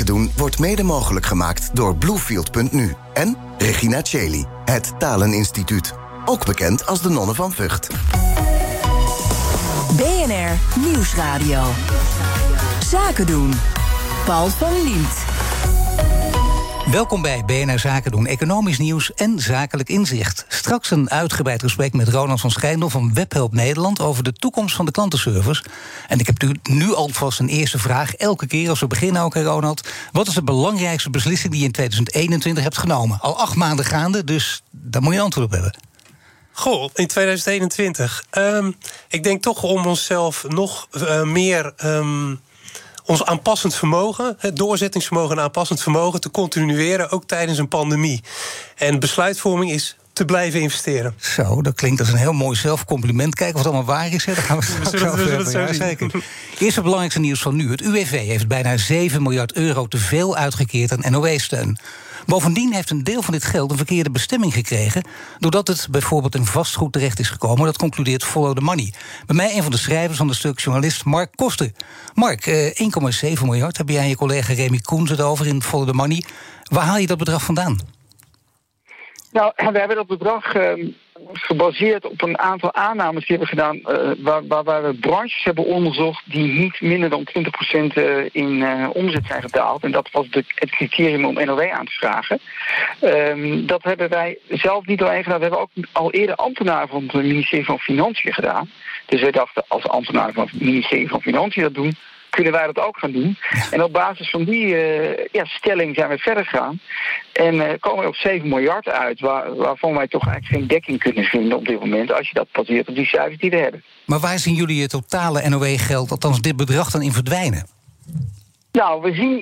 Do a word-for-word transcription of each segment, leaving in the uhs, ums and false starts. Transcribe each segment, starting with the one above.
doen wordt mede mogelijk gemaakt door Bluefield punt nu en Regina Cheli, het Taleninstituut. Ook bekend als de Nonnen van Vught. B N R Nieuwsradio. Zaken doen. Paul van Liemt. Welkom bij B N R Zaken doen, economisch nieuws en zakelijk inzicht. Straks een uitgebreid gesprek met Ronald van Schijndel van Webhelp Nederland over de toekomst van de klantenservice. En ik heb nu alvast een eerste vraag. Elke keer als we beginnen ook, Ronald. Wat is de belangrijkste beslissing die je in tweeduizend eenentwintig hebt genomen? Al acht maanden gaande, dus daar moet je antwoord op hebben. Goh, in tweeduizend eenentwintig. Um, ik denk toch om onszelf nog uh, meer... Um, ons aanpassend vermogen, het doorzettingsvermogen en aanpassend vermogen te continueren, ook tijdens een pandemie. En besluitvorming is te blijven investeren. Zo, dat klinkt als een heel mooi zelfcompliment. Kijken of het allemaal waar is. Hè. Dan gaan we straks we zullen, we zullen over het zo ja, zien. Zeker. Eerst het belangrijkste nieuws van nu. Het U W V heeft bijna zeven miljard euro te veel uitgekeerd aan N O W-steun. Bovendien heeft een deel van dit geld een verkeerde bestemming gekregen, doordat het bijvoorbeeld in vastgoed terecht is gekomen. Dat concludeert Follow the Money. Bij mij een van de schrijvers van het stuk, journalist Mark Koster. Mark, één komma zeven miljard heb jij en je collega Remy Koens het over in Follow the Money. Waar haal je dat bedrag vandaan? Nou, we hebben dat bedrag uh, gebaseerd op een aantal aannames die hebben gedaan, uh, waar, waar, waar we branches hebben onderzocht die niet minder dan twintig procent in uh, omzet zijn gedaald. En dat was de, het criterium om N O W aan te vragen. Um, dat hebben wij zelf niet alleen gedaan. We hebben ook al eerder ambtenaren van het ministerie van Financiën gedaan. Dus wij dachten, als ambtenaren van het ministerie van Financiën dat doen, kunnen wij dat ook gaan doen. En op basis van die uh, ja, stelling zijn we verder gegaan. En uh, komen we op zeven miljard uit, waar, waarvan wij toch eigenlijk geen dekking kunnen vinden op dit moment, als je dat baseert op die cijfers die we hebben. Maar waar zien jullie het totale N O W-geld, althans dit bedrag, dan in verdwijnen? Nou, we zien,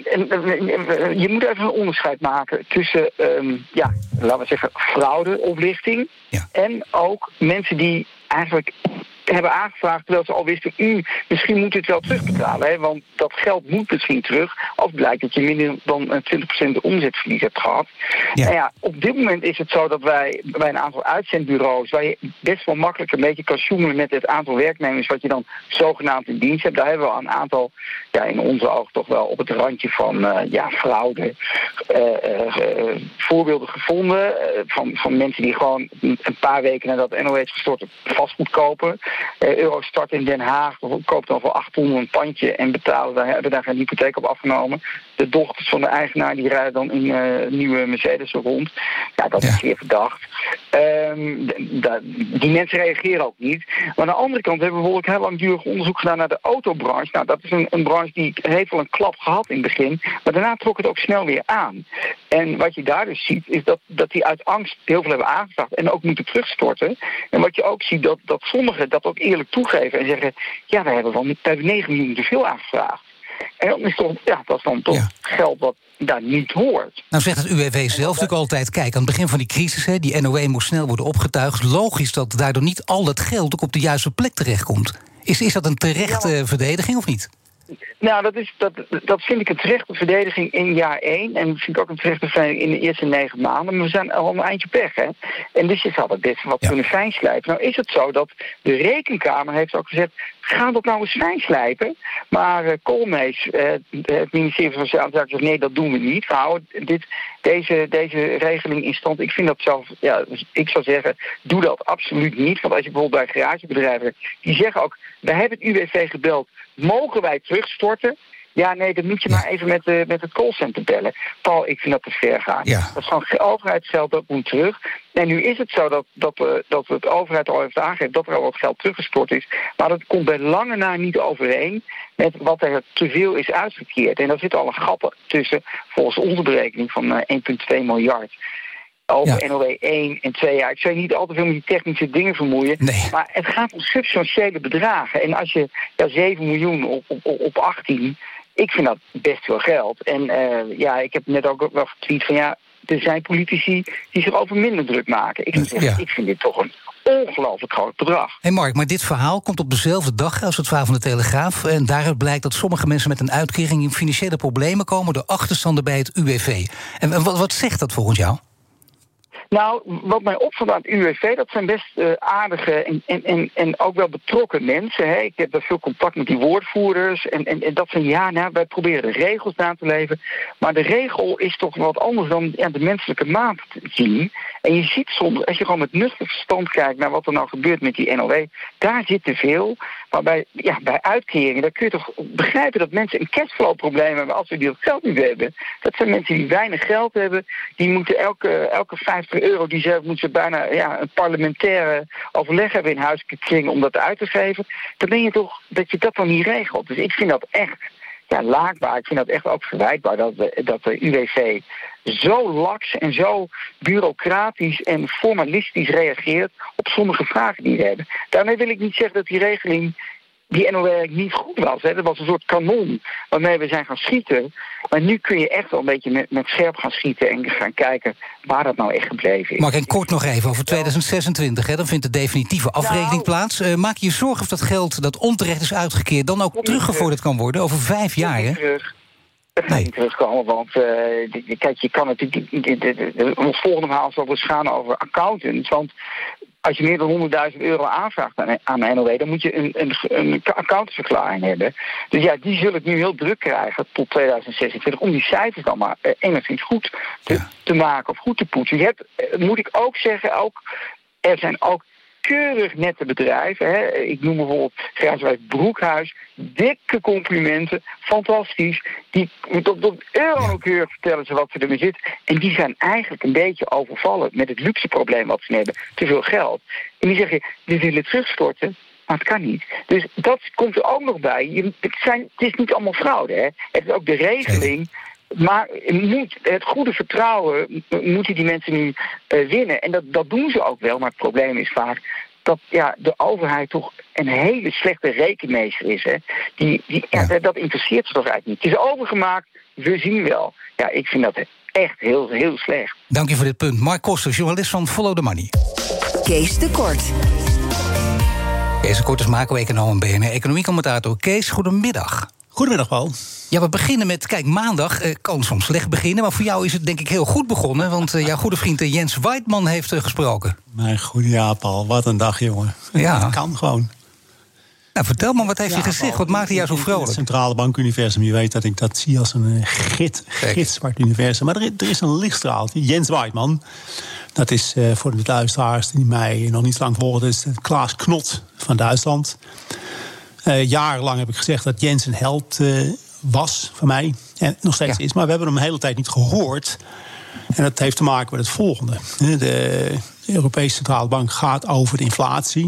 je moet even een onderscheid maken tussen, um, ja, laten we zeggen, fraude, oplichting, ja, en ook mensen die eigenlijk hebben aangevraagd terwijl ze al wisten, u, misschien moet u het wel terugbetalen, hè, want dat geld moet misschien terug als blijkt dat je minder dan twintig procent omzetverlies hebt gehad. Ja. En ja, op dit moment is het zo dat wij bij een aantal uitzendbureaus, waar je best wel makkelijk een beetje kan sjoemelen met het aantal werknemers wat je dan zogenaamd in dienst hebt, daar hebben we al een aantal, ja, in onze ogen toch wel op het randje van uh, ja, fraude uh, uh, voorbeelden gevonden uh, van, van mensen die gewoon een paar weken nadat N O W is gestort vastgoed kopen. Uh, Eurostart in Den Haag koopt dan voor achthonderd een pandje en betalen daar, hebben daar geen hypotheek op afgenomen. De dochters van de eigenaar die rijden dan in uh, nieuwe Mercedes rond. Ja, dat is ja. zeer verdacht. Um, d- d- die mensen reageren ook niet. Maar aan de andere kant hebben we bijvoorbeeld heel langdurig onderzoek gedaan naar de autobranche. Nou, dat is een, een branche die heeft wel een klap gehad in het begin, maar daarna trok het ook snel weer aan. En wat je daar dus ziet, is dat, dat die uit angst heel veel hebben aangevraagd en ook moeten terugstorten. En wat je ook ziet, dat, dat sommigen dat ook eerlijk toegeven en zeggen, ja, we hebben wel we hebben negen miljoen te veel aangevraagd. En dat is, toch, ja, dat is dan toch ja. geld wat daar niet hoort. Nou zegt het U W V zelf natuurlijk altijd, kijk, aan het begin van die crisis, hè, die N O W moest snel worden opgetuigd. Logisch dat daardoor niet al dat geld ook op de juiste plek terechtkomt. Is, is dat een terechte ja. verdediging of niet? Nou, dat, is, dat, dat vind ik een terechte verdediging in jaar één. En dat vind ik ook een terechte verdediging in de eerste negen maanden. Maar we zijn al een eindje pech, hè. En dus je zou dat best wat ja. kunnen fijnslijpen. Nou is het zo dat de Rekenkamer heeft ook gezegd, ga dat nou eens fijnslijpen. Maar uh, Koolmees, uh, het ministerie van Sociale Zaken, zegt nee, dat doen we niet. We houden dit, deze, deze regeling in stand. Ik vind dat zelf, ja, dus ik zou zeggen, doe dat absoluut niet. Want als je bijvoorbeeld bij garagebedrijven, die zeggen ook, we hebben het U W V gebeld, mogen wij terugstorten? Ja, nee, dan moet je ja. maar even met, uh, met het callcenter bellen. Paul, ik vind dat te ver gaan. Ja. Dat is gewoon overheidsgeld, dat moet terug. En nu is het zo dat, dat, uh, dat het overheid al heeft aangegeven dat er al wat geld teruggestort is. Maar dat komt bij lange na niet overeen met wat er te veel is uitgekeerd. En daar zit al een gat tussen, volgens onze berekening, van uh, één komma twee miljard. Over ja. N O W één en twee jaar. Ik zou je niet al te veel met die technische dingen vermoeien. Nee. Maar het gaat om substantiële bedragen. En als je ja, zeven miljoen op, op, op achttien... Ik vind dat best veel geld. En uh, ja, ik heb net ook wel getweet van ja, er zijn politici die zich over minder druk maken. Ik, zou zeggen, ja. ik vind dit toch een ongelooflijk groot bedrag. Hé hey Mark, maar dit verhaal komt op dezelfde dag als het verhaal van de Telegraaf. En daaruit blijkt dat sommige mensen met een uitkering in financiële problemen komen door achterstanden bij het U W V. En wat, wat zegt dat volgens jou? Nou, wat mij opvalt aan het U W V, dat zijn best uh, aardige en, en, en, en ook wel betrokken mensen. Hè. Ik heb daar veel contact met die woordvoerders. En, en, en dat van ja, nou, wij proberen de regels na te leven. Maar de regel is toch wat anders dan ja, de menselijke maat te zien. En je ziet soms, als je gewoon met nuchter verstand kijkt naar wat er nou gebeurt met die N O W, daar zit te veel. Maar bij, ja, bij uitkeringen, daar kun je toch begrijpen dat mensen een cashflow-probleem hebben als ze die geld niet hebben. Dat zijn mensen die weinig geld hebben. Die moeten elke, elke vijftig euro die ze hebben, moeten ze bijna ja, een parlementaire overleg hebben in huiskring om dat uit te geven. Dan ben je toch dat je dat dan niet regelt. Dus ik vind dat echt ja, laakbaar. Ik vind dat echt ook verwijtbaar dat de, dat de U W V zo laks en zo bureaucratisch en formalistisch reageert op sommige vragen die we hebben. Daarmee wil ik niet zeggen dat die regeling, die N O W niet goed was. Hè. Dat was een soort kanon waarmee we zijn gaan schieten. Maar nu kun je echt wel een beetje met, met scherp gaan schieten en gaan kijken waar dat nou echt gebleven is. Mark, en kort nog even over tweeduizend zesentwintig. Hè, dan vindt de definitieve afrekening nou, plaats. Uh, maak je je zorgen of dat geld dat onterecht is uitgekeerd dan ook teruggevorderd kan worden over vijf jaar? Hè? Terug. Het gaat nee. niet terugkomen, want uh, kijk, je kan natuurlijk. Ons volgende verhaal zal dus gaan over accountants. Want als je meer dan honderdduizend euro aanvraagt aan, aan de N O W, dan moet je een, een, een accountantsverklaring hebben. Dus ja, die zullen het nu heel druk krijgen tot tweeduizend zesentwintig om die cijfers dan maar uh, enigszins goed te, ja. te maken of goed te poetsen. Je hebt, uh, moet ik ook zeggen, ook, er zijn ook keurig nette bedrijven. Hè. Ik noem bijvoorbeeld Grijswijk Broekhuis. Dikke complimenten. Fantastisch. Die tot, tot euro-nauwkeurig vertellen ze wat ze ermee zit. En die zijn eigenlijk een beetje overvallen met het luxe probleem wat ze hebben. Te veel geld. En die zeggen, we willen terugstorten. Maar het kan niet. Dus dat komt er ook nog bij. Je, het, zijn, het is niet allemaal fraude. Hè. Het is ook de regeling. Maar moet, het goede vertrouwen moeten die mensen nu uh, winnen. En dat, dat doen ze ook wel. Maar het probleem is vaak dat ja, de overheid toch een hele slechte rekenmeester is. Hè. Die, die, ja, ja. Dat interesseert ze toch eigenlijk niet. Het is overgemaakt, we zien wel. Ja, ik vind dat echt heel, heel slecht. Dank je voor dit punt. Mark Koster, journalist van Follow the Money. Kees de Kort. Kees de Kort is macro-econoom en B N R-economiecommentator. Kees, goedemiddag. Goedemiddag, Paul. Ja, we beginnen met, kijk, maandag uh, kan soms slecht beginnen, maar voor jou is het denk ik heel goed begonnen, want uh, jouw goede vriend uh, Jens Weidmann heeft uh, gesproken. Mijn goede ja, Paul. Wat een dag, jongen. Ja. Dat kan gewoon. Nou, vertel me, wat heeft ja, hij gezegd? Paul, wat maakt hij jou zo vrolijk? Het centrale bankuniversum, je weet dat ik dat zie als een gid, gitzwart universum. Maar er, er is een lichtstraaltje. Jens Weidmann, dat is uh, voor de luisteraars die mij nog niet lang volgen, dat is Klaas Knot van Duitsland. Uh, jarenlang heb ik gezegd dat Jens een held uh, was voor mij. En nog steeds ja. is. Maar we hebben hem een hele tijd niet gehoord. En dat heeft te maken met het volgende. De Europese Centrale Bank gaat over de inflatie.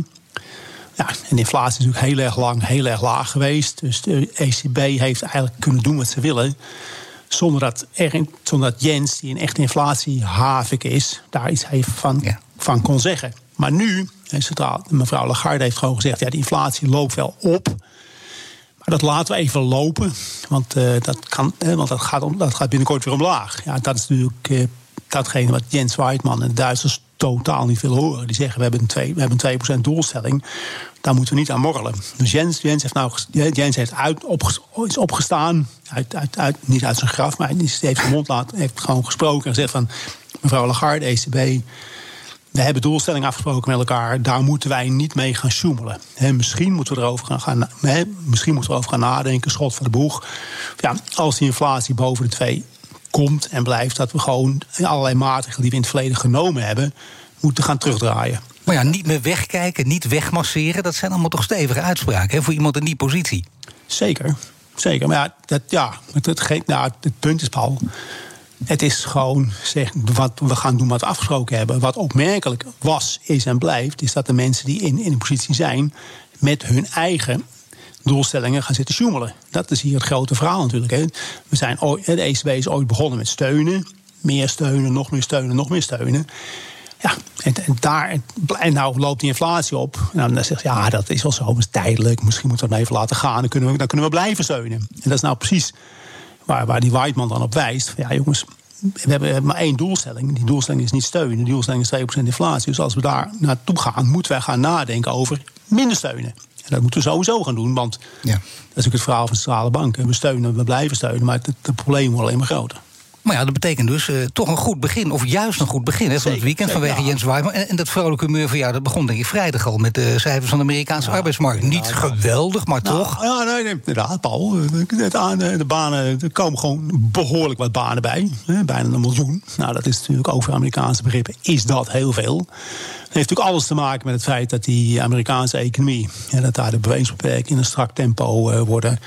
Ja, en de inflatie is natuurlijk heel erg lang, heel erg laag geweest. Dus de E C B heeft eigenlijk kunnen doen wat ze willen. Zonder dat, er, zonder dat Jens, die een echte inflatiehavik is, daar iets van, ja. van kon zeggen. Maar nu, centraal, mevrouw Lagarde heeft gewoon gezegd, ja, de inflatie loopt wel op. Maar dat laten we even lopen. Want, uh, dat, kan, eh, want dat, gaat om, dat gaat binnenkort weer omlaag. Ja, dat is natuurlijk uh, datgene wat Jens Weidmann en de Duitsers totaal niet willen horen. Die zeggen, we hebben een twee, we hebben een twee procent doelstelling. Daar moeten we niet aan morrelen. Dus Jens, Jens heeft, nou, Jens heeft uit, op, is opgestaan. Uit, uit, uit, niet uit zijn graf, maar hij heeft zijn mond laten, heeft gewoon gesproken en gezegd van, mevrouw Lagarde, E C B, we hebben doelstellingen afgesproken met elkaar. Daar moeten wij niet mee gaan sjoemelen. He, misschien moeten we erover gaan, gaan, he, misschien moeten we erover gaan nadenken. Schot van de boeg. Ja, als die inflatie boven de twee komt en blijft, dat we gewoon allerlei maatregelen die we in het verleden genomen hebben, moeten gaan terugdraaien. Maar ja, niet meer wegkijken, niet wegmasseren. Dat zijn allemaal toch stevige uitspraken, hè, voor iemand in die positie. Zeker, zeker. Maar ja, dat, ja het, het, nou, het punt is, Paul, het is gewoon zeg, wat we gaan doen wat we afgesproken hebben. Wat opmerkelijk was, is en blijft, is dat de mensen die in, in een positie zijn met hun eigen doelstellingen gaan zitten sjoemelen. Dat is hier het grote verhaal natuurlijk. Hè. We zijn ooit, de E C B is ooit begonnen met steunen. Meer steunen, nog meer steunen, nog meer steunen. Ja, en, en, daar, en nou loopt die inflatie op. En dan zegt ja, dat is wel zo, dat is tijdelijk. Misschien moeten we het even laten gaan. Dan kunnen we, dan kunnen we blijven steunen. En dat is nou precies waar, waar die Weidmann dan op wijst. Van, ja, jongens, we hebben maar één doelstelling. Die doelstelling is niet steunen. Die doelstelling is twee procent inflatie. Dus als we daar naartoe gaan, moeten wij gaan nadenken over minder steunen. En dat moeten we sowieso gaan doen, want ja. dat is ook het verhaal van de centrale banken. We steunen, we blijven steunen, maar het, het probleem wordt alleen maar groter. Maar ja, dat betekent dus uh, toch een goed begin, of juist een goed begin hè, van het weekend zeker, vanwege ja. Jens Weidmann. En, en dat vrolijke humeur van jou, dat begon denk ik vrijdag al met de cijfers van de Amerikaanse ja, arbeidsmarkt. Niet ja, geweldig, maar nou, toch? Ja, nee, nee, inderdaad, Paul. De, de banen, er komen gewoon behoorlijk wat banen bij. Hè, bijna een miljoen. Nou, dat is natuurlijk ook voor Amerikaanse begrippen is dat heel veel. Het heeft natuurlijk alles te maken met het feit dat die Amerikaanse economie, ja, dat daar de bewegingsbeperkingen in een strak tempo uh, worden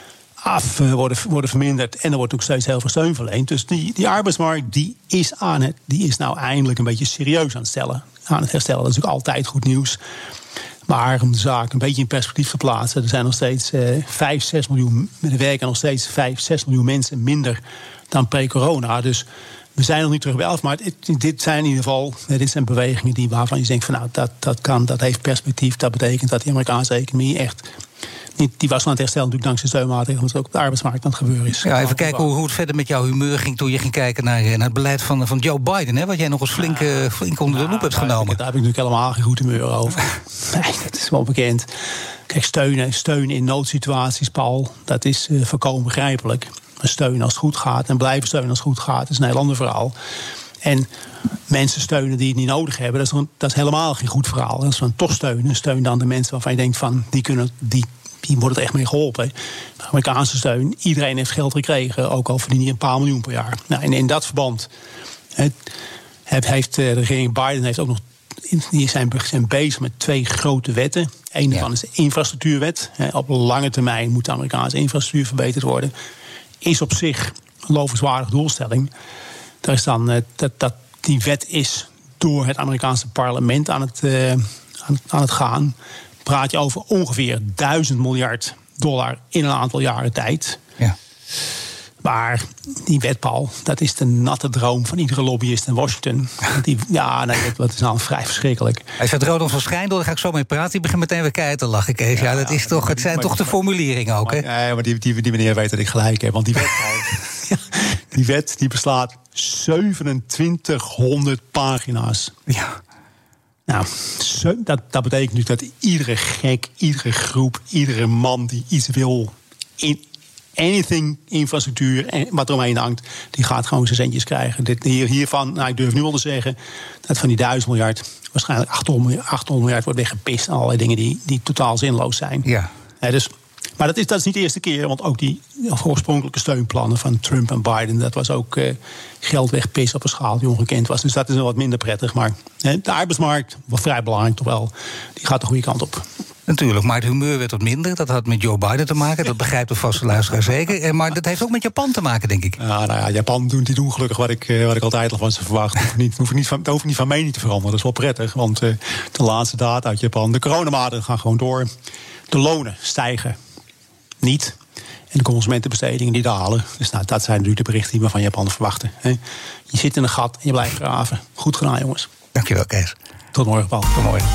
af uh, worden, worden verminderd. En er wordt ook steeds heel veel steun verleend. Dus die, die arbeidsmarkt die is, aan het, die is nou eindelijk een beetje serieus aan het stellen. Aan het herstellen. Dat is natuurlijk altijd goed nieuws. Maar om de zaak een beetje in perspectief te plaatsen, er zijn nog steeds uh, vijf, zes miljoen, met de werken nog steeds vijf, zes miljoen mensen minder dan pre-corona. Dus we zijn nog niet terug bij elf, maar dit, dit zijn in ieder geval dit zijn bewegingen die, waarvan je denkt van nou, dat, dat kan, dat heeft perspectief. Dat betekent dat die Amerikaanse economie echt niet, die was aan het herstellen natuurlijk dankzij steunmaatregelen, omdat het ook op de arbeidsmarkt aan het gebeuren is. Ja, even kijken hoe, hoe het verder met jouw humeur ging toen je ging kijken naar, naar het beleid van, van Joe Biden, hè, wat jij nog eens flink, uh, flink onder de loep hebt daar genomen. Heb ik, daar heb ik natuurlijk helemaal geen goed humeur over. Nee, dat is wel bekend. Kijk, steunen, steun in noodsituaties, Paul, dat is uh, volkomen begrijpelijk. Maar steunen als het goed gaat en blijven steunen als het goed gaat, is een heel ander verhaal. En mensen steunen die het niet nodig hebben, dat is, een, dat is helemaal geen goed verhaal. Dat is dan toch steunen. Steun dan de mensen waarvan je denkt van, die kunnen, die, die worden er echt mee geholpen. De Amerikaanse steun, iedereen heeft geld gekregen, ook al verdien je een paar miljoen per jaar. Nou, en in dat verband het, heeft de regering Biden heeft ook nog, die zijn, zijn bezig met twee grote wetten. Eén daarvan ja. is de infrastructuurwet. Op lange termijn moet de Amerikaanse infrastructuur verbeterd worden. Is op zich een lovenswaardige doelstelling. Er is dan, dat, dat, die wet is door het Amerikaanse parlement aan het, uh, aan, aan het gaan. Praat je over ongeveer duizend miljard dollar in een aantal jaren tijd. Ja. Maar die wet, Paul, dat is de natte droom van iedere lobbyist in Washington. Die, ja, nee, dat is nou vrij verschrikkelijk. Hij zegt Ronald van Schijndel, daar ga ik zo mee praten. Die begint meteen weer keihard te lachen, Kees. Ja, ja, dat is toch, het zijn maar, toch de formuleringen ook, hè? Ja, maar die, die, die meneer weet dat ik gelijk heb. Want die wet, ja, die wet die beslaat zevenentwintighonderd pagina's. Ja. Nou, dat, dat betekent natuurlijk dat iedere gek, iedere groep, iedere man die iets wil in anything, infrastructuur en wat eromheen hangt, die gaat gewoon zijn centjes krijgen. Dit, hier, hiervan, nou, ik durf nu wel te zeggen dat van die duizend miljard waarschijnlijk achthonderd miljard wordt weggepist aan allerlei dingen die, die totaal zinloos zijn. Ja. Ja, dus, maar dat is, dat is niet de eerste keer, want ook die oorspronkelijke steunplannen van Trump en Biden, dat was ook uh, geld wegpissen op een schaal die ongekend was. Dus dat is wel wat minder prettig. Maar hè, de arbeidsmarkt, wat vrij belangrijk toch wel, die gaat de goede kant op. Natuurlijk, maar het humeur werd wat minder. Dat had met Joe Biden te maken. Dat begrijpt de vaste luisteraar zeker. Maar dat heeft ook met Japan te maken, denk ik. Ja, nou ja, Japan doen, die doen gelukkig wat ik, wat ik altijd al van ze verwacht. Dat hoeft niet, hoeft niet van, dat hoeft niet van mening te veranderen. Dat is wel prettig, want uh, de laatste data uit Japan, de coronamaatregelen gaan gewoon door. De lonen stijgen niet. En de consumentenbestedingen die dalen. Dus nou, dat zijn natuurlijk de berichten die we van Japan verwachten. Hè. Je zit in een gat en je blijft graven. Goed gedaan, jongens. Dankjewel, Kees. Tot morgen, Paul. Tot morgen.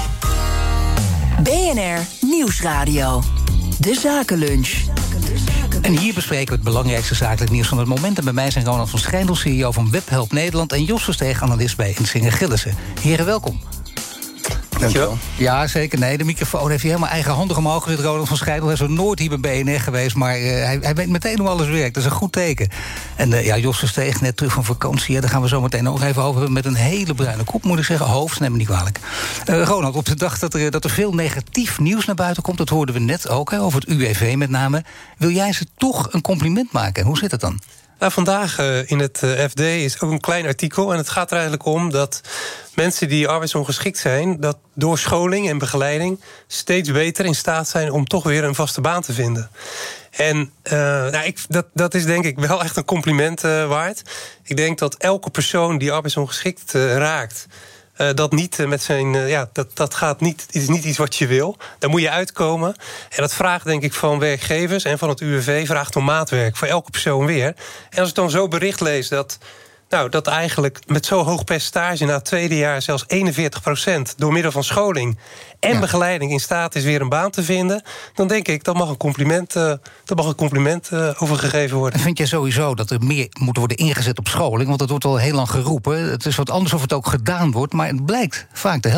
B N R Nieuwsradio. De Zakenlunch. En hier bespreken we het belangrijkste zakelijk nieuws van het moment. En bij mij zijn Ronald van Schijndel, C E O van Webhelp Nederland, en Jos Versteeg, analist bij Insinger Gillissen. Heren, welkom. Dankjewel. Ja, zeker. Nee, de microfoon heeft hij helemaal eigenhandig omhoog gezet. Ronald van Schijndel hij is er nooit hier bij B N R geweest, maar uh, hij, hij weet meteen hoe alles werkt. Dat is een goed teken. En uh, ja, Jos Versteeg, net terug van vakantie. Ja, daar gaan we zo meteen nog even over hebben. Met een hele bruine kop, moet ik zeggen. Hoofd, neem me niet kwalijk. Uh, Ronald, op de dag dat er, dat er veel negatief nieuws naar buiten komt, dat hoorden we net ook, hè, over het U W V met name. Wil jij ze toch een compliment maken? Hoe zit het dan? Nou, vandaag uh, in het uh, F D is ook een klein artikel. En het gaat er eigenlijk om dat mensen die arbeidsongeschikt zijn, dat door scholing en begeleiding steeds beter in staat zijn om toch weer een vaste baan te vinden. En uh, nou, ik, dat, dat is denk ik wel echt een compliment uh, waard. Ik denk dat elke persoon die arbeidsongeschikt uh, raakt, Uh, dat niet met zijn. Uh, ja, dat, dat gaat niet, is niet iets wat je wil. Daar moet je uitkomen. En dat vraagt, denk ik, van werkgevers en van het U W V, vraagt om maatwerk voor elke persoon weer. En als ik dan zo bericht lees dat, nou, dat eigenlijk met zo'n hoog percentage na het tweede jaar zelfs eenenveertig procent door middel van scholing en ja. begeleiding in staat is weer een baan te vinden, dan denk ik dat mag een compliment, uh, dat mag een compliment uh, over gegeven worden. En vind jij sowieso dat er meer moet worden ingezet op scholing? Want dat wordt al heel lang geroepen. Het is wat anders of het ook gedaan wordt, maar het blijkt vaak te helpen.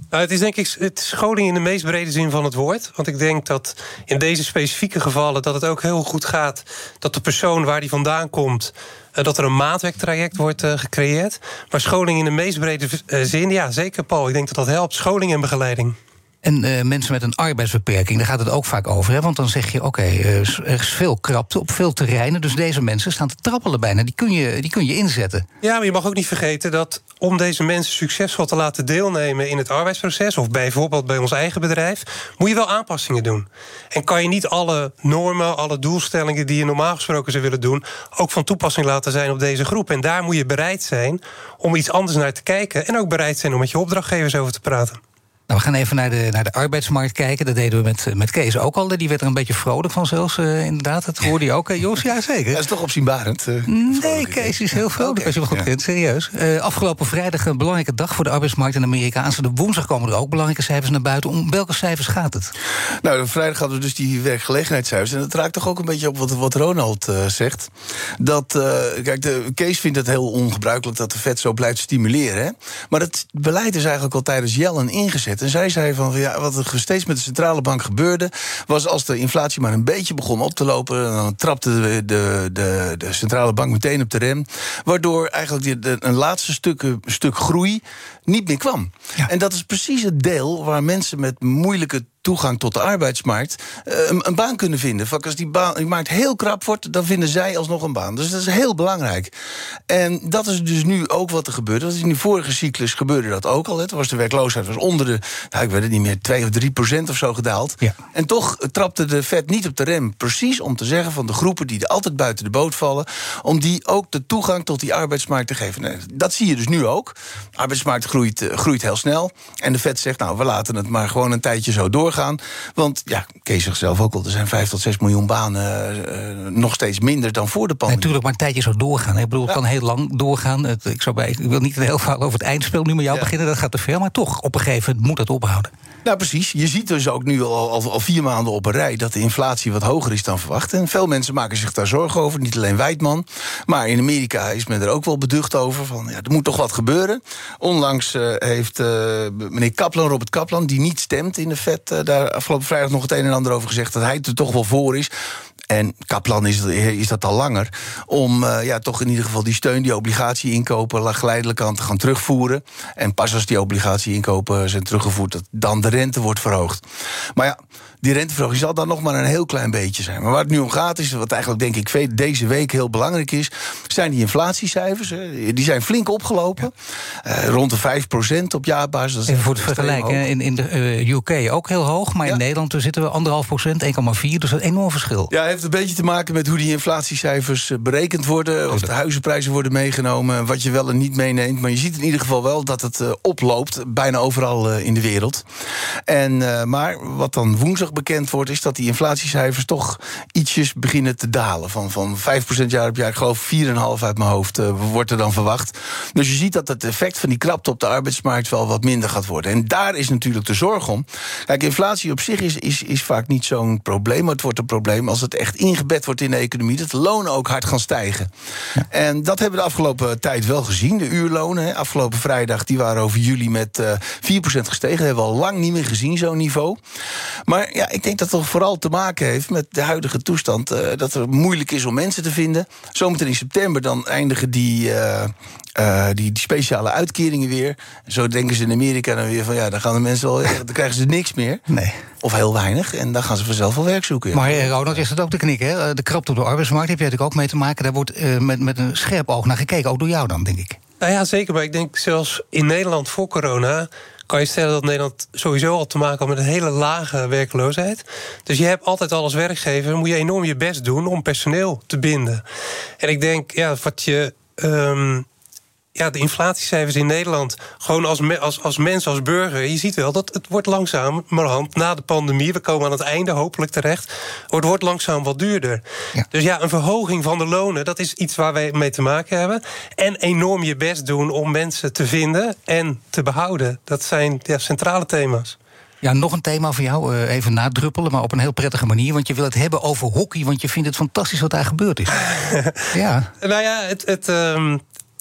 Nou, het is denk ik het scholing in de meest brede zin van het woord. Want ik denk dat in deze specifieke gevallen dat het ook heel goed gaat dat de persoon waar die vandaan komt, uh, dat er een maatwerktraject wordt uh, gecreëerd. Maar scholing in de meest brede uh, zin, ja, zeker Paul. Ik denk dat dat helpt. Scholing en begeleiding. En uh, mensen met een arbeidsbeperking, daar gaat het ook vaak over. Hè? Want dan zeg je, oké, okay, uh, er is veel krapte op veel terreinen. Dus deze mensen staan te trappelen bijna. Die kun je, die kun je inzetten. Ja, maar je mag ook niet vergeten dat om deze mensen succesvol te laten deelnemen in het arbeidsproces, of bijvoorbeeld bij ons eigen bedrijf, moet je wel aanpassingen doen. En kan je niet alle normen, alle doelstellingen die je normaal gesproken zou willen doen, ook van toepassing laten zijn op deze groep. En daar moet je bereid zijn om iets anders naar te kijken. En ook bereid zijn om met je opdrachtgevers over te praten. Nou, we gaan even naar de, naar de arbeidsmarkt kijken. Dat deden we met, met Kees ook al. Die werd er een beetje vrolijk van zelfs, uh, inderdaad. Dat hoorde je ook, uh, Jos? Ja, zeker. Dat is toch opzienbarend? Uh, nee, Kees is heel vrolijk, okay, als je wel goed kent, ja. Serieus. Uh, afgelopen vrijdag een belangrijke dag voor de arbeidsmarkt in Amerika. Aanstaande woensdag komen er ook belangrijke cijfers naar buiten. Om welke cijfers gaat het? Nou, vrijdag hadden we dus die werkgelegenheidscijfers. En dat raakt toch ook een beetje op wat, wat Ronald uh, zegt. Dat, uh, kijk, de, Kees vindt het heel ongebruikelijk dat de Fed zo blijft stimuleren. Hè? Maar het beleid is eigenlijk al tijdens Yellen ingezet. En zij zei van, ja, wat er steeds met de centrale bank gebeurde, was als de inflatie maar een beetje begon op te lopen, dan trapte de, de, de, de centrale bank meteen op de rem, waardoor eigenlijk de, de, een laatste stuk, stuk groei niet meer kwam. Ja. En dat is precies het deel waar mensen met moeilijke toegang tot de arbeidsmarkt uh, een, een baan kunnen vinden. Want als die baan die markt heel krap wordt, dan vinden zij alsnog een baan. Dus dat is heel belangrijk. En dat is dus nu ook wat er gebeurde. Dat is in de vorige cyclus gebeurde dat ook al. Hè. Toen was de werkloosheid was onder de, nou, ik weet het niet meer, twee of drie procent of zo gedaald. Ja. En toch trapte de Fed niet op de rem. Precies om te zeggen van de groepen die er altijd buiten de boot vallen, om die ook de toegang tot die arbeidsmarkt te geven. Nee, dat zie je dus nu ook. De arbeidsmarkt groeit, uh, groeit heel snel. En de Fed zegt, nou, we laten het maar gewoon een tijdje zo doorgaan. Want ja, Kees zegt zelf ook al, er zijn vijf tot zes miljoen banen uh, nog steeds minder dan voor de pandemie. Natuurlijk, maar een tijdje zo doorgaan. Ik bedoel, het ja. kan heel lang doorgaan. Het, ik, zou bij, ik wil niet een heel verhaal over het eindspel nu met jou ja. beginnen, dat gaat te ver. Maar toch, op een gegeven moment moet dat ophouden. Nou, precies. Je ziet dus ook nu al, al, al vier maanden op een rij dat de inflatie wat hoger is dan verwacht. En veel mensen maken zich daar zorgen over. Niet alleen Wijtman. Maar in Amerika is men er ook wel beducht over. Van, ja, er moet toch wat gebeuren. Onlangs uh, heeft uh, meneer Kaplan, Robert Kaplan, die niet stemt in de Fed, uh, daar afgelopen vrijdag nog het een en ander over gezegd dat hij er toch wel voor is. En Kaplan is, is dat al langer. Om uh, ja, toch in ieder geval die steun, die obligatie-inkopen geleidelijk aan te gaan terugvoeren. En pas als die obligatie-inkopen zijn teruggevoerd, dat dan de rente wordt verhoogd. Maar ja, die renteverhoging zal dan nog maar een heel klein beetje zijn. Maar waar het nu om gaat is, wat eigenlijk denk ik deze week heel belangrijk is, zijn die inflatiecijfers. Hè. Die zijn flink opgelopen. Ja. Uh, rond de vijf procent op jaarbasis. Dat is even voor het vergelijken, in, in de uh, U K ook heel hoog. Maar ja. in Nederland zitten we anderhalf procent, één komma vier. Dus dat is een enorm verschil. Ja, het heeft een beetje te maken met hoe die inflatiecijfers berekend worden. Of de huizenprijzen worden meegenomen. Wat je wel en niet meeneemt. Maar je ziet in ieder geval wel dat het uh, oploopt. Bijna overal uh, in de wereld. En, uh, maar wat dan woensdag bekend wordt, is dat die inflatiecijfers toch ietsjes beginnen te dalen. Van, van vijf procent jaar op jaar, ik geloof vier komma vijf uit mijn hoofd, uh, wordt er dan verwacht. Dus je ziet dat het effect van die krapte op de arbeidsmarkt wel wat minder gaat worden. En daar is natuurlijk de zorg om. Kijk, inflatie op zich is, is, is vaak niet zo'n probleem, maar het wordt een probleem als het echt ingebed wordt in de economie, dat de lonen ook hard gaan stijgen. Ja. En dat hebben we de afgelopen tijd wel gezien. De uurlonen, hè, afgelopen vrijdag, die waren over juli met uh, vier procent gestegen. Dat hebben we al lang niet meer gezien, zo'n niveau. Maar ja, ik denk dat het toch vooral te maken heeft met de huidige toestand. Uh, dat het moeilijk is om mensen te vinden. Zometeen in september dan eindigen die, uh, uh, die, die speciale uitkeringen weer. Zo denken ze in Amerika dan weer van, ja, dan gaan de mensen wel, dan krijgen ze niks meer. Nee. Of heel weinig. En dan gaan ze vanzelf wel werk zoeken. Maar uh, Ronald, is dat ook de knik, hè? De krapte op de arbeidsmarkt heb je natuurlijk ook mee te maken. Daar wordt uh, met, met een scherp oog naar gekeken. Ook door jou dan, denk ik. Nou ja, zeker. Maar ik denk zelfs in Nederland voor corona kan je stellen dat Nederland sowieso al te maken had met een hele lage werkloosheid. Dus je hebt altijd al als werkgever, moet je enorm je best doen om personeel te binden. En ik denk, ja, wat je Um, ja, de inflatiecijfers in Nederland, gewoon als, me, als, als mens, als burger, je ziet wel dat het wordt langzamerhand na de pandemie, we komen aan het einde hopelijk terecht, het wordt langzaam wat duurder. Ja. Dus ja, een verhoging van de lonen, dat is iets waar wij mee te maken hebben. En enorm je best doen om mensen te vinden en te behouden. Dat zijn ja, centrale thema's. Ja, nog een thema voor jou, uh, even nadruppelen, maar op een heel prettige manier. Want je wil het hebben over hockey, want je vindt het fantastisch wat daar gebeurd is. Ja. Nou ja, het... het um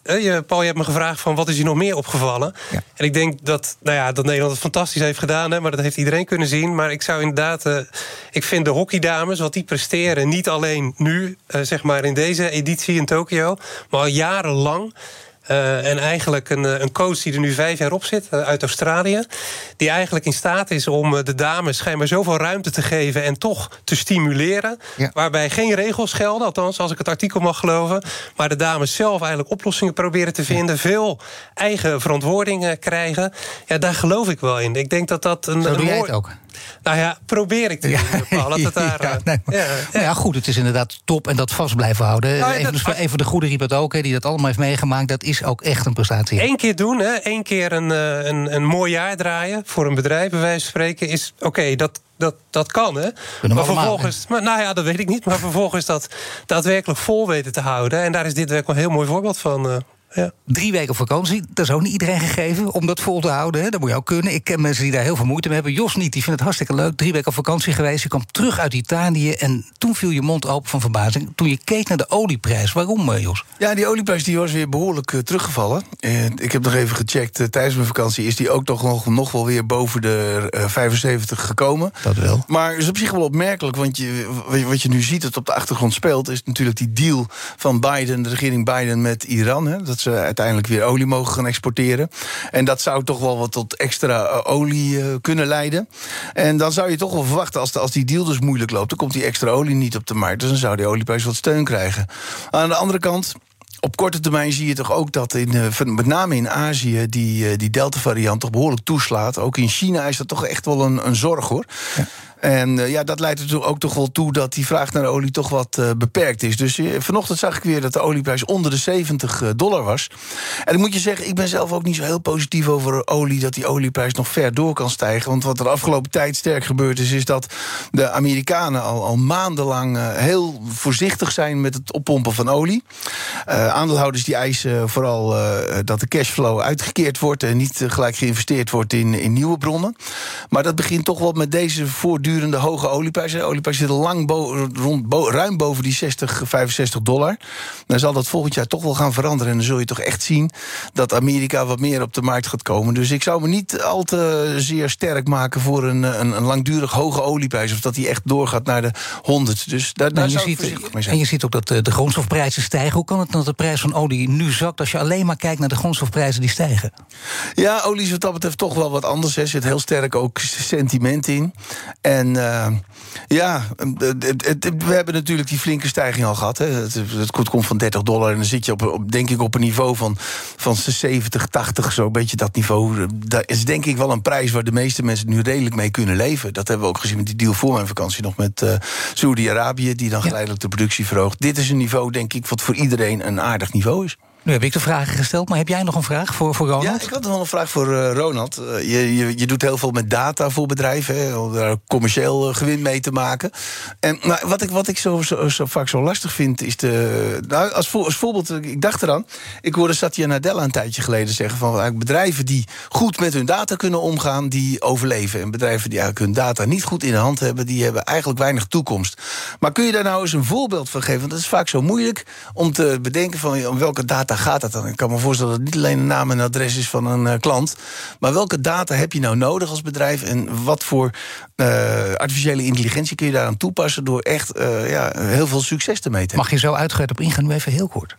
je, Paul, je hebt me gevraagd van wat is je nog meer opgevallen? Ja. En ik denk dat, nou ja, dat Nederland het fantastisch heeft gedaan, hè, maar dat heeft iedereen kunnen zien. Maar ik zou inderdaad, uh, ik vind de hockeydames, wat die presteren, niet alleen nu, uh, zeg maar in deze editie in Tokio, maar al jarenlang. Uh, en eigenlijk een, een coach die er nu vijf jaar op zit, uh, uit Australië, die eigenlijk in staat is om uh, de dames schijnbaar zoveel ruimte te geven en toch te stimuleren, ja. waarbij geen regels gelden, althans als ik het artikel mag geloven, maar de dames zelf eigenlijk oplossingen proberen te vinden, ja. veel eigen verantwoording uh, krijgen. Ja, daar geloof ik wel in. Ik denk dat dat een, Zo doe een jij mooi... het ook. Nou ja, probeer ik te doen, ja. Paul. Dat het daar, ja, nee, maar, ja, ja. Nou ja, goed, het is inderdaad top en dat vast blijven houden. Nou, even, dat, de, even de goede riep het ook, hè, die dat allemaal heeft meegemaakt. Dat is ook echt een prestatie. Eén keer doen, hè, één keer een, een, een mooi jaar draaien voor een bedrijf, bij wijze van spreken, is oké, okay, dat, dat, dat kan, hè. Maar allemaal, vervolgens, maar, nou ja, dat weet ik niet, maar vervolgens dat daadwerkelijk vol weten te houden. En daar is dit werk wel een heel mooi voorbeeld van. Uh, Ja. Drie weken op vakantie, dat is ook niet iedereen gegeven om dat vol te houden. Hè? Dat moet je ook kunnen. Ik ken mensen die daar heel veel moeite mee hebben. Jos niet, die vindt het hartstikke leuk. Drie weken op vakantie geweest, je kwam terug uit Italië en toen viel je mond open van verbazing toen je keek naar de olieprijs. Waarom, Jos? Ja, die olieprijs die was weer behoorlijk uh, teruggevallen. Uh, ik heb nog even gecheckt, uh, tijdens mijn vakantie is die ook toch nog, nog wel weer boven de uh, vijfenzeventig gekomen. Dat wel. Maar het is op zich wel opmerkelijk, want je, wat je nu ziet dat op de achtergrond speelt, is natuurlijk die deal van Biden, de regering Biden met Iran, hè, dat ze uiteindelijk weer olie mogen gaan exporteren. En dat zou toch wel wat tot extra uh, olie uh, kunnen leiden. En dan zou je toch wel verwachten, als, de, als die deal dus moeilijk loopt, dan komt die extra olie niet op de markt. Dus dan zou die olieprijs wat steun krijgen. Aan de andere kant, op korte termijn zie je toch ook dat in, uh, met name in Azië die, uh, die Delta-variant toch behoorlijk toeslaat. Ook in China is dat toch echt wel een, een zorg, hoor. Ja. En uh, ja, dat leidt er ook toch wel toe dat die vraag naar de olie toch wat uh, beperkt is. Dus uh, vanochtend zag ik weer dat de olieprijs onder de zeventig dollar was. En dan moet je zeggen, ik ben zelf ook niet zo heel positief over olie, dat die olieprijs nog ver door kan stijgen. Want wat er de afgelopen tijd sterk gebeurd is, is dat de Amerikanen al, al maandenlang uh, heel voorzichtig zijn met het oppompen van olie. Uh, aandeelhouders die eisen vooral uh, dat de cashflow uitgekeerd wordt en niet uh, gelijk geïnvesteerd wordt in, in nieuwe bronnen. Maar dat begint toch wel met deze voortdurende durende hoge olieprijzen. De olieprijs zit lang bo- rond, bo- ruim boven die zestig, vijfenzestig dollar. Dan zal dat volgend jaar toch wel gaan veranderen. En dan zul je toch echt zien dat Amerika wat meer op de markt gaat komen. Dus ik zou me niet al te zeer sterk maken voor een, een, een langdurig hoge olieprijs. Of dat die echt doorgaat naar de honderd. Dus daar, daar zou ik voorzichtig mee zijn. En je ziet ook dat de, de grondstofprijzen stijgen. Hoe kan het dat de prijs van olie nu zakt als je alleen maar kijkt naar de grondstofprijzen die stijgen? Ja, olie is wat dat betreft toch wel wat anders. Er zit heel sterk ook sentiment in. En uh, ja, het, het, we hebben natuurlijk die flinke stijging al gehad. Hè. Het, het komt van dertig dollar en dan zit je op, op, denk ik op een niveau van, van zeventig, tachtig, zo'n beetje dat niveau. Dat is denk ik wel een prijs waar de meeste mensen nu redelijk mee kunnen leven. Dat hebben we ook gezien met die deal voor mijn vakantie nog met uh, Saoedi-Arabië, die dan geleidelijk de productie verhoogt. Dit is een niveau, denk ik, wat voor iedereen een aardig niveau is. Nu heb ik de vragen gesteld, maar heb jij nog een vraag voor, voor Ronald? Ja, ik had nog wel een vraag voor uh, Ronald. Uh, je, je, je doet heel veel met data voor bedrijven, hè, om daar commercieel uh, gewin mee te maken. En nou, wat ik, wat ik zo, zo, zo vaak zo lastig vind, is de. Nou, als, voor, als voorbeeld, ik dacht eraan. Ik hoorde Satya Nadella een tijdje geleden zeggen van eigenlijk bedrijven die goed met hun data kunnen omgaan, die overleven. En bedrijven die eigenlijk hun data niet goed in de hand hebben, die hebben eigenlijk weinig toekomst. Maar kun je daar nou eens een voorbeeld van geven? Want het is vaak zo moeilijk om te bedenken van om welke data gaat het dan? Ik kan me voorstellen dat het niet alleen een naam en adres is van een uh, klant. Maar welke data heb je nou nodig als bedrijf? En wat voor uh, artificiële intelligentie kun je daaraan toepassen door echt uh, ja, heel veel succes te meten? Mag je zo uitgebreid op ingaan? Nu even heel kort.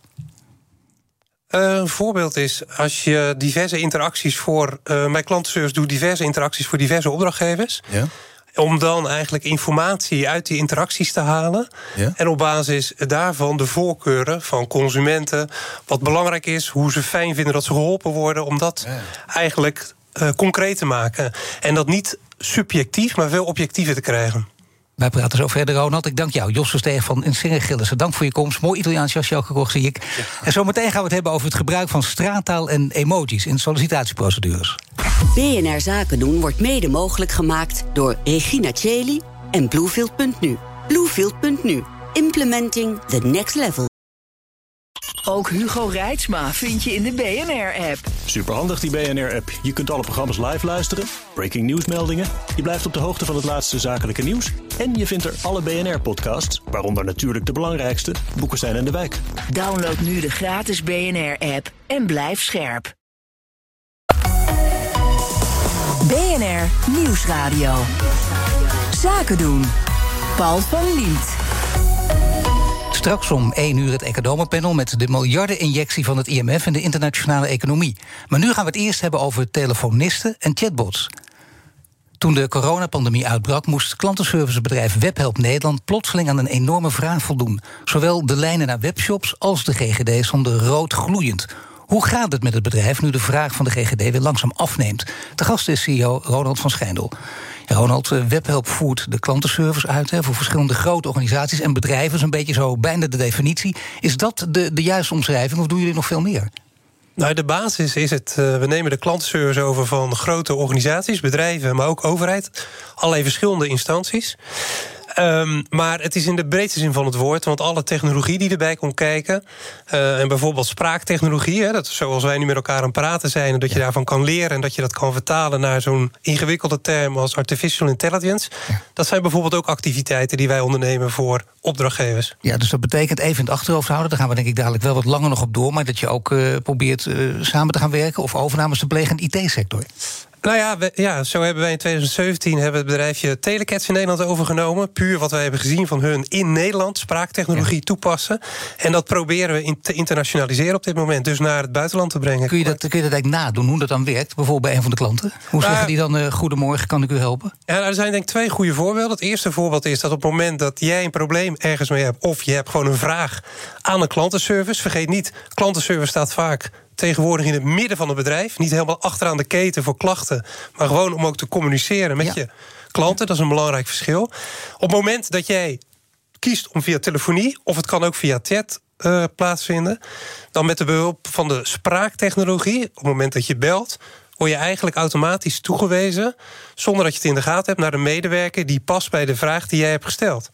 Uh, een voorbeeld is, als je diverse interacties voor... Uh, mijn klantenservice doet diverse interacties voor diverse opdrachtgevers. Ja. Om dan eigenlijk informatie uit die interacties te halen. Ja. En op basis daarvan de voorkeuren van consumenten. Wat belangrijk is, hoe ze fijn vinden dat ze geholpen worden. Om dat ja. eigenlijk uh, concreet te maken. En dat niet subjectief, maar veel objectiever te krijgen. Wij praten zo verder, Ronald. Ik dank jou, Jos Versteeg van Insinger Gillissen. Dank voor je komst. Mooi Italiaans jasje ook gekocht, zie ik. Ja. En zometeen gaan we het hebben over het gebruik van straattaal en emojis in sollicitatieprocedures. B N R Zaken doen wordt mede mogelijk gemaakt door Regina Cheli en Bluefield punt nu. Bluefield punt nu. Implementing the next level. Ook Hugo Reitsma vind je in de B N R-app. Superhandig die B N R-app. Je kunt alle programma's live luisteren, breaking nieuwsmeldingen. Je blijft op de hoogte van het laatste zakelijke nieuws. En je vindt er alle B N R-podcasts, waaronder natuurlijk de belangrijkste, Boekenstein en de Wijk. Download nu de gratis B N R-app en blijf scherp. B N R Nieuwsradio. Zaken doen. Paul van Liemt. Straks om één uur het economenpanel met de miljardeninjectie van het I M F in de internationale economie. Maar nu gaan we het eerst hebben over telefonisten en chatbots. Toen de coronapandemie uitbrak, moest klantenservicebedrijf Webhelp Nederland plotseling aan een enorme vraag voldoen. Zowel de lijnen naar webshops als de G G D stonden rood gloeiend. Hoe gaat het met het bedrijf nu de vraag van de G G D weer langzaam afneemt? De gast is C E O Ronald van Schijndel. Ja, Ronald, Webhelp voert de klantenservice uit hè, voor verschillende grote organisaties en bedrijven. Is een beetje zo bijna de definitie. Is dat de, de juiste omschrijving of doen jullie nog veel meer? Nou, de basis is het, uh, we nemen de klantenservice over van grote organisaties, bedrijven, maar ook overheid. Allerlei verschillende instanties. Um, maar het is in de breedste zin van het woord, want alle technologie die erbij komt kijken, uh, en bijvoorbeeld spraaktechnologie, hè, dat is zoals wij nu met elkaar aan het praten zijn, en dat je ja. daarvan kan leren en dat je dat kan vertalen naar zo'n ingewikkelde term als artificial intelligence. Ja. Dat zijn bijvoorbeeld ook activiteiten die wij ondernemen voor opdrachtgevers. Ja, dus dat betekent even in het achterhoofd houden, daar gaan we denk ik dadelijk wel wat langer nog op door, maar dat je ook uh, probeert uh, samen te gaan werken of overnames te plegen in de I T-sector. Nou ja, we, ja, zo hebben wij in twintig zeventien hebben het bedrijfje Telecats in Nederland overgenomen. Puur wat wij hebben gezien van hun in Nederland, spraaktechnologie ja. toepassen. En dat proberen we in te internationaliseren op dit moment, dus naar het buitenland te brengen. Kun je dat, kun je dat eigenlijk nadoen, hoe dat dan werkt? Bijvoorbeeld bij een van de klanten? Hoe zeggen uh, die dan, uh, goedemorgen, kan ik u helpen? Ja, nou, er zijn denk ik twee goede voorbeelden. Het eerste voorbeeld is dat op het moment dat jij een probleem ergens mee hebt, of je hebt gewoon een vraag aan een klantenservice, vergeet niet, klantenservice staat vaak tegenwoordig in het midden van het bedrijf. Niet helemaal achteraan de keten voor klachten, maar gewoon om ook te communiceren met ja. je klanten. Dat is een belangrijk verschil. Op het moment dat jij kiest om via telefonie, of het kan ook via chat uh, plaatsvinden, dan met de behulp van de spraaktechnologie, op het moment dat je belt, word je eigenlijk automatisch toegewezen, zonder dat je het in de gaten hebt, naar de medewerker die past bij de vraag die jij hebt gesteld.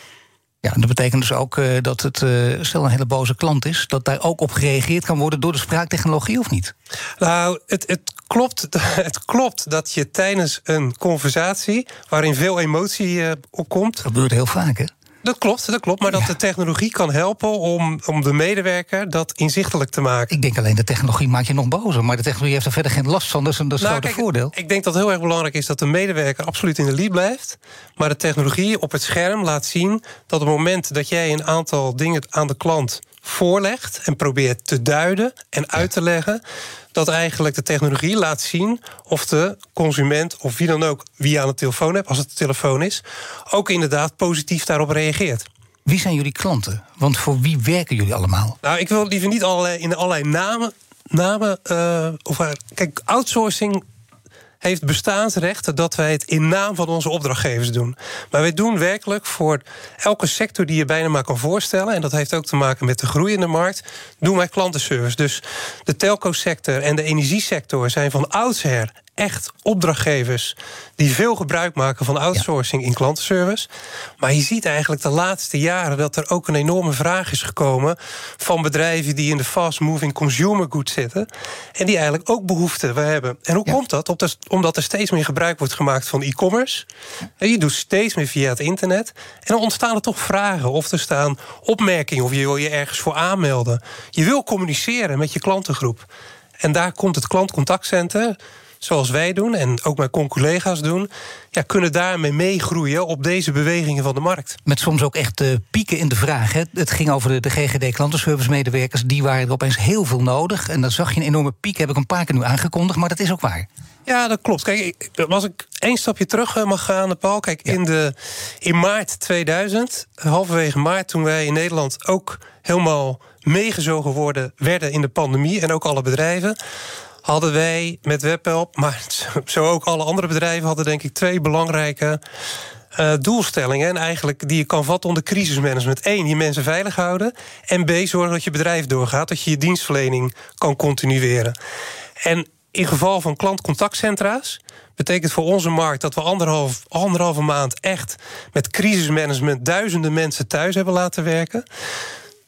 Ja, dat betekent dus ook uh, dat het, uh, stel een hele boze klant is, dat daar ook op gereageerd kan worden door de spraaktechnologie, of niet? Nou, het, het, klopt, het klopt dat je tijdens een conversatie, waarin veel emotie uh, opkomt. Dat gebeurt heel vaak, hè? Dat klopt, dat klopt. Maar dat ja. de technologie kan helpen om, om de medewerker dat inzichtelijk te maken. Ik denk alleen de technologie maakt je nog bozer. Maar de technologie heeft er verder geen last van. Dat is een, dat is nou, een groot voordeel. Ik denk dat het heel erg belangrijk is dat de medewerker absoluut in de lead blijft. Maar de technologie op het scherm laat zien dat op het moment dat jij een aantal dingen aan de klant voorlegt en probeert te duiden en uit te leggen, dat eigenlijk de technologie laat zien of de consument of wie dan ook, wie je aan de telefoon hebt, als het de telefoon is, ook inderdaad positief daarop reageert. Wie zijn jullie klanten? Want voor wie werken jullie allemaal? Nou, ik wil liever niet allerlei, in allerlei namen. namen uh, of, uh, kijk, outsourcing heeft bestaansrechten dat wij het in naam van onze opdrachtgevers doen. Maar wij doen werkelijk voor elke sector die je bijna maar kan voorstellen, en dat heeft ook te maken met de groeiende markt, doen wij klantenservice. Dus de telco-sector en de energiesector zijn van oudsher echt opdrachtgevers die veel gebruik maken van outsourcing ja. in klantenservice. Maar je ziet eigenlijk de laatste jaren dat er ook een enorme vraag is gekomen van bedrijven die in de fast-moving consumer goods zitten en die eigenlijk ook behoefte hebben. En hoe ja. komt dat? Omdat er steeds meer gebruik wordt gemaakt van e-commerce. En je doet steeds meer via het internet. En dan ontstaan er toch vragen of er staan opmerkingen of je wil je ergens voor aanmelden. Je wil communiceren met je klantengroep. En daar komt het klantcontactcenter, zoals wij doen en ook mijn collega's doen, ja, kunnen daarmee meegroeien op deze bewegingen van de markt. Met soms ook echt uh, pieken in de vraag. Hè? Het ging over de, de G G D-klantenservice-medewerkers. Die waren er opeens heel veel nodig. En dan zag je een enorme piek, heb ik een paar keer nu aangekondigd. Maar dat is ook waar. Ja, dat klopt. Kijk, als ik één stapje terug mag gaan, Paul. Kijk, ja. in, de, in maart tweeduizend, halverwege maart, toen wij in Nederland ook helemaal meegezogen worden, werden in de pandemie, en ook alle bedrijven, hadden wij met Webhelp, maar zo ook alle andere bedrijven, hadden denk ik twee belangrijke uh, doelstellingen. En eigenlijk die je kan vatten onder crisismanagement. Eén, je mensen veilig houden. En B, zorgen dat je bedrijf doorgaat, dat je je dienstverlening kan continueren. En in geval van klantcontactcentra's betekent voor onze markt dat we anderhalf, anderhalve maand echt met crisismanagement duizenden mensen thuis hebben laten werken.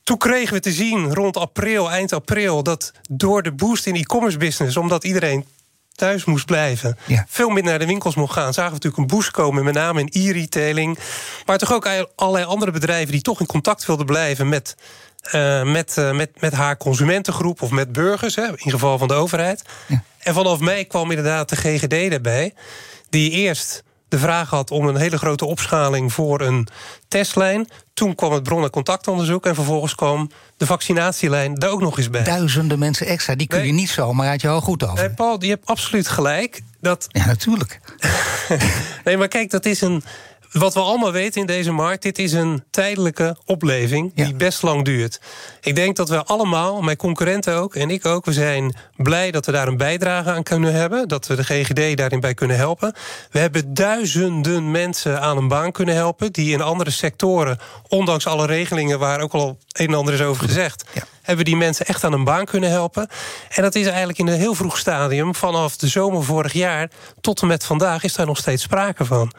toen kregen we te zien rond april, eind april, dat door de boost in e-commerce business, omdat iedereen thuis moest blijven, ja. veel minder naar de winkels mocht gaan, zagen we natuurlijk een boost komen, met name in e-retailing, maar toch ook allerlei andere bedrijven die toch in contact wilden blijven met, uh, met, uh, met, met haar consumentengroep of met burgers, hè, in geval van de overheid. Ja. En vanaf mei kwam inderdaad de G G D erbij, die eerst de vraag had om een hele grote opschaling voor een testlijn. Toen kwam het bron- en contactonderzoek en vervolgens kwam de vaccinatielijn daar ook nog eens bij. Duizenden mensen extra, die kun je nee. niet zomaar uit je hoofd goed over. Nee, Paul, je hebt absoluut gelijk. Dat... Ja, natuurlijk. nee, maar kijk, dat is een... Wat we allemaal weten in deze markt, dit is een tijdelijke opleving die ja. best lang duurt. Ik denk dat we allemaal, mijn concurrenten ook en ik ook, we zijn blij dat we daar een bijdrage aan kunnen hebben, dat we de G G D daarin bij kunnen helpen. We hebben duizenden mensen aan een baan kunnen helpen die in andere sectoren, ondanks alle regelingen waar ook al een en ander is over gezegd, ja. hebben die mensen echt aan een baan kunnen helpen. En dat is eigenlijk in een heel vroeg stadium, vanaf de zomer vorig jaar tot en met vandaag, is daar nog steeds sprake van.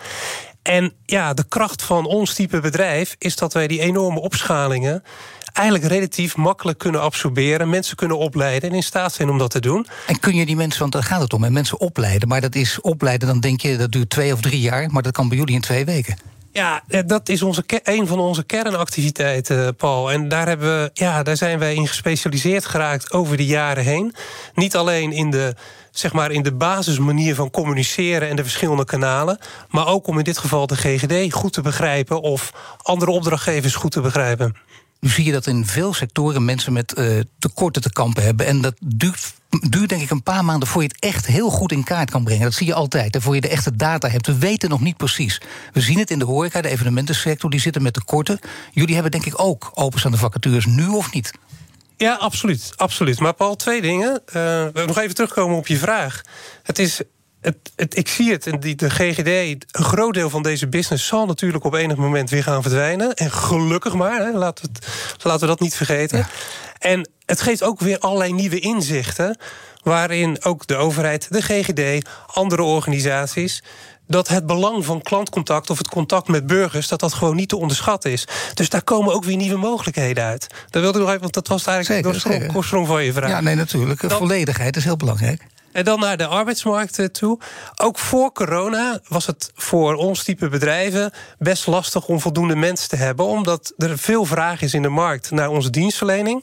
En ja, de kracht van ons type bedrijf is dat wij die enorme opschalingen eigenlijk relatief makkelijk kunnen absorberen, mensen kunnen opleiden en in staat zijn om dat te doen. En kun je die mensen, want daar gaat het om, hè, mensen opleiden, maar dat is opleiden, dan denk je dat duurt twee of drie jaar, maar dat kan bij jullie in twee weken. Ja, dat is onze, een van onze kernactiviteiten, Paul. En daar, hebben we, ja, daar zijn wij in gespecialiseerd geraakt over de jaren heen. Niet alleen in de, zeg maar, in de basismanier van communiceren en de verschillende kanalen, maar ook om in dit geval de G G D goed te begrijpen of andere opdrachtgevers goed te begrijpen. Nu zie je dat in veel sectoren mensen met uh, tekorten te kampen hebben. En dat duurt, duurt denk ik een paar maanden voor je het echt heel goed in kaart kan brengen. Dat zie je altijd, en voor je de echte data hebt. We weten nog niet precies. We zien het in de horeca, de evenementensector, die zitten met tekorten. Jullie hebben denk ik ook openstaande vacatures, nu of niet? Ja, absoluut. absoluut. Maar Paul, twee dingen. Uh, nog even terugkomen op je vraag. Het is... Het, het, ik zie het, en die, de G G D, een groot deel van deze business zal natuurlijk op enig moment weer gaan verdwijnen. En gelukkig maar, hè, laten, we het, laten we dat niet vergeten. Ja. En het geeft ook weer allerlei nieuwe inzichten, waarin ook de overheid, de G G D, andere organisaties, dat het belang van klantcontact of het contact met burgers, dat dat gewoon niet te onderschatten is. Dus daar komen ook weer nieuwe mogelijkheden uit. Dat wilde ik nog even, want dat was eigenlijk zeker, de oorsprong van je vraag. Ja, nee, natuurlijk. Dan, volledigheid is heel belangrijk. En dan naar de arbeidsmarkt toe. Ook voor corona was het voor ons type bedrijven best lastig om voldoende mensen te hebben, omdat er veel vraag is in de markt naar onze dienstverlening.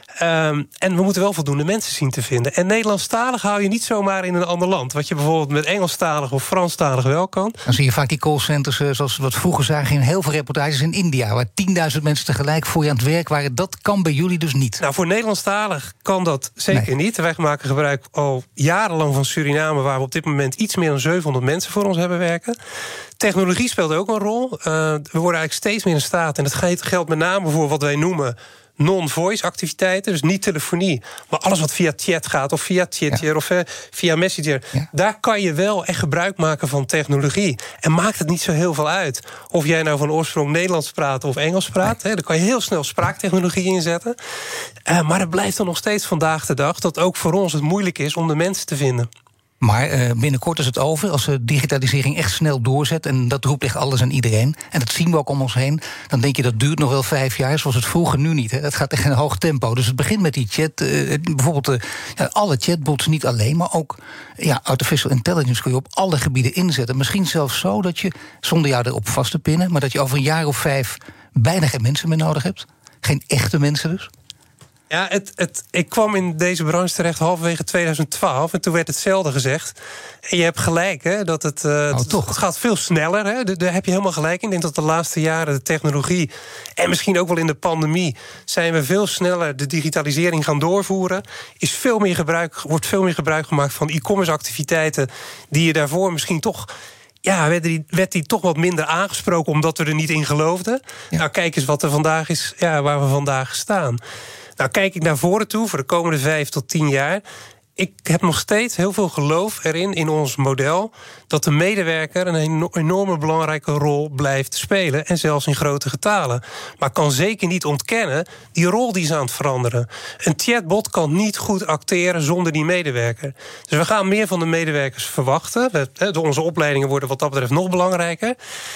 Um, en we moeten wel voldoende mensen zien te vinden. En Nederlandstalig hou je niet zomaar in een ander land. Wat je bijvoorbeeld met Engelstalig of Franstalig wel kan. Dan zie je vaak die callcenters, zoals we wat vroeger zagen in heel veel reportages in India, waar tienduizend mensen tegelijk voor je aan het werk waren. Dat kan bij jullie dus niet. Nou, voor Nederlandstalig kan dat zeker nee. niet. Wij maken gebruik al jarenlang van Suriname, waar we op dit moment iets meer dan zevenhonderd mensen voor ons hebben werken. Technologie speelt ook een rol. Uh, we worden eigenlijk steeds meer in staat, en dat geldt met name voor wat wij noemen non-voice activiteiten, dus niet telefonie, maar alles wat via chat gaat, of via Twitter, ja. of uh, via Messenger. Ja. Daar kan je wel echt gebruik maken van technologie. En maakt het niet zo heel veel uit of jij nou van oorsprong Nederlands praat of Engels praat. Nee. Hè, dan kan je heel snel spraaktechnologie inzetten. Uh, maar het blijft dan nog steeds vandaag de dag dat ook voor ons het moeilijk is om de mensen te vinden. Maar uh, binnenkort is het over, als de digitalisering echt snel doorzet, en dat roept echt alles en iedereen, en dat zien we ook om ons heen, dan denk je dat duurt nog wel vijf jaar, zoals het vroeger nu niet. Hè. Het gaat echt in een hoog tempo. Dus het begint met die chat, uh, bijvoorbeeld uh, ja, alle chatbots niet alleen, maar ook ja, artificial intelligence kun je op alle gebieden inzetten. Misschien zelfs zo dat je, zonder jou erop vast te pinnen, maar dat je over een jaar of vijf bijna geen mensen meer nodig hebt. Geen echte mensen dus. Ja, het, het, ik kwam in deze branche terecht halverwege tweeduizend twaalf... en toen werd hetzelfde gezegd. En je hebt gelijk, hè, dat het, uh, oh, het, het gaat veel sneller. Hè, daar, daar heb je helemaal gelijk in. Ik denk dat de laatste jaren de technologie, en misschien ook wel in de pandemie, zijn we veel sneller de digitalisering gaan doorvoeren. Is veel meer gebruik, wordt veel meer gebruik gemaakt van e-commerce activiteiten die je daarvoor misschien toch, ja, werd die, werd die toch wat minder aangesproken omdat we er niet in geloofden. Ja. Nou, kijk eens wat er vandaag is, ja, waar we vandaag staan. Nou, kijk ik naar voren toe, voor de komende vijf tot tien jaar, ik heb nog steeds heel veel geloof erin, in ons model, dat de medewerker een enorme belangrijke rol blijft spelen. En zelfs in grote getalen. Maar kan zeker niet ontkennen, die rol die is aan het veranderen. Een chatbot kan niet goed acteren zonder die medewerker. Dus we gaan meer van de medewerkers verwachten. We, onze opleidingen worden wat dat betreft nog belangrijker.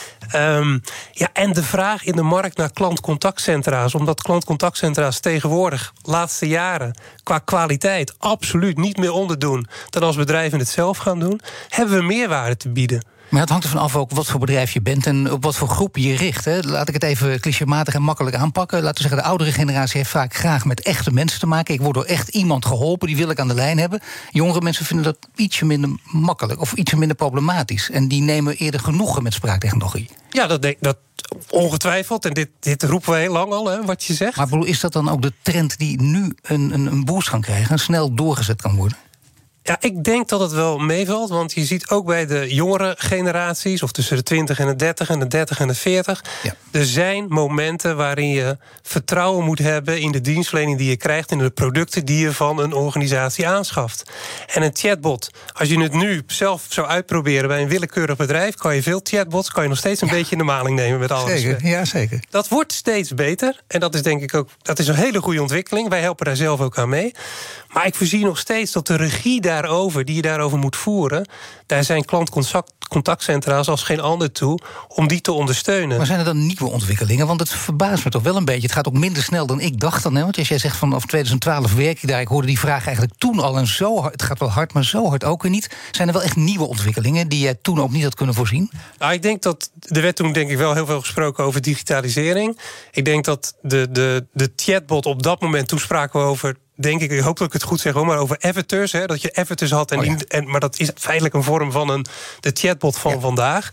Um, ja, en de vraag in de markt naar klantcontactcentra's. Omdat klantcontactcentra's tegenwoordig, laatste jaren, qua kwaliteit absoluut niet meer onderdoen dan als bedrijven het zelf gaan doen, hebben we meerwaarde te bieden. Maar het hangt ervan af ook wat voor bedrijf je bent en op wat voor groep je je richt. Hè. Laat ik het even clichématig en makkelijk aanpakken. Laten we zeggen, de oudere generatie heeft vaak graag met echte mensen te maken. Ik word door echt iemand geholpen, die wil ik aan de lijn hebben. Jongere mensen vinden dat ietsje minder makkelijk of ietsje minder problematisch. En die nemen eerder genoegen met spraaktechnologie. Ja, dat, denk, dat ongetwijfeld. En dit, dit roepen we heel lang al, hè, wat je zegt. Maar bedoel, is dat dan ook de trend die nu een, een, een boost kan krijgen en snel doorgezet kan worden? Ja, ik denk dat het wel meevalt, want je ziet ook bij de jongere generaties, of tussen de twintig en de dertig en de dertig en de veertig... Ja. Er zijn momenten waarin je vertrouwen moet hebben in de dienstverlening die je krijgt, in de producten die je van een organisatie aanschaft. En een chatbot, als je het nu zelf zou uitproberen bij een willekeurig bedrijf, kan je veel chatbots, kan je nog steeds een ja. beetje in de maling nemen met alles. Zeker, ja, zeker. Dat wordt steeds beter. En dat is denk ik ook, dat is een hele goede ontwikkeling. Wij helpen daar zelf ook aan mee. Maar ik voorzie nog steeds dat de regie daarover, die je daarover moet voeren, daar zijn klantcontactcentra's als geen ander toe om die te ondersteunen. Maar zijn er dan nieuwe ontwikkelingen? Want het verbaast me toch wel een beetje. Het gaat ook minder snel dan ik dacht dan. Hè? Want als jij zegt vanaf twintig twaalf werk je daar, ik hoorde die vraag eigenlijk toen al en zo hard. Het gaat wel hard, maar zo hard ook weer niet. Zijn er wel echt nieuwe ontwikkelingen die jij toen ook niet had kunnen voorzien? Nou, ik denk dat er werd toen denk ik wel heel veel gesproken over digitalisering. Ik denk dat de, de, de chatbot op dat moment, toen spraken we over, denk ik, ik hoop dat ik het goed zeg, maar over avatars. Hè, dat je avatars had. En, oh ja. die, en, maar dat is feitelijk een vorm van een, de chatbot van ja. vandaag.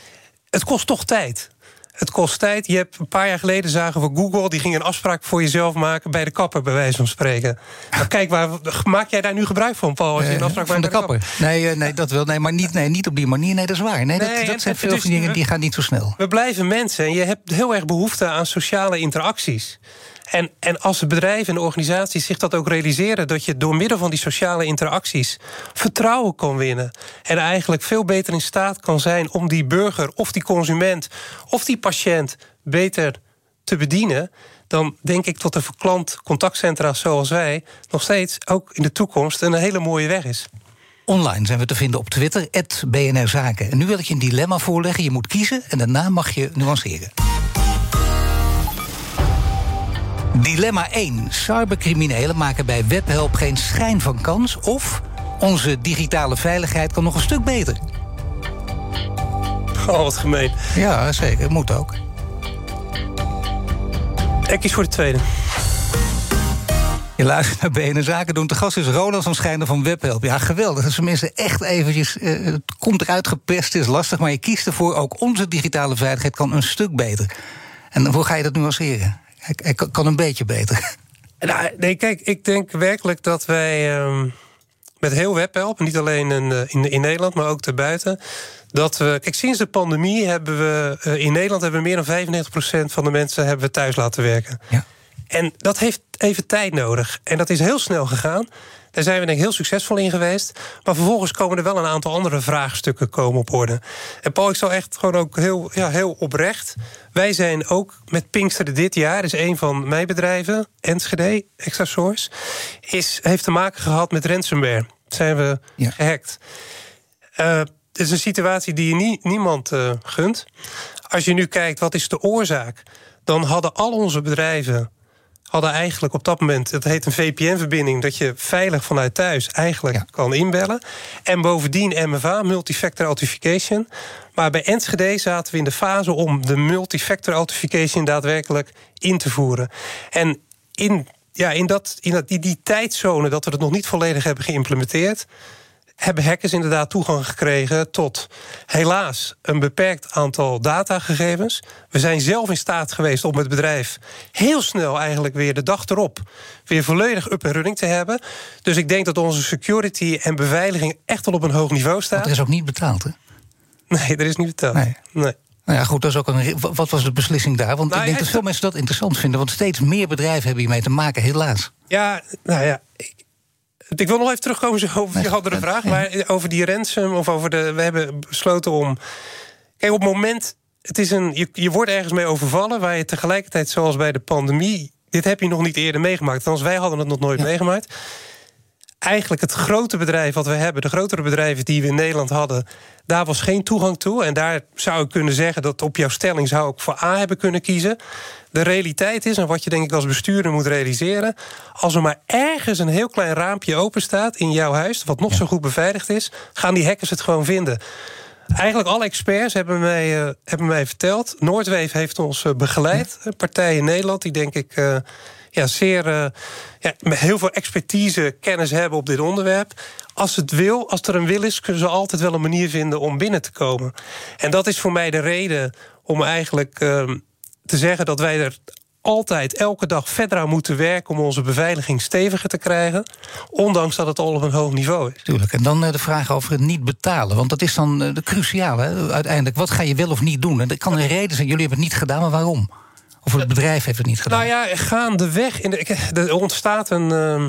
Het kost toch tijd. Het kost tijd. Je hebt een paar jaar geleden zagen we Google, die ging een afspraak voor jezelf maken bij de kapper, bij wijze van spreken. Maar kijk, waar maak jij daar nu gebruik van, Paul? Als je een afspraak uh, van bij de, de kapper? kapper? Nee, uh, nee, dat wel. Nee, maar niet, nee, niet op die manier. Nee, dat is waar. Nee, dat, nee, dat zijn veel dus, dingen die gaan niet zo snel. We blijven mensen en je hebt heel erg behoefte aan sociale interacties. En, en als de bedrijven en de organisaties zich dat ook realiseren, dat je door middel van die sociale interacties vertrouwen kan winnen. En eigenlijk veel beter in staat kan zijn om die burger of die consument of die patiënt beter te bedienen, dan denk ik dat er voor klantcontactcentra's zoals wij nog steeds ook in de toekomst een hele mooie weg is. Online zijn we te vinden op Twitter, at B N R Zaken. En nu wil ik je een dilemma voorleggen. Je moet kiezen en daarna mag je nuanceren. Dilemma één. Cybercriminelen maken bij Webhelp geen schijn van kans, of onze digitale veiligheid kan nog een stuk beter. Oh, wat gemeen. Ja, zeker. Moet ook. Ik kies voor de tweede. Je luistert naar B N R Zaken doen. De gast is Ronald van Schijnen van Webhelp. Ja, geweldig. Dat is tenminste echt eventjes, uh, het komt eruit gepest, is lastig, maar je kiest ervoor, ook onze digitale veiligheid kan een stuk beter. En hoe ga je dat nuanceren? Hij kan een beetje beter. Nou, nee, kijk, ik denk werkelijk dat wij um, met heel Webhelp, niet alleen in, in, in Nederland, maar ook daarbuiten, dat we, kijk, sinds de pandemie hebben we uh, in Nederland hebben we meer dan vijfennegentig procent van de mensen hebben we thuis laten werken. Ja. En dat heeft even tijd nodig. En dat is heel snel gegaan. Daar zijn we denk ik heel succesvol in geweest. Maar vervolgens komen er wel een aantal andere vraagstukken komen op orde. En Paul, ik zal echt gewoon ook heel, ja, heel oprecht. Wij zijn ook met Pinksteren dit jaar, is een van mijn bedrijven, Enschede, Extrasource, is, heeft te maken gehad met ransomware. Zijn we ja. gehackt. Uh, het is een situatie die je nie, niemand uh, gunt. Als je nu kijkt, wat is de oorzaak? Dan hadden al onze bedrijven hadden eigenlijk op dat moment, dat heet een V P N-verbinding, dat je veilig vanuit thuis eigenlijk ja. kan inbellen. En bovendien M F A, Multifactor Authentication. Maar bij Enschede zaten we in de fase om de Multifactor Authentication daadwerkelijk in te voeren. En in, ja, in, dat, in dat, die, die tijdzone dat we het nog niet volledig hebben geïmplementeerd, hebben hackers inderdaad toegang gekregen tot, helaas, een beperkt aantal datagegevens. We zijn zelf in staat geweest om het bedrijf heel snel eigenlijk weer de dag erop weer volledig up en running te hebben. Dus ik denk dat onze security en beveiliging echt al op een hoog niveau staat. Want er is ook niet betaald, hè? Nee, er is niet betaald. Nee. nee. Nou ja, goed, dat is ook een, wat was de beslissing daar? Want nou, ik denk dat veel mensen dat interessant vinden, want steeds meer bedrijven hebben hiermee te maken, helaas. Ja, nou ja, ik, Ik wil nog even terugkomen zo over die andere vraag. Maar over die ransom of over de... We hebben besloten om... Kijk, op het moment... Het is een, je, je wordt ergens mee overvallen... waar je tegelijkertijd, zoals bij de pandemie... Dit heb je nog niet eerder meegemaakt. Althans, wij hadden het nog nooit ja. meegemaakt. Eigenlijk het grote bedrijf wat we hebben... de grotere bedrijven die we in Nederland hadden... daar was geen toegang toe. En daar zou ik kunnen zeggen dat op jouw stelling... zou ik voor A hebben kunnen kiezen. De realiteit is, en wat je denk ik als bestuurder moet realiseren... als er maar ergens een heel klein raampje open staat in jouw huis... wat nog ja. zo goed beveiligd is... gaan die hackers het gewoon vinden. Eigenlijk alle experts hebben mij, uh, hebben mij verteld. Noordweef heeft ons uh, begeleid. Een partij in Nederland die denk ik... Uh, Ja, zeer uh, ja, met heel veel expertise, kennis hebben op dit onderwerp. Als het wil, als er een wil is, kunnen ze altijd wel een manier vinden om binnen te komen. En dat is voor mij de reden om eigenlijk uh, te zeggen dat wij er altijd elke dag verder aan moeten werken om onze beveiliging steviger te krijgen, ondanks dat het al op een hoog niveau is. Tuurlijk. En dan uh, de vraag over het niet betalen, want dat is dan uh, de cruciale. Hè? Uiteindelijk, wat ga je wel of niet doen? En dat kan een reden zijn, jullie hebben het niet gedaan, maar waarom? Of het bedrijf heeft het niet gedaan? Nou ja, gaandeweg. In de, er, ontstaat een, uh,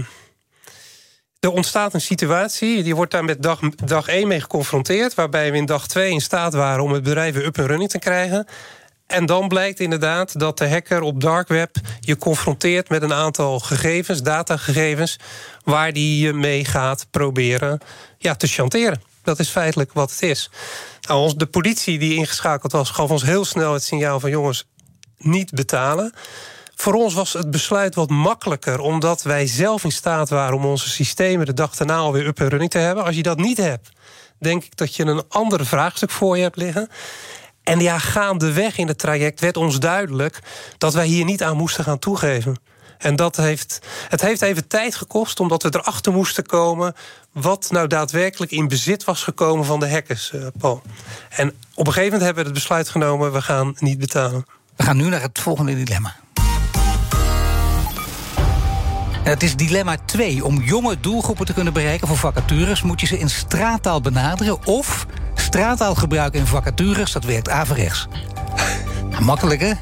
er ontstaat een situatie. Die wordt daar met dag, dag één mee geconfronteerd. Waarbij we in dag twee in staat waren om het bedrijf weer up en running te krijgen. En dan blijkt inderdaad dat de hacker op dark web je confronteert met een aantal gegevens, datagegevens, waar die je mee gaat proberen ja, te chanteren. Dat is feitelijk wat het is. Nou, de politie die ingeschakeld was, gaf ons heel snel het signaal van jongens, niet betalen. Voor ons was het besluit wat makkelijker, omdat wij zelf in staat waren om onze systemen de dag daarna alweer up en running te hebben. Als je dat niet hebt, denk ik dat je een ander vraagstuk voor je hebt liggen. En ja, gaandeweg in het traject werd ons duidelijk dat wij hier niet aan moesten gaan toegeven. En dat heeft, het heeft even tijd gekost, omdat we erachter moesten komen wat nou daadwerkelijk in bezit was gekomen van de hackers, uh, Paul. En op een gegeven moment hebben we het besluit genomen, we gaan niet betalen. We gaan nu naar het volgende dilemma. Het is dilemma twee. Om jonge doelgroepen te kunnen bereiken voor vacatures moet je ze in straattaal benaderen, of straattaal gebruiken in vacatures, dat werkt averechts. Makkelijk, hè?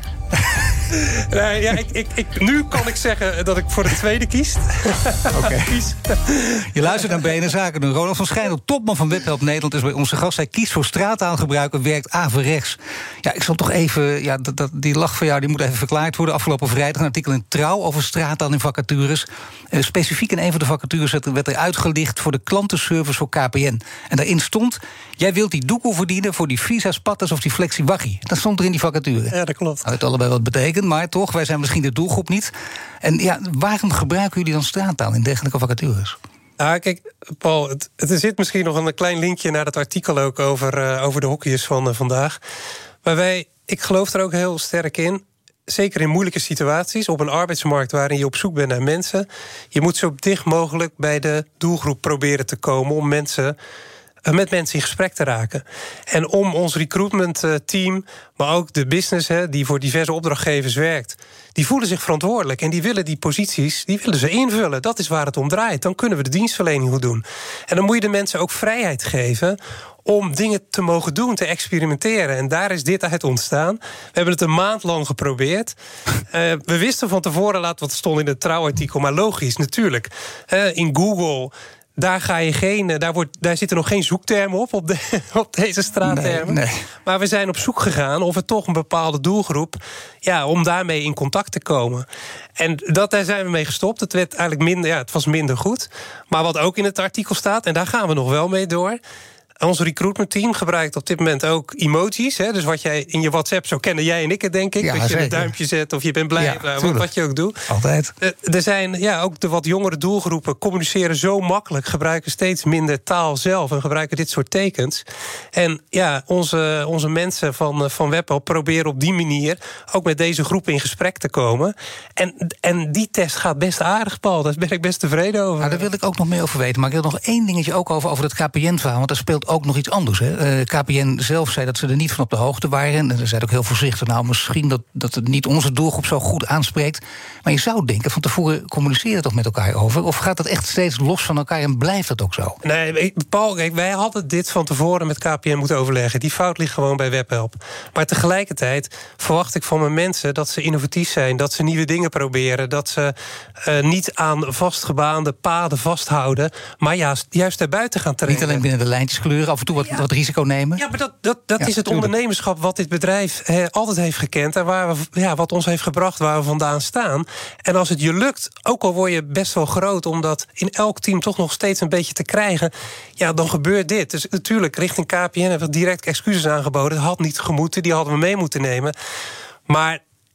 Nee, ja, ik, ik, ik, nu kan ik zeggen dat ik voor de tweede kies. Okay. kies. Je luistert naar B N R Zaken doen. Ronald van Schijndel, topman van Webhelp Nederland, is bij onze gast. Hij kiest voor straattaalgebruiken, werkt averechts. Ja, ik zal toch even... Ja, dat, dat, die lach van jou die moet even verklaard worden. Afgelopen vrijdag een artikel in Trouw over straattaal in vacatures. Uh, specifiek in een van de vacatures werd er uitgelicht voor de klantenservice voor K P N. En daarin stond, jij wilt die doekoe verdienen voor die Visa Spattas of die Flexi-Waggie. Dat stond er in die vacature. Ja, dat klopt. Nou, het allebei wat betekent. Maar toch, wij zijn misschien de doelgroep niet. En ja, waarom gebruiken jullie dan straattaal in dergelijke vacatures? Nou, kijk, Paul, het, het, er zit misschien nog een klein linkje naar dat artikel ook over, uh, over de hockeyers van uh, vandaag. Maar wij, ik geloof er ook heel sterk in, zeker in moeilijke situaties, op een arbeidsmarkt waarin je op zoek bent naar mensen, je moet zo dicht mogelijk bij de doelgroep proberen te komen om mensen... met mensen in gesprek te raken. En om ons recruitment team, maar ook de business, hè, die voor diverse opdrachtgevers werkt, die voelen zich verantwoordelijk en die willen die posities, die willen ze invullen. Dat is waar het om draait. Dan kunnen we de dienstverlening goed doen. En dan moet je de mensen ook vrijheid geven om dingen te mogen doen, te experimenteren. En daar is dit uit ontstaan. We hebben het een maand lang geprobeerd. Uh, we wisten van tevoren, laat wat stond in het trouwartikel, maar logisch, natuurlijk. Uh, in Google, daar, ga je geen, daar, wordt, daar zitten nog geen zoektermen op, op, de, op deze straattermen. Nee, nee. Maar we zijn op zoek gegaan of er toch een bepaalde doelgroep, ja, om daarmee in contact te komen. En dat, daar zijn we mee gestopt. Het werd eigenlijk minder, ja, het was minder goed. Maar wat ook in het artikel staat, en daar gaan we nog wel mee door, ons recruitment team gebruikt op dit moment ook emojis. Hè, dus wat jij in je WhatsApp, zo kennen jij en ik het, denk ik. Ja, dat je zeker. Een duimpje zet of je bent blij. Ja, wat, wat je ook doet. Altijd. Er zijn ja, ook de wat jongere doelgroepen communiceren zo makkelijk, gebruiken steeds minder taal zelf en gebruiken dit soort tekens. En ja, onze, onze mensen van, van Webhelp proberen op die manier ook met deze groep in gesprek te komen. En, en die test gaat best aardig, Paul. Daar ben ik best tevreden over. Nou, daar wil ik ook nog meer over weten. Maar ik wil nog één dingetje ook over, over dat K P N-verhaal. Want daar speelt ook nog iets anders. Hè? Uh, K P N zelf zei dat ze er niet van op de hoogte waren. En ze zeiden ook heel voorzichtig, nou misschien dat, dat het niet onze doelgroep zo goed aanspreekt. Maar je zou denken, van tevoren communiceren toch met elkaar over? Of gaat dat echt steeds los van elkaar en blijft dat ook zo? Nee, Paul, kijk, wij hadden dit van tevoren met K P N moeten overleggen. Die fout ligt gewoon bij Webhelp. Maar tegelijkertijd verwacht ik van mijn mensen dat ze innovatief zijn, dat ze nieuwe dingen proberen, dat ze uh, niet aan vastgebaande paden vasthouden, maar juist, juist daarbuiten gaan trainen. Niet alleen binnen de lijntjes kleuren, af en toe wat, ja. wat risico nemen. Ja, maar dat, dat, dat ja, is het tuurlijk. ondernemerschap wat dit bedrijf he, altijd heeft gekend en waar we, ja, wat ons heeft gebracht waar we vandaan staan. En als het je lukt, ook al word je best wel groot, om dat in elk team toch nog steeds een beetje te krijgen, ja, dan gebeurt dit. Dus natuurlijk, richting K P N hebben we direct excuses aangeboden. Dat had niet gemoeten, die hadden we mee moeten nemen. Maar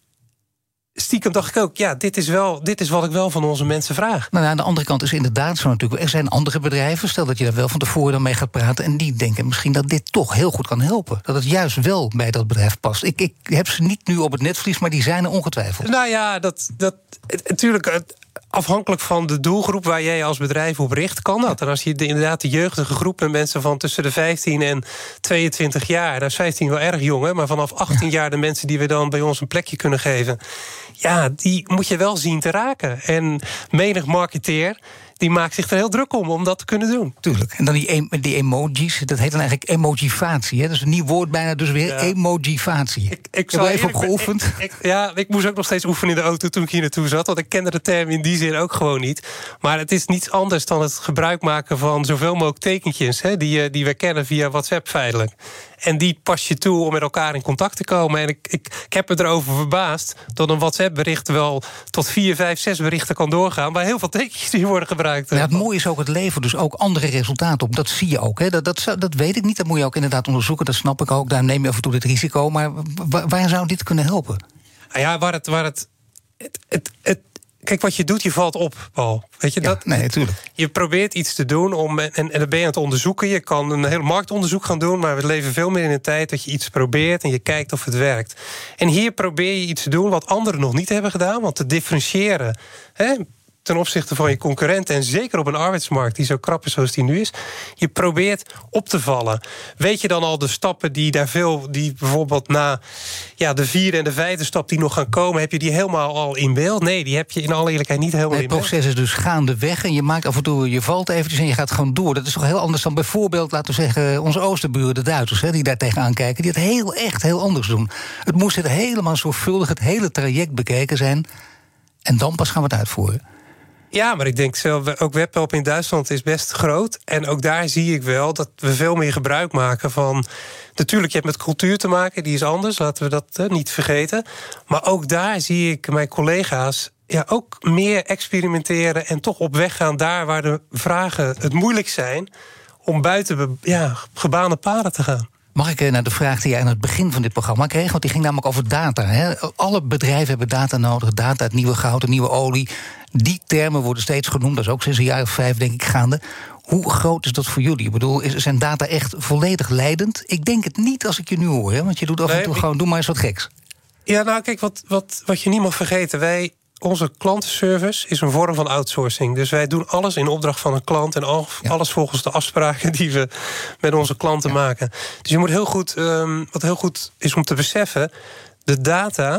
stiekem dacht ik ook, ja, dit is, wel, dit is wat ik wel van onze mensen vraag. Nou, aan de andere kant is inderdaad zo natuurlijk. Er zijn andere bedrijven, stel dat je daar wel van tevoren dan mee gaat praten, en die denken misschien dat dit toch heel goed kan helpen. Dat het juist wel bij dat bedrijf past. Ik, ik heb ze niet nu op het netvlies, maar die zijn er ongetwijfeld. Nou ja, dat, dat natuurlijk, afhankelijk van de doelgroep waar jij als bedrijf op richt, kan dat. En als je de, inderdaad de jeugdige groep en mensen van tussen de vijftien en tweeëntwintig jaar, daar is vijftien wel erg jong, hè, maar vanaf achttien jaar de mensen die we dan bij ons een plekje kunnen geven, ja, die moet je wel zien te raken. En menig marketeer die maakt zich er heel druk om, om dat te kunnen doen. Tuurlijk. En dan die, die emojis, dat heet dan eigenlijk emojivatie. Hè? Dat is een nieuw woord bijna, dus weer ja. emojivatie. Ik, ik heb er even op geoefend. Ik, ik, ja, ik moest ook nog steeds oefenen in de auto toen ik hier naartoe zat, want ik kende de term in die zin ook gewoon niet. Maar het is niets anders dan het gebruik maken van zoveel mogelijk tekentjes, hè, die, die we kennen via WhatsApp feitelijk. En die pas je toe om met elkaar in contact te komen. En ik, ik, ik heb me erover verbaasd dat een WhatsApp-bericht wel tot vier, vijf, zes berichten kan doorgaan, waar heel veel tekentjes die worden gebruikt. Ja, het mooie is ook, het levert dus ook andere resultaten op. Dat zie je ook. Hè. Dat, dat, dat weet ik niet. Dat moet je ook inderdaad onderzoeken. Dat snap ik ook. Daar neem je af en toe het risico. Maar waar, waar zou dit kunnen helpen? Nou ja, waar het... Waar het, het, het, het Kijk, wat je doet, je valt op, Paul. Weet je, ja, dat, nee, natuurlijk. Je probeert iets te doen om, en, en dan ben je aan het onderzoeken. Je kan een heel marktonderzoek gaan doen, maar we leven veel meer in een tijd dat je iets probeert en je kijkt of het werkt. En hier probeer je iets te doen wat anderen nog niet hebben gedaan, want te differentiëren, hè, ten opzichte van je concurrenten, en zeker op een arbeidsmarkt die zo krap is zoals die nu is, je probeert op te vallen. Weet je dan al de stappen die daar veel, die bijvoorbeeld na ja, de vierde en de vijfde stap die nog gaan komen, heb je die helemaal al in beeld? Nee, die heb je in alle eerlijkheid niet helemaal nee, in beeld. Het proces is dus gaandeweg en je maakt af en toe, je valt eventjes en je gaat gewoon door. Dat is toch heel anders dan bijvoorbeeld, laten we zeggen, onze oosterburen, de Duitsers, hè, die daar tegenaan kijken, die het heel echt heel anders doen. Het moest het helemaal zorgvuldig, het hele traject bekeken zijn, en dan pas gaan we het uitvoeren. Ja, maar ik denk zelf, ook Webhelp in Duitsland is best groot. En ook daar zie ik wel dat we veel meer gebruik maken van, natuurlijk, je hebt met cultuur te maken, die is anders, laten we dat uh, niet vergeten. Maar ook daar zie ik mijn collega's ja, ook meer experimenteren en toch op weg gaan daar waar de vragen het moeilijk zijn, om buiten ja, gebaande paden te gaan. Mag ik naar de vraag die jij aan het begin van dit programma kreeg? Want die ging namelijk over data. Hè? Alle bedrijven hebben data nodig. Data, het nieuwe goud, de nieuwe olie. Die termen worden steeds genoemd. Dat is ook sinds een jaar of vijf, denk ik, gaande. Hoe groot is dat voor jullie? Ik bedoel, is, zijn data echt volledig leidend? Ik denk het niet als ik je nu hoor. Hè? Want je doet af en toe nee, gewoon, doe maar eens wat geks. Ja, nou kijk, wat, wat, wat je niet mag vergeten. Wij, onze klantenservice is een vorm van outsourcing. Dus wij doen alles in opdracht van een klant en al, ja. alles volgens de afspraken die we met onze klanten ja. maken. Dus je moet heel goed, um, wat heel goed is om te beseffen, de data,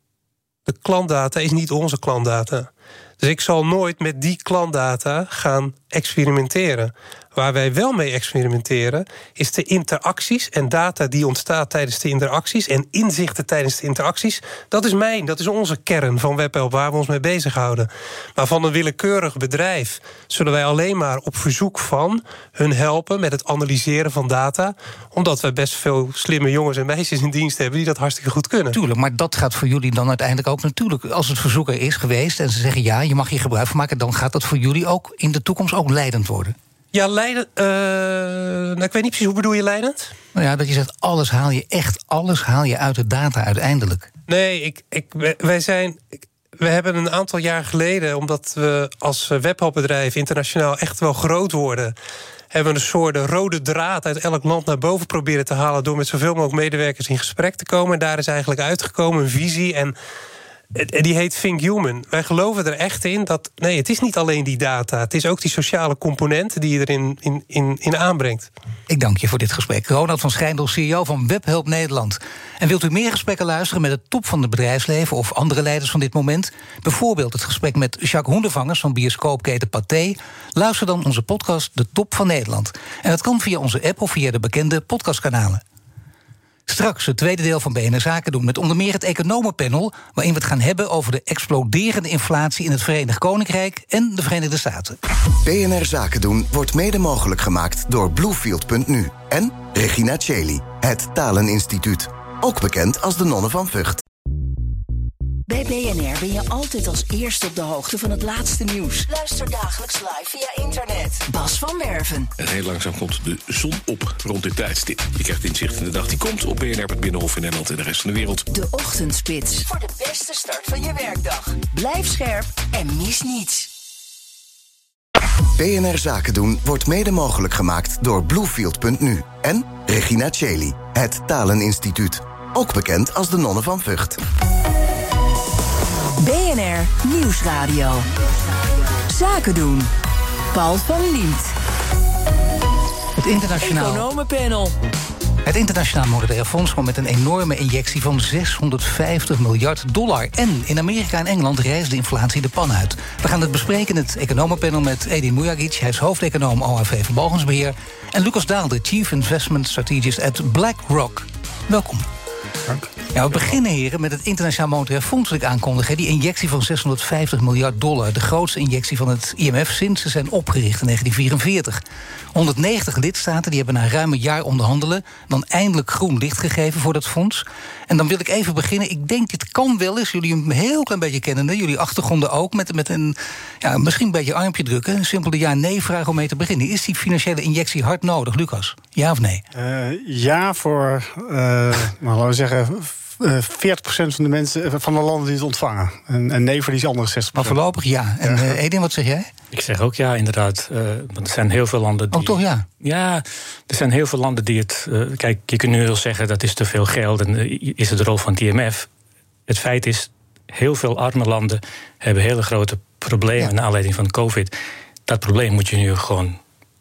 de klantdata is niet onze klantdata. Dus ik zal nooit met die klantdata gaan experimenteren. Waar wij wel mee experimenteren is de interacties en data die ontstaat tijdens de interacties en inzichten tijdens de interacties. Dat is mijn, dat is onze kern van Webhelp waar we ons mee bezighouden. Maar van een willekeurig bedrijf zullen wij alleen maar op verzoek van hun helpen met het analyseren van data, omdat wij best veel slimme jongens en meisjes in dienst hebben die dat hartstikke goed kunnen. Tuurlijk, maar dat gaat voor jullie dan uiteindelijk ook natuurlijk, als het verzoek er is geweest en ze zeggen ja, je mag hier gebruik van maken, dan gaat dat voor jullie ook in de toekomst ook leidend worden. Ja, leidend. Uh, nou, ik weet niet precies, hoe bedoel je leidend? Nou ja, dat je zegt, alles haal je, echt alles haal je uit de data uiteindelijk. Nee, ik, ik, wij zijn. We hebben een aantal jaar geleden, omdat we als webhelpbedrijf internationaal echt wel groot worden, hebben we een soort rode draad uit elk land naar boven proberen te halen door met zoveel mogelijk medewerkers in gesprek te komen. En daar is eigenlijk uitgekomen een visie en En die heet Think Human. Wij geloven er echt in dat... nee, het is niet alleen die data. Het is ook die sociale component die je erin in, in, in aanbrengt. Ik dank je voor dit gesprek. Ronald van Schijndel, C E O van Webhelp Nederland. En wilt u meer gesprekken luisteren met de top van het bedrijfsleven... of andere leiders van dit moment? Bijvoorbeeld het gesprek met Jacques Hoendevangers van bioscoopketen Pathé. Luister dan onze podcast De Top van Nederland. En dat kan via onze app of via de bekende podcastkanalen. Straks het tweede deel van B N R Zaken doen... met onder meer het economenpanel... waarin we het gaan hebben over de exploderende inflatie... in het Verenigd Koninkrijk en de Verenigde Staten. B N R Zaken doen wordt mede mogelijk gemaakt door Bluefield punt nu... en Regina Cheli, het Taleninstituut. Ook bekend als de Nonnen van Vught. Bij B N R ben je altijd als eerste op de hoogte van het laatste nieuws. Luister dagelijks live via internet. Bas van Werven. En heel langzaam komt de zon op rond dit tijdstip. Je krijgt inzicht in de dag die komt op B N R, het Binnenhof in Nederland en de rest van de wereld. De Ochtendspits. Voor de beste start van je werkdag. Blijf scherp en mis niets. B N R Zaken doen wordt mede mogelijk gemaakt door Bluefield punt nu... en Regina Cheli, het Taleninstituut. Ook bekend als de Nonnen van Vught. B N R Nieuwsradio. Zaken doen. Paul van Liemt. Het internationaal Economenpanel. Het Internationaal Monetair Fonds kwam met een enorme injectie van zeshonderdvijftig miljard dollar. En in Amerika en Engeland reist de inflatie de pan uit. We gaan het bespreken in het Economenpanel met Edin Mujagic. Hij is hoofdeconoom O H V Vermogensbeheer. En Lucas Daalder, Chief Investment Strategist at BlackRock. Welkom. Dank. Ja, we beginnen, heren, met het Internationaal Monetair Fonds dat ik aankondig. Die injectie van zeshonderdvijftig miljard dollar. De grootste injectie van het I M F sinds ze zijn opgericht in negentien vierenveertig. honderdnegentig lidstaten die hebben na ruim een jaar onderhandelen... dan eindelijk groen licht gegeven voor dat fonds. En dan wil ik even beginnen. Ik denk, dit kan wel eens, jullie een heel klein beetje kennende... jullie achtergronden ook, met, met een ja, misschien een beetje armpje drukken... een simpele ja-nee-vraag om mee te beginnen. Is die financiële injectie hard nodig, Lucas? Ja of nee? Uh, ja, voor, uh, nou, laten we zeggen... Uh, veertig procent van de mensen van de landen die het ontvangen. En, en nee voor die andere zestig procent. Maar voorlopig ja. En uh, Edin, wat zeg jij? Ik zeg ook ja, inderdaad. Uh, want er zijn heel veel landen die... Oh, toch ja? Ja, er zijn heel veel landen die het... Uh, kijk, je kunt nu wel zeggen dat is te veel geld... en uh, is het de rol van het I M F. Het feit is, heel veel arme landen... hebben hele grote problemen ja. naar aanleiding van COVID. Dat probleem moet je nu gewoon...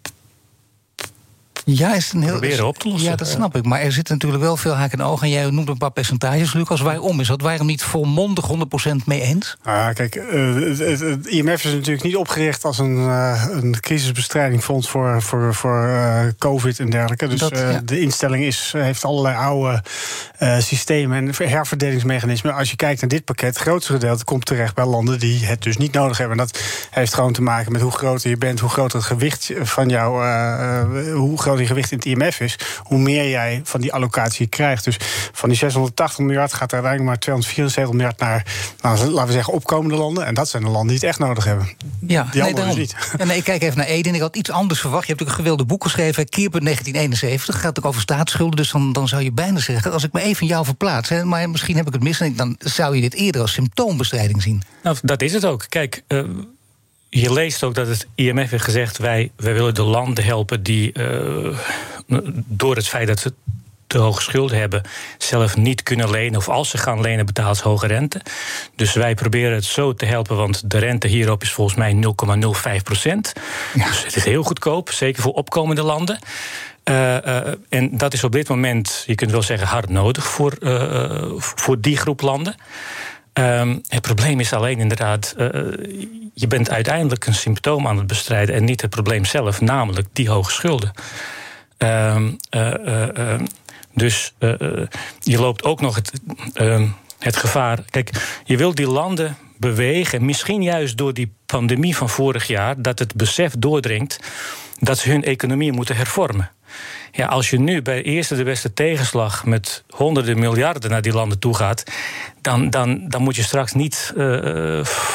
Ja, is een heel, proberen op te lossen. Ja, dat snap ik. Maar er zitten natuurlijk wel veel haken en ogen. En jij noemt een paar percentages, Lucas. Waarom is dat? Waarom niet volmondig honderd procent mee eens? Ah, kijk, uh, het, het, het I M F is natuurlijk niet opgericht als een, uh, een crisisbestrijdingfonds voor, voor, voor uh, COVID en dergelijke. Dus dat, uh, ja. de instelling is, heeft allerlei oude uh, systemen en herverdelingsmechanismen. Als je kijkt naar dit pakket, het grootste gedeelte komt terecht bij landen die het dus niet nodig hebben. En dat heeft gewoon te maken met hoe groter je bent, hoe groter het gewicht van jou, uh, uh, hoe groot die gewicht in het I M F is, hoe meer jij van die allocatie krijgt. Dus van die zeshonderdtachtig miljard gaat er uiteindelijk maar tweehonderdvierenzeventig miljard naar, nou, laten we zeggen, opkomende landen. En dat zijn de landen die het echt nodig hebben. Ja, die nee, anderen dus niet. Ja, nee, ik kijk even naar Edin. Ik had iets anders verwacht. Je hebt natuurlijk een gewilde boek geschreven, Keerpunt negentien eenenzeventig. Gaat ook over staatsschulden. Dus dan, dan zou je bijna zeggen, als ik me even jou verplaats, hè, maar misschien heb ik het mis, en dan zou je dit eerder als symptoombestrijding zien. Nou, dat is het ook. Kijk, uh... je leest ook dat het I M F heeft gezegd... wij, wij willen de landen helpen die uh, door het feit dat ze te hoge schulden hebben... zelf niet kunnen lenen, of als ze gaan lenen betalen ze hoge rente. Dus wij proberen het zo te helpen, want de rente hierop is volgens mij nul komma nul vijf procent. Ja. Dus het is heel goedkoop, zeker voor opkomende landen. Uh, uh, en dat is op dit moment, je kunt wel zeggen, hard nodig voor, uh, voor die groep landen. Um, het probleem is alleen inderdaad, uh, je bent uiteindelijk een symptoom aan het bestrijden en niet het probleem zelf, namelijk die hoge schulden. Um, uh, uh, uh, dus uh, uh, je loopt ook nog het, uh, het gevaar. Kijk, je wilt die landen bewegen, misschien juist door die pandemie van vorig jaar, dat het besef doordringt dat ze hun economie moeten hervormen. Ja, als je nu bij eerste de beste tegenslag met honderden miljarden naar die landen toe gaat, dan, dan, dan moet je straks niet uh,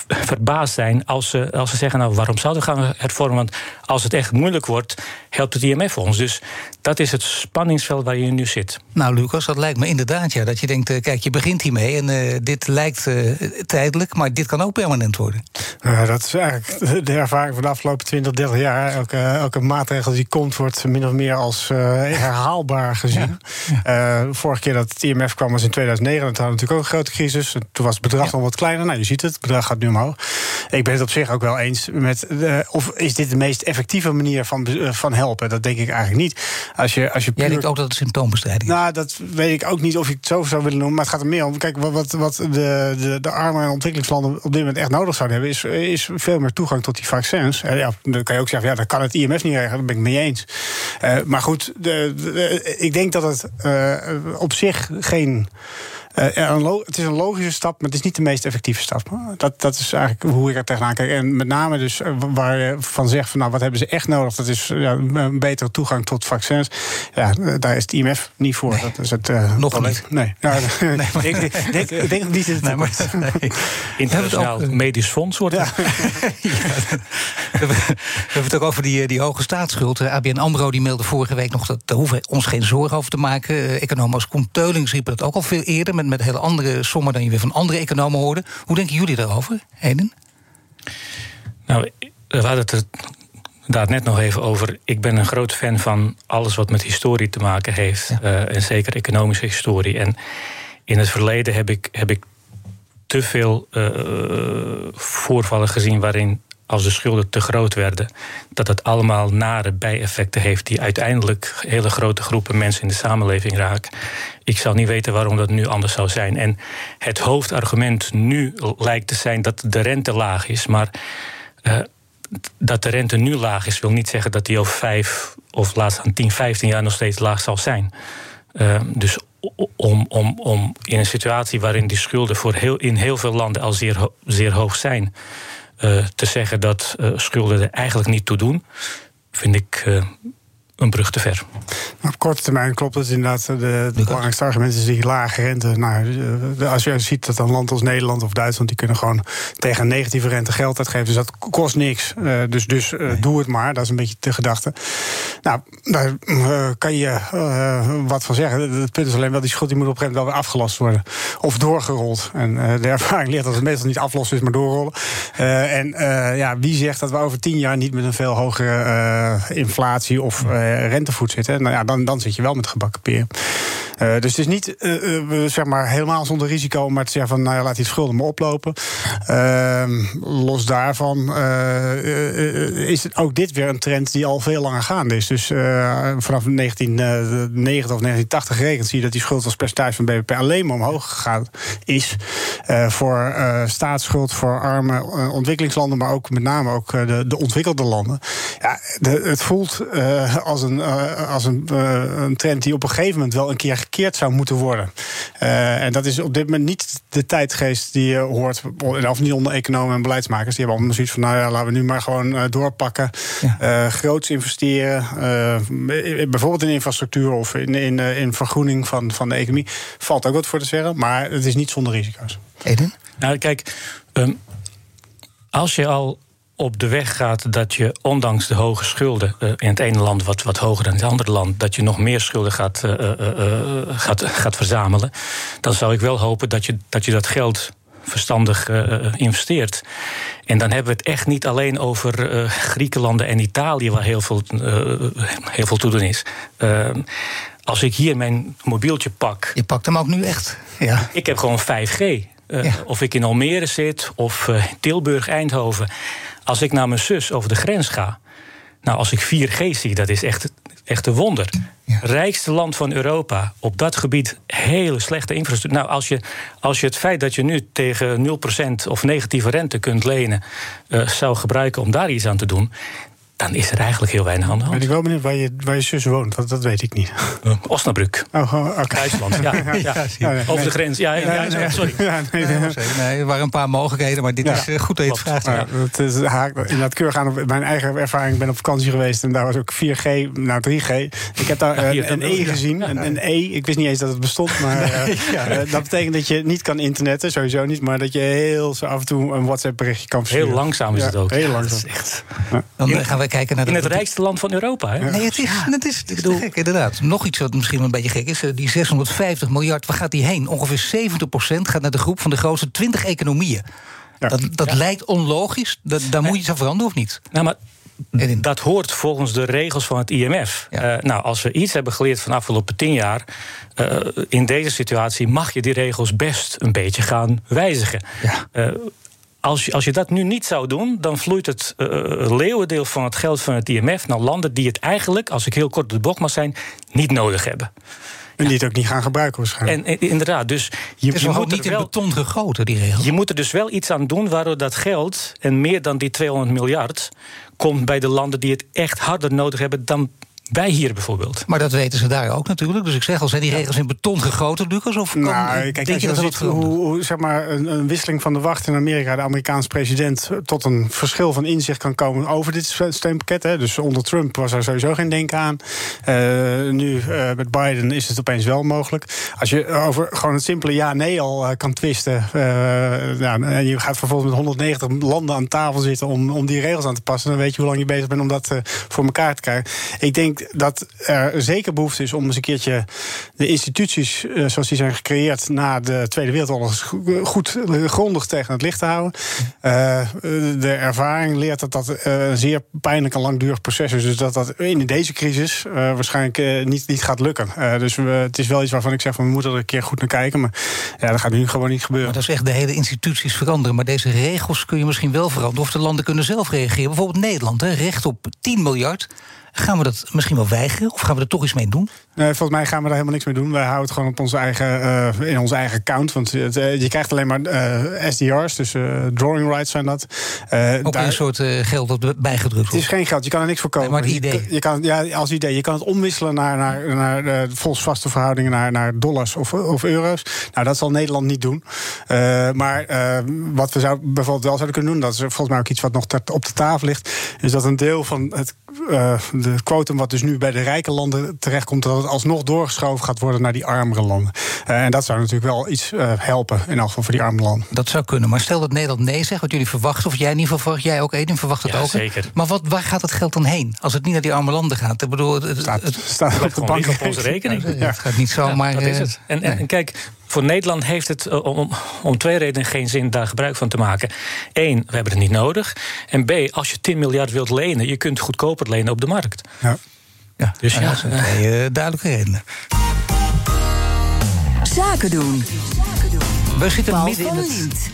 verbaasd zijn als ze, als ze zeggen, nou, waarom zouden we gaan hervormen? Want als het echt moeilijk wordt, helpt het I M F ons. Dus dat is het spanningsveld waar je nu zit. Nou, Lucas, dat lijkt me inderdaad, ja. Dat je denkt, uh, kijk, je begint hiermee en uh, dit lijkt uh, tijdelijk, maar dit kan ook permanent worden. Uh, dat is eigenlijk de ervaring van de afgelopen twintig, dertig jaar. Elke, elke maatregel die komt, wordt min of meer als uh, herhaalbaar gezien. Ja. Ja. Uh, vorige keer dat het I M F kwam was in tweeduizend negen. Dat hadden we natuurlijk ook een grote crisis. Toen was het bedrag ja. nog wat kleiner. Nou, je ziet het, het bedrag gaat nu omhoog. Ik ben het op zich ook wel eens met, uh, of is dit de meest effectieve manier van, uh, van helpen? Dat denk ik eigenlijk niet. Als je, als je puur... Jij denkt ook dat het symptoombestrijding is? Nou, dat weet ik ook niet of ik het zo zou willen noemen. Maar het gaat er meer om. Kijk, wat, wat de, de, de arme en ontwikkelingslanden op dit moment echt nodig zouden hebben, is, is veel meer toegang tot die vaccins. Uh, ja, dan kan je ook zeggen, ja, dat kan het I M F niet regelen. Daar ben ik mee eens. Uh, maar goed, de, de, ik denk dat het uh, op zich geen... Uh, een lo- het is een logische stap, maar het is niet de meest effectieve stap. Dat, dat is eigenlijk hoe ik er tegenaan kijk. En met name dus uh, waar je van zegt, van, nou, wat hebben ze echt nodig? Dat is ja, een betere toegang tot vaccins. Ja, uh, daar is het I M F niet voor. Nee. Dat is het, uh, Nog niet. Nee. Ja, nee, maar... ik denk, denk, denk, denk niet in het nee, maar, nee. Internationaal ook, uh... Medisch Fonds wordt het. Ja. Ja, we, hebben, we hebben het ook over die, die hoge staatsschuld. A B N AMRO die meldde vorige week nog dat daar hoeven we ons geen zorgen over te maken. Uh, economen als Koen Teulings riepen het ook al veel eerder, met, met hele andere sommen dan je weer van andere economen hoorde. Hoe denken jullie daarover, Heden? Nou, we hadden het er inderdaad net nog even over. Ik ben een groot fan van alles wat met historie te maken heeft. Ja. Uh, en zeker economische historie. En in het verleden heb ik, heb ik te veel uh, voorvallen gezien waarin, als de schulden te groot werden, dat het allemaal nare bijeffecten heeft die uiteindelijk hele grote groepen mensen in de samenleving raken. Ik zou niet weten waarom dat nu anders zou zijn. En het hoofdargument nu lijkt te zijn dat de rente laag is, maar uh, dat de rente nu laag is, wil niet zeggen dat die over vijf of laatst aan tien, vijftien jaar nog steeds laag zal zijn. Uh, dus om, om, om in een situatie waarin die schulden voor heel, in heel veel landen al zeer, zeer hoog zijn, Uh, te zeggen dat uh, schulden er eigenlijk niet toe doen, vind ik uh, een brug te ver. Op korte termijn klopt het inderdaad. De, de belangrijkste argument is die lage rente. Nou, de, als je ziet dat een land als Nederland of Duitsland, die kunnen gewoon tegen een negatieve rente geld uitgeven. Dus dat kost niks. Uh, dus dus uh, nee. doe het maar. Dat is een beetje de gedachte. Nou, daar uh, kan je uh, wat van zeggen. Het punt is alleen wel, die schuld die moet op een gegeven moment wel weer afgelast worden. Of doorgerold. En uh, de ervaring leert dat het meestal niet aflossen is, maar doorrollen. Uh, en uh, ja, wie zegt dat we over tien jaar niet met een veel hogere uh, inflatie of uh, rentevoet zitten? Nou ja, dan, dan zit je wel met gebakken peren. Uh, dus het is niet uh, uh, zeg maar helemaal zonder risico, maar te zeggen van, nou ja, laat die schulden maar oplopen. Uh, los daarvan uh, uh, is het ook dit weer een trend die al veel langer gaande is. Dus uh, vanaf negentien negentig of negentien tachtig gerekend zie je dat die schuld als percentage van B B P alleen maar omhoog gegaan is. Uh, voor uh, staatsschuld, voor arme uh, ontwikkelingslanden, maar ook met name ook uh, de, de ontwikkelde landen. Ja, de, het voelt uh, als, een, uh, als een, uh, een trend die op een gegeven moment wel een keer gekeerd zou moeten worden. Uh, en dat is op dit moment niet de tijdgeest die je hoort, of niet onder economen en beleidsmakers. Die hebben allemaal zoiets van, nou ja, laten we nu maar gewoon uh, doorpakken. Ja. Uh, groots investeren, uh, bijvoorbeeld in infrastructuur of in, in, uh, in vergroening van, van de economie. Valt ook wat voor te zeggen, maar het is niet zonder risico's. Eden? Nou, kijk, um, als je al op de weg gaat dat je, ondanks de hoge schulden, uh, in het ene land wat, wat hoger dan in het andere land, dat je nog meer schulden gaat, uh, uh, uh, gaat, gaat verzamelen, dan zou ik wel hopen dat je dat, je dat geld verstandig uh, investeert. En dan hebben we het echt niet alleen over uh, Griekenland en Italië, waar heel veel, uh, heel veel te doen is. Uh, als ik hier mijn mobieltje pak. Je pakt hem ook nu echt. Ja. Ik heb gewoon vijf G. Uh, ja. Of ik in Almere zit, of uh, Tilburg, Eindhoven. Als ik naar mijn zus over de grens ga, nou, als ik vier G zie, dat is echt, echt een wonder. Ja. Rijkste land van Europa, op dat gebied hele slechte infrastructuur. Nou, als je, als je het feit dat je nu tegen nul procent of negatieve rente kunt lenen, uh, zou gebruiken om daar iets aan te doen, dan is er eigenlijk heel weinig aan de hand. Ben ik wel benieuwd waar je, waar je zus woont, want dat weet ik niet. Uh, Osnabrück. Oh, oh okay. Duitsland. Ja, ja, ja. ja, over nee. de grens. Ja, ja, ja, ja sorry. Ja, nee, nee, nee. nee, er waren een paar mogelijkheden, maar dit ja. is uh, goed dat je het vraagt. Ja, het is haak, inderdaad keurig aan op mijn eigen ervaring. Ik ben op vakantie geweest en daar was ook vier G, nou drie G. Ik heb daar ja, hier, een, een E gezien, ja, een, een E. Ik wist niet eens dat het bestond, maar nee, uh, ja. uh, dat betekent dat je niet kan internetten, sowieso niet, maar dat je heel zo af en toe een WhatsApp berichtje kan versturen. Heel langzaam is ja, het ook. Heel langzaam. Ja, echt... ja. Dan in, gaan we kijken naar de, in het rijkste land van Europa, hè? Ja. Nee, het is, ja. het is, het is te gek, inderdaad. Nog iets wat misschien een beetje gek is. Die zeshonderdvijftig miljard, waar gaat die heen? Ongeveer zeventig procent gaat naar de groep van de grootste twintig economieën. Ja. Dat, dat ja. lijkt onlogisch. Dat, daar nee. moet je iets aan veranderen, of niet? Nou, maar dat hoort volgens de regels van het I M F. Ja. Uh, nou, als we iets hebben geleerd van de afgelopen tien jaar... Uh, in deze situatie mag je die regels best een beetje gaan wijzigen. Ja. Uh, Als je, als je dat nu niet zou doen, dan vloeit het uh, leeuwendeel van het geld van het I M F naar landen die het eigenlijk, als ik heel kort op de bocht mag zijn, niet nodig hebben. En die het ook niet gaan gebruiken waarschijnlijk. En, en inderdaad, dus je, het is je moet niet wel, in beton gegoten, die regel. Je moet er dus wel iets aan doen waardoor dat geld, en meer dan die tweehonderd miljard, komt bij de landen die het echt harder nodig hebben dan wij hier bijvoorbeeld. Maar dat weten ze daar ook natuurlijk. Dus ik zeg al, zijn die regels in beton gegoten, Lucas? Of kan, nou, kijk, denk je je dat ziet hoe, hoe zeg maar, een, een wisseling van de wacht in Amerika, de Amerikaanse president, tot een verschil van inzicht kan komen over dit steunpakket. Hè. Dus onder Trump was er sowieso geen denken aan. Uh, nu uh, met Biden is het opeens wel mogelijk. Als je over gewoon het simpele ja-nee al uh, kan twisten, uh, nou, en je gaat vervolgens met honderdnegentig landen aan tafel zitten om, om die regels aan te passen, dan weet je hoe lang je bezig bent om dat uh, voor elkaar te krijgen. Ik denk dat er zeker behoefte is om eens een keertje de instituties uh, zoals die zijn gecreëerd na de Tweede Wereldoorlog goed uh, grondig tegen het licht te houden. Uh, de ervaring leert dat dat uh, een zeer pijnlijk en langdurig proces is. Dus dat dat in deze crisis uh, waarschijnlijk uh, niet, niet gaat lukken. Uh, dus uh, het is wel iets waarvan ik zeg van we moeten er een keer goed naar kijken. Maar ja, dat gaat nu gewoon niet gebeuren. Maar dat is echt de hele instituties veranderen. Maar deze regels kun je misschien wel veranderen. Of de landen kunnen zelf reageren. Bijvoorbeeld Nederland, hè, recht op tien miljard. Gaan we dat misschien wel weigeren? Of gaan we er toch iets mee doen? Nee, volgens mij gaan we daar helemaal niks mee doen. Wij houden het gewoon op onze eigen, uh, in onze eigen account. Want het, uh, je krijgt alleen maar uh, S D R's, dus uh, drawing rights zijn dat. Uh, Ook daar, een soort uh, geld dat bijgedrukt wordt? Het is geen geld, je kan er niks voor kopen. Nee, maar het idee? Je, je kan, ja, als idee. Je kan het omwisselen naar, naar, naar uh, volgens vaste verhoudingen naar, naar dollars of, of euro's. Nou, dat zal Nederland niet doen. Uh, maar uh, wat we zou, bijvoorbeeld wel zouden kunnen doen, dat is volgens mij ook iets wat nog ter, op de tafel ligt, is dat een deel van het Uh, de quotum wat dus nu bij de rijke landen terechtkomt, dat het alsnog doorgeschoven gaat worden naar die armere landen. Uh, en dat zou natuurlijk wel iets uh, helpen, in elk geval voor die arme landen. Dat zou kunnen, maar stel dat Nederland nee zegt, wat jullie verwachten, of jij niet verwacht, jij ook, Edin, verwacht het ja, ook. Zeker. Maar wat, waar gaat het geld dan heen, als het niet naar die arme landen gaat? Ik bedoel, het staat, het, staat het op de bank op onze rekening. Ja, het gaat niet zomaar. Ja, dat is het. En, en, en kijk, voor Nederland heeft het uh, om, om twee redenen geen zin daar gebruik van te maken. Eén, we hebben het niet nodig. En B, als je tien miljard wilt lenen, je kunt goedkoper lenen op de markt. Ja, ja dus ja, ja, dat zijn twee uh, duidelijke redenen. Zaken doen. We zitten Paul midden in van het... Liemt.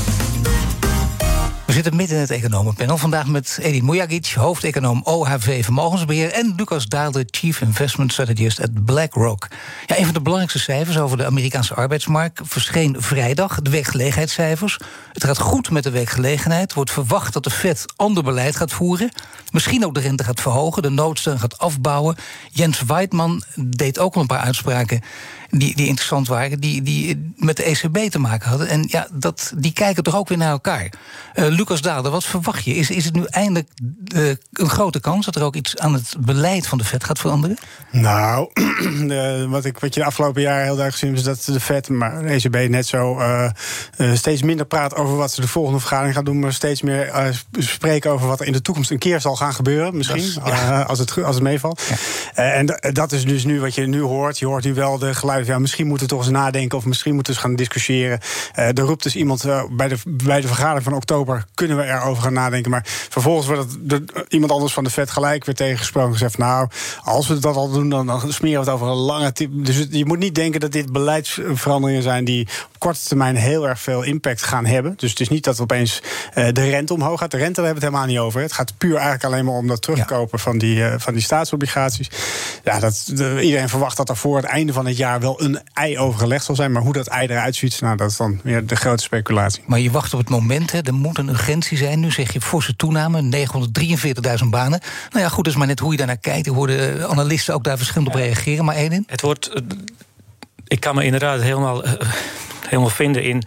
We zitten midden in het economenpanel. Vandaag met Edin Mujagic, hoofdeconoom O H V Vermogensbeheer, en Lucas Daalder, Chief Investment Strategist at BlackRock. Ja, een van de belangrijkste cijfers over de Amerikaanse arbeidsmarkt verscheen vrijdag, de werkgelegenheidscijfers. Het gaat goed met de werkgelegenheid. Wordt verwacht dat de Fed ander beleid gaat voeren. Misschien ook de rente gaat verhogen, de noodsteun gaat afbouwen. Jens Weidmann deed ook al een paar uitspraken die, die interessant waren, die, die met de E C B te maken hadden. En ja, dat, die kijken toch ook weer naar elkaar. Uh, Lucas Daalder, wat verwacht je? Is, is het nu eindelijk uh, een grote kans dat er ook iets aan het beleid van de Fed gaat veranderen? Nou, uh, wat, ik, wat je de afgelopen jaren heel duidelijk gezien is dat de Fed, maar de E C B net zo uh, uh, steeds minder praat over wat ze de volgende vergadering gaan doen, maar steeds meer uh, spreken over wat er in de toekomst een keer zal gaan gebeuren, misschien, is, ja. uh, als, het, als het meevalt. Ja. Uh, en d- dat is dus nu wat je nu hoort. Je hoort nu wel de geluiden van, ja, misschien moeten we toch eens nadenken of misschien moeten we eens gaan discussiëren. Uh, er roept dus iemand uh, bij, de, bij de vergadering van oktober, kunnen we erover gaan nadenken. Maar vervolgens wordt het de, iemand anders van de Fed gelijk weer tegengesproken en gezegd, nou, als we dat al doen, dan, dan smeren we het over een lange tijd. Dus je moet niet denken dat dit beleidsveranderingen zijn die op korte termijn heel erg veel impact gaan hebben. Dus het is niet dat opeens uh, de rente omhoog gaat. De rente, daar hebben we het helemaal niet over. Het gaat puur eigenlijk alleen maar om dat terugkopen ja. van, die, uh, van die staatsobligaties. Ja, dat, de, iedereen verwacht dat er voor het einde van het jaar wel een ei overgelegd zal zijn. Maar hoe dat ei eruit ziet, nou, dat is dan weer de grote speculatie. Maar je wacht op het moment, hè. Er moet een urgentie zijn. Nu zeg je forse toename, negenhonderddrieënveertigduizend banen. Nou ja, goed, dat is maar net hoe je daarnaar kijkt. Ik hoorde analisten ook daar verschillend op reageren. Maar één in. Het wordt... Ik kan me inderdaad helemaal, helemaal vinden in...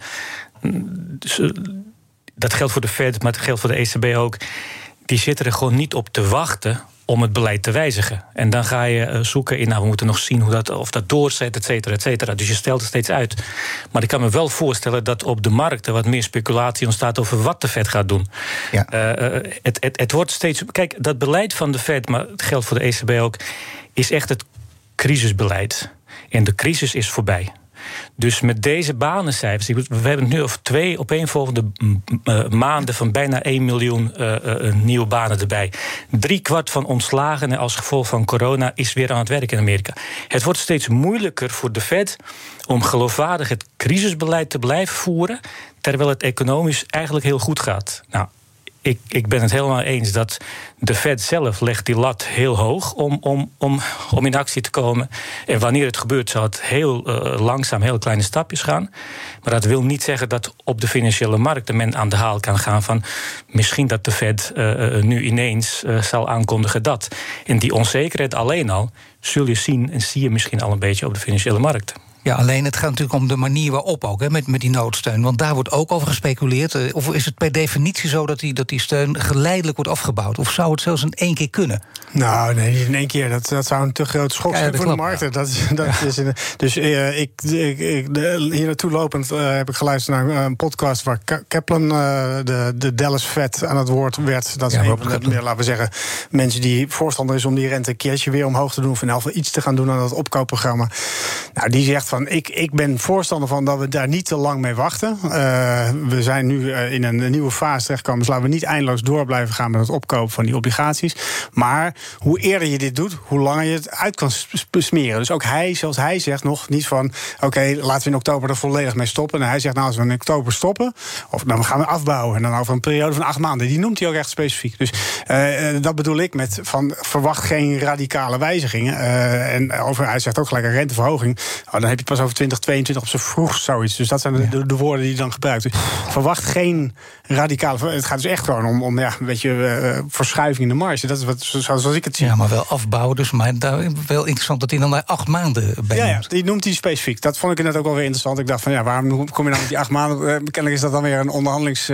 Dat geldt voor de Fed, maar dat geldt voor de E C B ook. Die zitten er gewoon niet op te wachten om het beleid te wijzigen. En dan ga je zoeken in, nou, we moeten nog zien hoe dat, of dat doorzet, et cetera, et cetera. Dus je stelt het steeds uit. Maar ik kan me wel voorstellen dat op de markten wat meer speculatie ontstaat over wat de Fed gaat doen. Ja. Uh, het, het, het wordt steeds... Kijk, dat beleid van de Fed, maar het geldt voor de E C B ook, is echt het crisisbeleid. En de crisis is voorbij. Dus met deze banencijfers, we hebben het nu over twee opeenvolgende maanden van bijna één miljoen uh, uh, nieuwe banen erbij. Drie kwart van ontslagenen als gevolg van corona is weer aan het werk in Amerika. Het wordt steeds moeilijker voor de Fed om geloofwaardig het crisisbeleid te blijven voeren, terwijl het economisch eigenlijk heel goed gaat. Nou, Ik, ik ben het helemaal eens dat de Fed zelf legt die lat heel hoog om, om, om, om in actie te komen. En wanneer het gebeurt, zal het heel uh, langzaam, heel kleine stapjes gaan. Maar dat wil niet zeggen dat op de financiële markten men aan de haal kan gaan van misschien dat de Fed uh, nu ineens uh, zal aankondigen dat. En die onzekerheid alleen al zul je zien en zie je misschien al een beetje op de financiële markten. Ja, alleen het gaat natuurlijk om de manier waarop ook, hè, met, met die noodsteun. Want daar wordt ook over gespeculeerd. Of is het per definitie zo dat die, dat die steun geleidelijk wordt afgebouwd? Of zou het zelfs in één keer kunnen? Nou, nee, niet in één keer. Dat, dat zou een te groot schok zijn ja, voor klopt, de markten. Ja. Dat, dat ja. is in, dus uh, ik, ik, ik, de, hier naartoe lopend uh, heb ik geluisterd naar een podcast waar Kaplan, uh, de, de Dallas Fed, aan het woord werd. Dat is ja, een van de, meer, laten we zeggen, mensen die voorstander is om die rente een keertje weer omhoog te doen. Of in elk geval iets te gaan doen aan dat opkoopprogramma. Nou, die zegt van, ik, ik ben voorstander van dat we daar niet te lang mee wachten. Uh, we zijn nu uh, in een nieuwe fase terechtgekomen. Dus laten we niet eindeloos door blijven gaan met het opkopen van die obligaties. Maar hoe eerder je dit doet, hoe langer je het uit kan smeren. Dus ook hij, zoals hij zegt, nog niet van oké, okay, laten we in oktober er volledig mee stoppen. En hij zegt, nou, als we in oktober stoppen, of dan gaan we afbouwen. En dan over een periode van acht maanden. Die noemt hij ook echt specifiek. Dus uh, dat bedoel ik met van verwacht geen radicale wijzigingen. Uh, en over, hij zegt ook gelijk een renteverhoging. Oh, dan heb je pas over twintig tweeëntwintig op z'n vroegst zoiets. Dus dat zijn de, de, de woorden die hij dan gebruikt. Dus verwacht geen radicale... Het gaat dus echt gewoon om, om ja, een beetje uh, verschuiving in de marge. Dat is wat, zoals ik het zie. Ja, maar wel afbouwen. Dus maar daar, wel interessant dat hij dan naar acht maanden bij ja, ja, die noemt hij specifiek. Dat vond ik net ook wel weer interessant. Ik dacht van, ja, waarom kom je nou met die acht maanden? Uh, kennelijk is dat dan weer een onderhandelingsstuk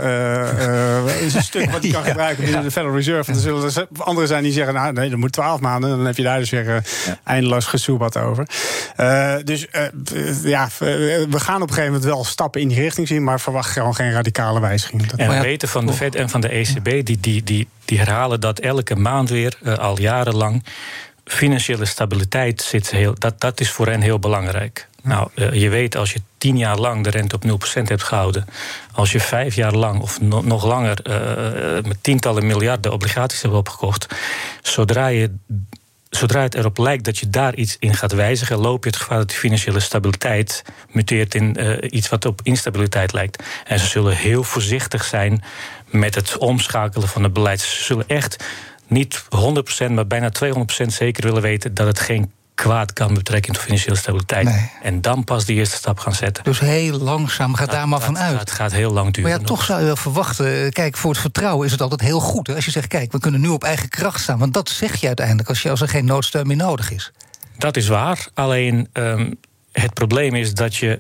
uh, uh, wat hij kan ja, gebruiken binnen ja. de Federal Reserve. En er zullen er anderen zijn die zeggen, nou, nee, dat moet twaalf maanden. Dan heb je daar dus weer uh, ja. eindeloos gesoebat over. Uh, dus uh, ja, we gaan op een gegeven moment wel stappen in die richting zien, maar verwacht gewoon geen radicale wijzigingen. En we weten van de Fed en van de E C B, die, die, die, die herhalen dat elke maand weer, uh, al jarenlang, financiële stabiliteit zit heel, dat, dat is voor hen heel belangrijk. Nou, uh, je weet, als je tien jaar lang de rente op nul procent hebt gehouden, als je vijf jaar lang of no, nog langer uh, met tientallen miljarden obligaties hebt opgekocht, zodra je Zodra het erop lijkt dat je daar iets in gaat wijzigen, loop je het gevaar dat die financiële stabiliteit muteert in uh, iets wat op instabiliteit lijkt. En ze zullen heel voorzichtig zijn met het omschakelen van het beleid. Ze zullen echt niet honderd procent, maar bijna tweehonderd procent zeker willen weten dat het geen kwaad kan betrekken tot financiële stabiliteit. Nee. En dan pas die eerste stap gaan zetten. Dus heel langzaam, gaat dat, daar maar dat, van uit. Het gaat heel lang duren. Maar ja, toch zou je wel verwachten, kijk, voor het vertrouwen is het altijd heel goed. Hè? Als je zegt, kijk, we kunnen nu op eigen kracht staan. Want dat zeg je uiteindelijk als, je, als er geen noodsteun meer nodig is. Dat is waar. Alleen um, het probleem is dat je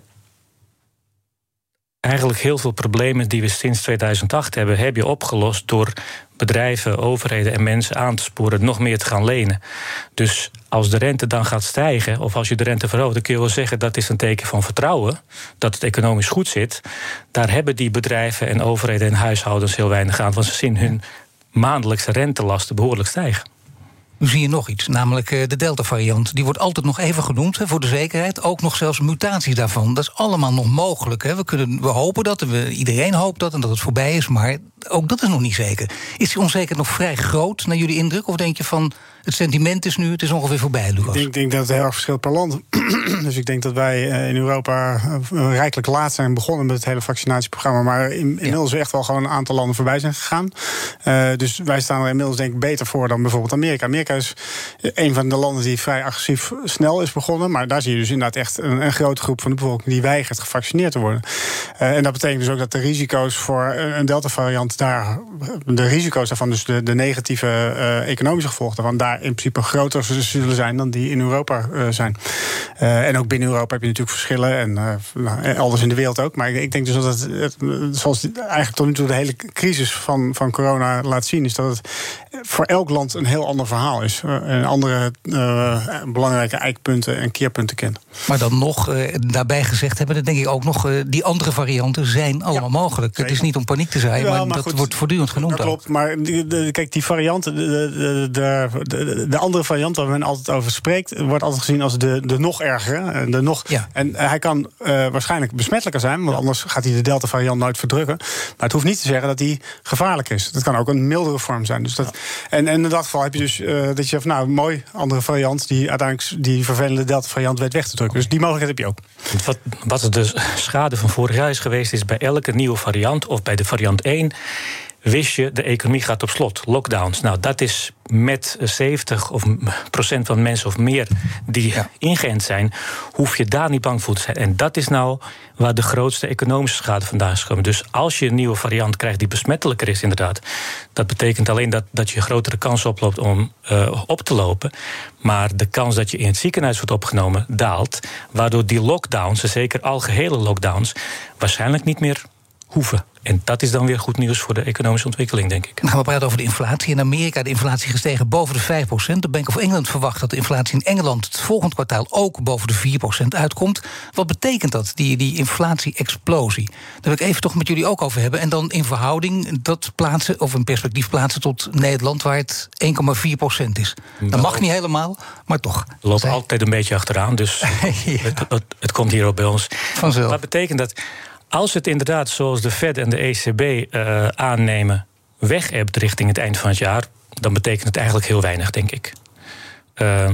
eigenlijk heel veel problemen die we sinds tweeduizend acht hebben, heb je opgelost door bedrijven, overheden en mensen aan te sporen nog meer te gaan lenen. Dus als de rente dan gaat stijgen, of als je de rente verhoogt, dan kun je wel zeggen dat is een teken van vertrouwen, dat het economisch goed zit. Daar hebben die bedrijven en overheden en huishoudens heel weinig aan, want ze zien hun maandelijkse rentelasten behoorlijk stijgen. Nu zie je nog iets, namelijk de Delta-variant. Die wordt altijd nog even genoemd, hè, voor de zekerheid. Ook nog zelfs mutaties daarvan. Dat is allemaal nog mogelijk. Hè. We, kunnen, we hopen dat, we, iedereen hoopt dat en dat het voorbij is. Maar ook dat is nog niet zeker. Is die onzekerheid nog vrij groot, naar jullie indruk? Of denk je van, het sentiment is nu, het is ongeveer voorbij, Lucas. Ik denk, denk dat het heel erg verschilt per land. Dus ik denk dat wij in Europa rijkelijk laat zijn begonnen met het hele vaccinatieprogramma. Maar in, inmiddels ja. echt wel gewoon een aantal landen voorbij zijn gegaan. Uh, dus wij staan er inmiddels denk ik beter voor dan bijvoorbeeld Amerika. Amerika is een van de landen die vrij agressief snel is begonnen. Maar daar zie je dus inderdaad echt een, een grote groep van de bevolking die weigert gevaccineerd te worden. Uh, en dat betekent dus ook dat de risico's voor een Delta-variant daar, de risico's daarvan, dus de, de negatieve uh, economische gevolgen daarvan, daar in principe groter zullen zijn dan die in Europa uh, zijn. Uh, en ook binnen Europa heb je natuurlijk verschillen en uh, nou, elders in de wereld ook. Maar ik, ik denk dus dat het, het zoals eigenlijk tot nu toe de hele crisis van, van corona laat zien, is dat het voor elk land een heel ander verhaal is. Uh, en andere uh, belangrijke eikpunten en keerpunten kent. Maar dan nog, uh, daarbij gezegd hebben, dat denk ik ook nog, uh, die andere varianten zijn allemaal ja, mogelijk. Zeker. Het is niet om paniek te zijn, ja, maar, maar dat goed, wordt voortdurend genoemd. Dat klopt, maar de, de, kijk, die varianten, de, de, de, de, de andere variant waar men altijd over spreekt, wordt altijd gezien als de, de nog ergere. De nog, ja. En hij kan uh, waarschijnlijk besmettelijker zijn, want ja. anders gaat hij de Delta-variant nooit verdrukken. Maar het hoeft niet te zeggen dat hij gevaarlijk is. Dat kan ook een mildere vorm zijn. Dus dat, ja. en, en in dat geval heb je dus uh, dat je zegt, nou, mooi, andere variant die uiteindelijk die vervelende Delta-variant weet weg te drukken. Dus die mogelijkheid heb je ook. Wat, wat de schade van vorig jaar is geweest, is bij elke nieuwe variant of bij de variant één wist je, de economie gaat op slot, lockdowns. Nou, dat is met zeventig of procent van mensen of meer die ja. ingeënt zijn, hoef je daar niet bang voor te zijn. En dat is nou waar de grootste economische schade vandaan is gekomen. Dus als je een nieuwe variant krijgt die besmettelijker is, inderdaad, dat betekent alleen dat, dat je grotere kans oploopt om uh, op te lopen. Maar de kans dat je in het ziekenhuis wordt opgenomen daalt, waardoor die lockdowns, zeker algehele lockdowns, waarschijnlijk niet meer hoeven. En dat is dan weer goed nieuws voor de economische ontwikkeling, denk ik. Dan gaan we praten over de inflatie. In Amerika de inflatie gestegen boven de vijf procent. De Bank of England verwacht dat de inflatie in Engeland het volgend kwartaal ook boven de vier procent uitkomt. Wat betekent dat, die, die inflatie-explosie? Daar wil ik even toch met jullie ook over hebben. En dan in verhouding dat plaatsen, of een perspectief plaatsen tot Nederland, waar het één komma vier procent is. Dat mag niet helemaal, maar toch. We lopen Zij... altijd een beetje achteraan, dus ja. het, het, het komt hier ook bij ons. Vanzelf. Wat betekent dat? Als het inderdaad, zoals de Fed en de E C B uh, aannemen, weg hebt richting het eind van het jaar, dan betekent het eigenlijk heel weinig, denk ik. Uh,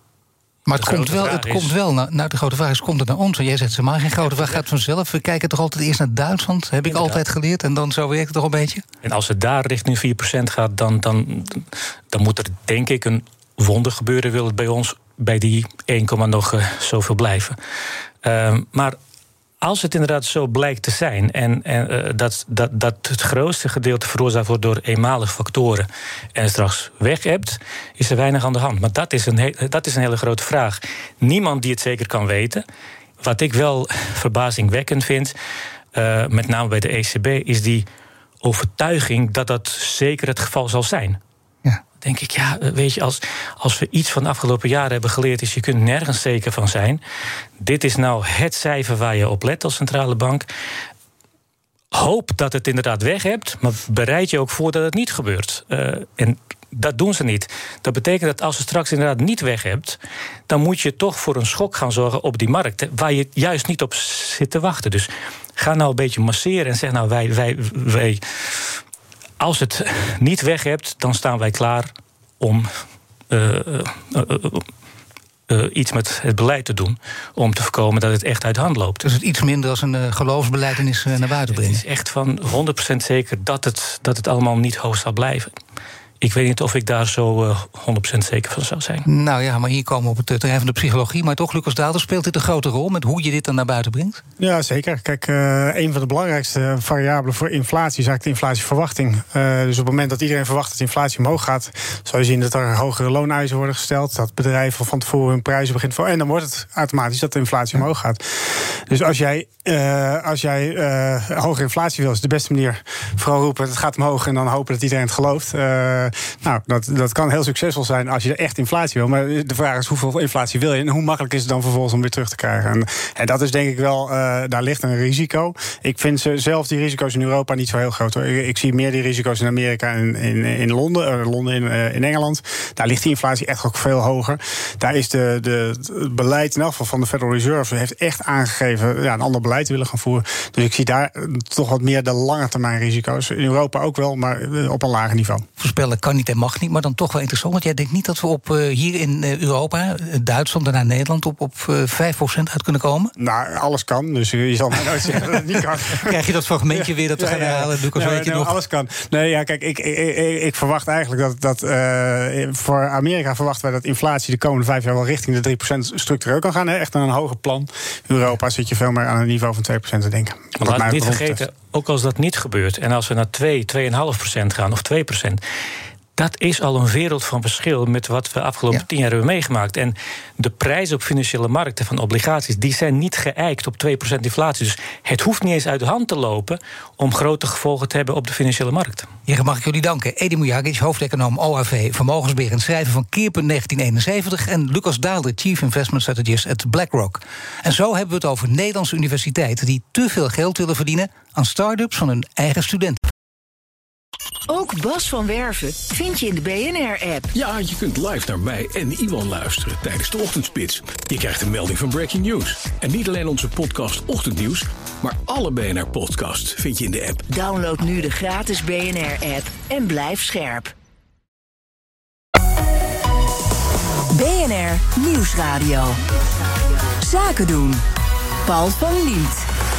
maar het, komt wel, het is... komt wel, nou, nou de grote vraag is, komt het naar ons? En jij zegt, ze maar geen grote vraag, gaat vanzelf. We kijken toch altijd eerst naar Duitsland, heb ik inderdaad. altijd geleerd. En dan zo werkt het toch een beetje? En als het daar richting vier procent gaat, dan, dan, dan moet er denk ik een wonder gebeuren, wil het bij ons bij die één, nog uh, zoveel blijven. Uh, maar als het inderdaad zo blijkt te zijn en, en uh, dat, dat, dat het grootste gedeelte veroorzaakt wordt door eenmalige factoren en straks weg hebt, is er weinig aan de hand. Maar dat is een, he- dat is een hele grote vraag. Niemand die het zeker kan weten. Wat ik wel verbazingwekkend vind, uh, met name bij de E C B, is die overtuiging dat dat zeker het geval zal zijn. Denk ik, ja, weet je, als, als we iets van de afgelopen jaren hebben geleerd, is je kunt nergens zeker van zijn. Dit is nou het cijfer waar je op let als centrale bank. Hoop dat het inderdaad weg hebt, maar bereid je ook voor dat het niet gebeurt. Uh, en dat doen ze niet. Dat betekent dat als je straks inderdaad niet weg hebt, dan moet je toch voor een schok gaan zorgen op die markt, waar je juist niet op zit te wachten. Dus ga nou een beetje masseren en zeg nou, wij... wij, wij als het niet weg hebt, dan staan wij klaar om uh, uh, uh, uh, iets met het beleid te doen, om te voorkomen dat het echt uit hand loopt. Dus het iets minder als een uh, geloofsbelijdenis uh, naar buiten brengen? Het is echt van honderd procent zeker dat het, dat het allemaal niet hoog zal blijven. Ik weet niet of ik daar zo uh, honderd procent zeker van zou zijn. Nou ja, maar hier komen we op het terrein van de psychologie. Maar toch, Lucas Daalder, speelt dit een grote rol met hoe je dit dan naar buiten brengt? Ja, zeker. Kijk, uh, een van de belangrijkste variabelen voor inflatie is eigenlijk de inflatieverwachting. Uh, dus op het moment dat iedereen verwacht dat de inflatie omhoog gaat, zal je zien dat er hogere looneisen worden gesteld, dat bedrijven van tevoren hun prijzen beginnen voor. En dan wordt het automatisch dat de inflatie omhoog gaat. Dus als jij, uh, als jij uh, hoge inflatie wil, is de beste manier vooral roepen, het gaat omhoog en dan hopen dat iedereen het gelooft. Uh, Nou, dat, dat kan heel succesvol zijn als je echt inflatie wil. Maar de vraag is, hoeveel inflatie wil je? En hoe makkelijk is het dan vervolgens om weer terug te krijgen? En, en dat is denk ik wel, uh, daar ligt een risico. Ik vind ze, zelf die risico's in Europa niet zo heel groot. Hoor. Ik, ik zie meer die risico's in Amerika en in, in Londen. Uh, Londen in, uh, in Engeland. Daar ligt die inflatie echt ook veel hoger. Daar is de, de, het beleid in elk geval van de Federal Reserve heeft echt aangegeven ja, een ander beleid te willen gaan voeren. Dus ik zie daar toch wat meer de lange termijn risico's. In Europa ook wel, maar op een lager niveau. Voorspellen kan niet en mag niet, maar dan toch wel interessant. Want jij denkt niet dat we op uh, hier in uh, Europa, Duitsland en naar Nederland, op, op uh, vijf procent uit kunnen komen? Nou, alles kan. Dus je zal mij nooit zeggen dat het niet kan. Krijg je dat fragmentje weer dat we ja, gaan ja, herhalen? Lucas, nee, weet je nee, nog? Alles kan. Nee, ja, kijk, ik, ik, ik, ik verwacht eigenlijk dat, dat uh, voor Amerika verwachten wij dat inflatie de komende vijf jaar wel richting de drie procent structureel kan gaan. Hè? Echt naar een hoger plan. In Europa zit je veel meer aan een niveau van twee procent te denken. Maar laat niet vergeten, ook als dat niet gebeurt, en als we naar twee, twee komma vijf procent gaan of twee procent, dat is al een wereld van verschil met wat we afgelopen ja. tien jaar hebben meegemaakt. En de prijzen op financiële markten van obligaties, die zijn niet geëikt op twee procent inflatie. Dus het hoeft niet eens uit de hand te lopen om grote gevolgen te hebben op de financiële markt. Heren, mag ik jullie danken. Edi Mujagic, hoofdeconoom O A V Vermogensbeheer en schrijver van Keerpunt negentien eenenzeventig... en Lucas Daalder, Chief Investment Strategist at BlackRock. En zo hebben we het over Nederlandse universiteiten die te veel geld willen verdienen aan start-ups van hun eigen studenten. Ook Bas van Werven vind je in de B N R-app. Ja, je kunt live naar mij en Iwan luisteren tijdens de ochtendspits. Je krijgt een melding van Breaking News. En niet alleen onze podcast Ochtendnieuws, maar alle B N R-podcasts vind je in de app. Download nu de gratis B N R-app en blijf scherp. B N R Nieuwsradio. Zaken doen. Paul van Liemt.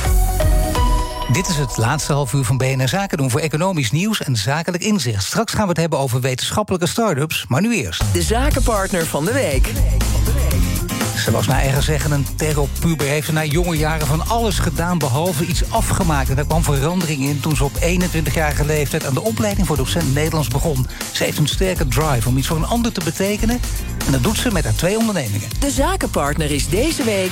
Dit is het laatste half uur van B N R Zaken doen voor economisch nieuws en zakelijk inzicht. Straks gaan we het hebben over wetenschappelijke start-ups, maar nu eerst. De zakenpartner van de week. Zoals naar eigen zeggen, een terrorpuber heeft er na jonge jaren van alles gedaan behalve iets afgemaakt. En daar kwam verandering in toen ze op eenentwintigjarige leeftijd aan de opleiding voor docent Nederlands begon. Ze heeft een sterke drive om iets voor een ander te betekenen. En dat doet ze met haar twee ondernemingen. De zakenpartner is deze week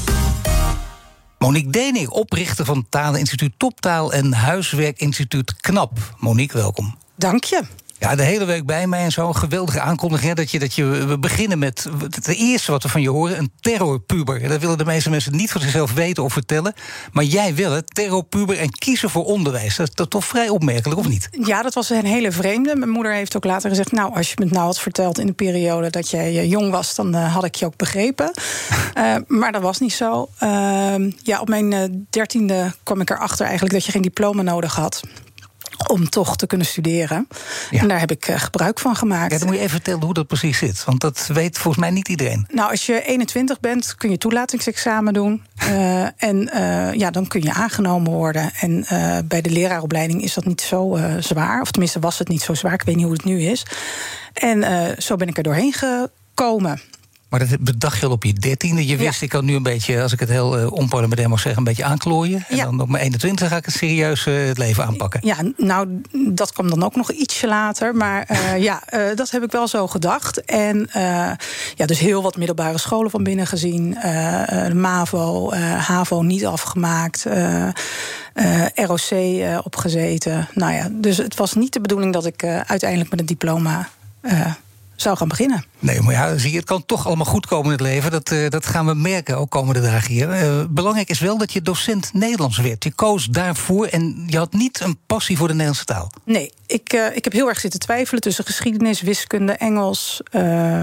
Monique Dening, oprichter van Taleninstituut Toptaal en huiswerkinstituut KNAP. Monique, welkom. Dank je. Ja, de hele week bij mij en zo'n geweldige aankondiging. Dat je, dat je, we beginnen met het eerste wat we van je horen, een terrorpuber. Dat willen de meeste mensen niet van zichzelf weten of vertellen. Maar jij wil het, terrorpuber en kiezen voor onderwijs. Dat is dat toch vrij opmerkelijk, of niet? Ja, dat was een hele vreemde. Mijn moeder heeft ook later gezegd, nou, als je me nou had verteld in de periode dat jij jong was, dan uh, had ik je ook begrepen. uh, maar dat was niet zo. Uh, ja, op mijn uh, dertiende kwam ik erachter eigenlijk dat je geen diploma nodig had om toch te kunnen studeren. Ja. En daar heb ik uh, gebruik van gemaakt. Ja, dan moet je even vertellen hoe dat precies zit. Want dat weet volgens mij niet iedereen. Nou, als je eenentwintig bent, kun je toelatingsexamen doen. Uh, en uh, ja, dan kun je aangenomen worden. En uh, bij de leraaropleiding is dat niet zo uh, zwaar. Of tenminste was het niet zo zwaar. Ik weet niet hoe het nu is. En uh, zo ben ik er doorheen gekomen. Maar dat bedacht je al op je dertiende. Je wist, ja. ik kan nu een beetje, als ik het heel uh, onparlementair mag zeggen, een beetje aanklooien. En ja. dan op mijn eenentwintig ga ik het serieus uh, het leven aanpakken. Ja, nou, dat kwam dan ook nog ietsje later. Maar uh, ja, uh, dat heb ik wel zo gedacht. En uh, ja, dus heel wat middelbare scholen van binnen gezien. Uh, MAVO, uh, HAVO niet afgemaakt. Uh, uh, R O C uh, opgezeten. Nou ja, dus het was niet de bedoeling dat ik uh, uiteindelijk met een diploma Uh, zou gaan beginnen. Nee, maar ja, zie je, het kan toch allemaal goed komen in het leven. Dat, uh, dat gaan we merken, ook komende dagen hier. Uh, belangrijk is wel dat je docent Nederlands werd. Je koos daarvoor en je had niet een passie voor de Nederlandse taal. Nee, ik, uh, ik heb heel erg zitten twijfelen tussen geschiedenis, wiskunde, Engels uh,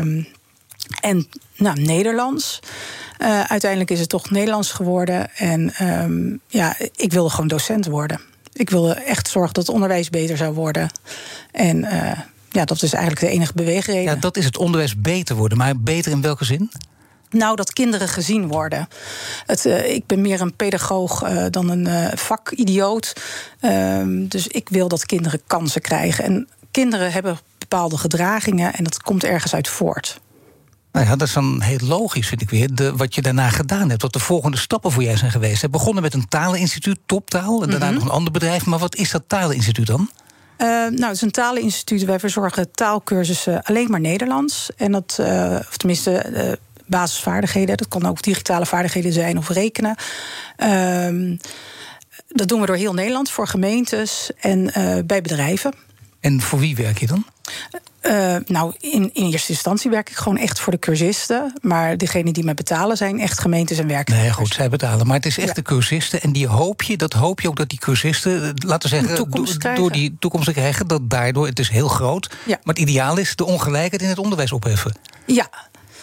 en nou, Nederlands. Uh, uiteindelijk is het toch Nederlands geworden. En um, ja, ik wilde gewoon docent worden. Ik wilde echt zorgen dat het onderwijs beter zou worden. En Uh, ja, dat is eigenlijk de enige beweegreden. Ja, dat is het onderwijs beter worden. Maar beter in welke zin? Nou, dat kinderen gezien worden. Het, uh, ik ben meer een pedagoog uh, dan een uh, vakidioot. Uh, dus ik wil dat kinderen kansen krijgen. En kinderen hebben bepaalde gedragingen en dat komt ergens uit voort. Nou ja, dat is dan heel logisch, vind ik weer, de, wat je daarna gedaan hebt. Wat de volgende stappen voor jij zijn geweest. Je hebt begonnen met een taleninstituut, Toptaal. En daarna mm-hmm. nog een ander bedrijf. Maar wat is dat taleninstituut dan? Uh, nou, het is een taleninstituut. Wij verzorgen taalkursussen alleen maar Nederlands. En dat, uh, of tenminste, uh, basisvaardigheden. Dat kan ook digitale vaardigheden zijn of rekenen. Uh, dat doen we door heel Nederland, voor gemeentes en uh, bij bedrijven. En voor wie werk je dan? Uh, nou, in, in eerste instantie werk ik gewoon echt voor de cursisten. Maar degenen die mij betalen zijn echt gemeentes en werkgevers. Nee, goed, zij betalen. Maar het is echt ja. de cursisten. En die hoop je, dat hoop je ook dat die cursisten, laten we zeggen, toekomst do, door die toekomst te krijgen, dat daardoor, het is heel groot. Ja. Maar het ideaal is de ongelijkheid in het onderwijs opheffen. Ja.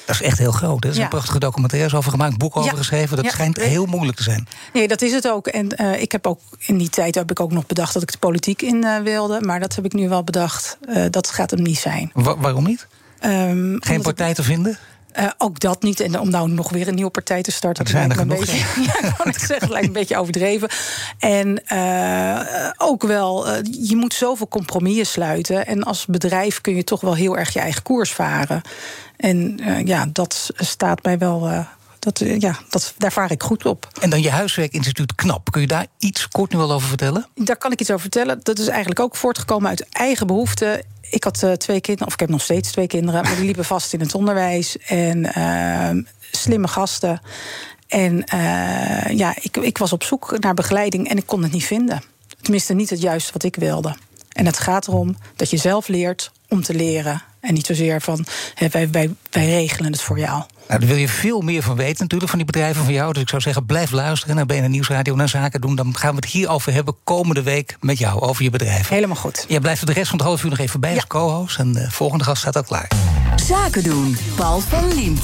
Dat is echt heel groot. Hè? Er zijn Ja. prachtige documentaires over gemaakt, boeken Ja. over geschreven. Dat Ja. schijnt heel moeilijk te zijn. Nee, dat is het ook. En uh, ik heb ook in die tijd heb ik ook nog bedacht dat ik de politiek in uh, wilde. Maar dat heb ik nu wel bedacht. Uh, dat gaat hem niet zijn. Wa- waarom niet? Um, Geen partij ik, te vinden? Uh, ook dat niet. En om nou nog weer een nieuwe partij te starten... Dat zijn er genoeg. Een beetje, ja, kan ik zeggen, lijkt een beetje overdreven. En uh, ook wel, uh, je moet zoveel compromissen sluiten. En als bedrijf kun je toch wel heel erg je eigen koers varen. En uh, ja, dat staat mij wel... Uh, Dat, ja, dat, daar vaar ik goed op. En dan je huiswerkinstituut KNAP. Kun je daar iets kort nu wel over vertellen? Daar kan ik iets over vertellen. Dat is eigenlijk ook voortgekomen uit eigen behoeften. Ik had uh, twee kinderen, of ik heb nog steeds twee kinderen... maar die liepen vast in het onderwijs. En uh, slimme gasten. En uh, ja, ik, ik was op zoek naar begeleiding en ik kon het niet vinden. Tenminste, niet het juiste wat ik wilde. En het gaat erom dat je zelf leert om te leren. En niet zozeer van, hè, wij, wij, wij regelen het voor jou. Nou, daar wil je veel meer van weten natuurlijk, van die bedrijven van jou. Dus ik zou zeggen, blijf luisteren naar B N R Nieuwsradio, naar Zaken doen. Dan gaan we het hierover hebben komende week met jou, over je bedrijf. Helemaal goed. Jij blijft er de rest van het half uur nog even bij als ja. co-host. En de volgende gast staat al klaar. Zaken doen, Paul van Liemt.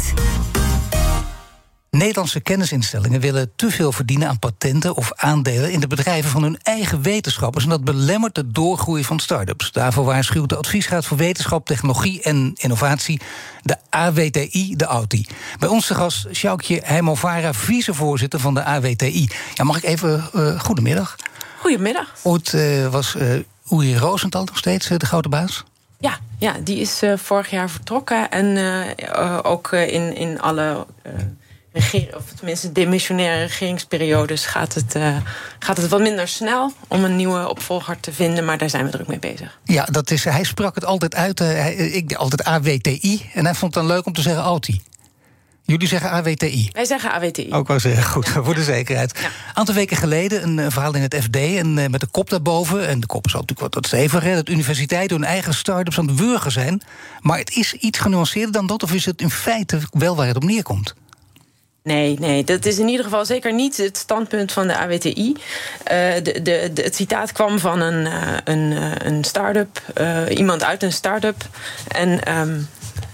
Nederlandse kennisinstellingen willen te veel verdienen aan patenten of aandelen in de bedrijven van hun eigen wetenschappers. En dat belemmert de doorgroei van start-ups. Daarvoor waarschuwt de Adviesraad voor Wetenschap, Technologie en Innovatie, de A W T I, de A U T I. Bij ons te gast Sjoukje Heimovara, vicevoorzitter van de A W T I. Ja, mag ik even, uh, goedemiddag. Goedemiddag. Ooit uh, was uh, Uri Rosenthal nog steeds uh, de grote baas? Ja, ja, die is uh, vorig jaar vertrokken. En uh, uh, ook uh, in, in alle... Uh, Regeer, of tenminste demissionaire regeringsperiodes gaat het, uh, gaat het wat minder snel om een nieuwe opvolger te vinden, maar daar zijn we druk mee bezig. Ja, dat is, hij sprak het altijd uit, uh, hij, ik altijd A W T I, en hij vond het dan leuk om te zeggen A U T I. Jullie zeggen A W T I? Wij zeggen A W T I. Ook wel zeggen, goed, ja. Voor de zekerheid. Een ja. aantal weken geleden een uh, verhaal in het F D, en uh, met de kop daarboven, en de kop is natuurlijk wat, wat steviger, dat universiteiten hun eigen start-ups aan het wurgen zijn. Maar het is iets genuanceerder dan dat, of is het in feite wel waar het op neerkomt? Nee, nee, dat is in ieder geval zeker niet het standpunt van de A W T I. Uh, de, de, de, het citaat kwam van een, uh, een, uh, een start-up, uh, iemand uit een start-up. En um,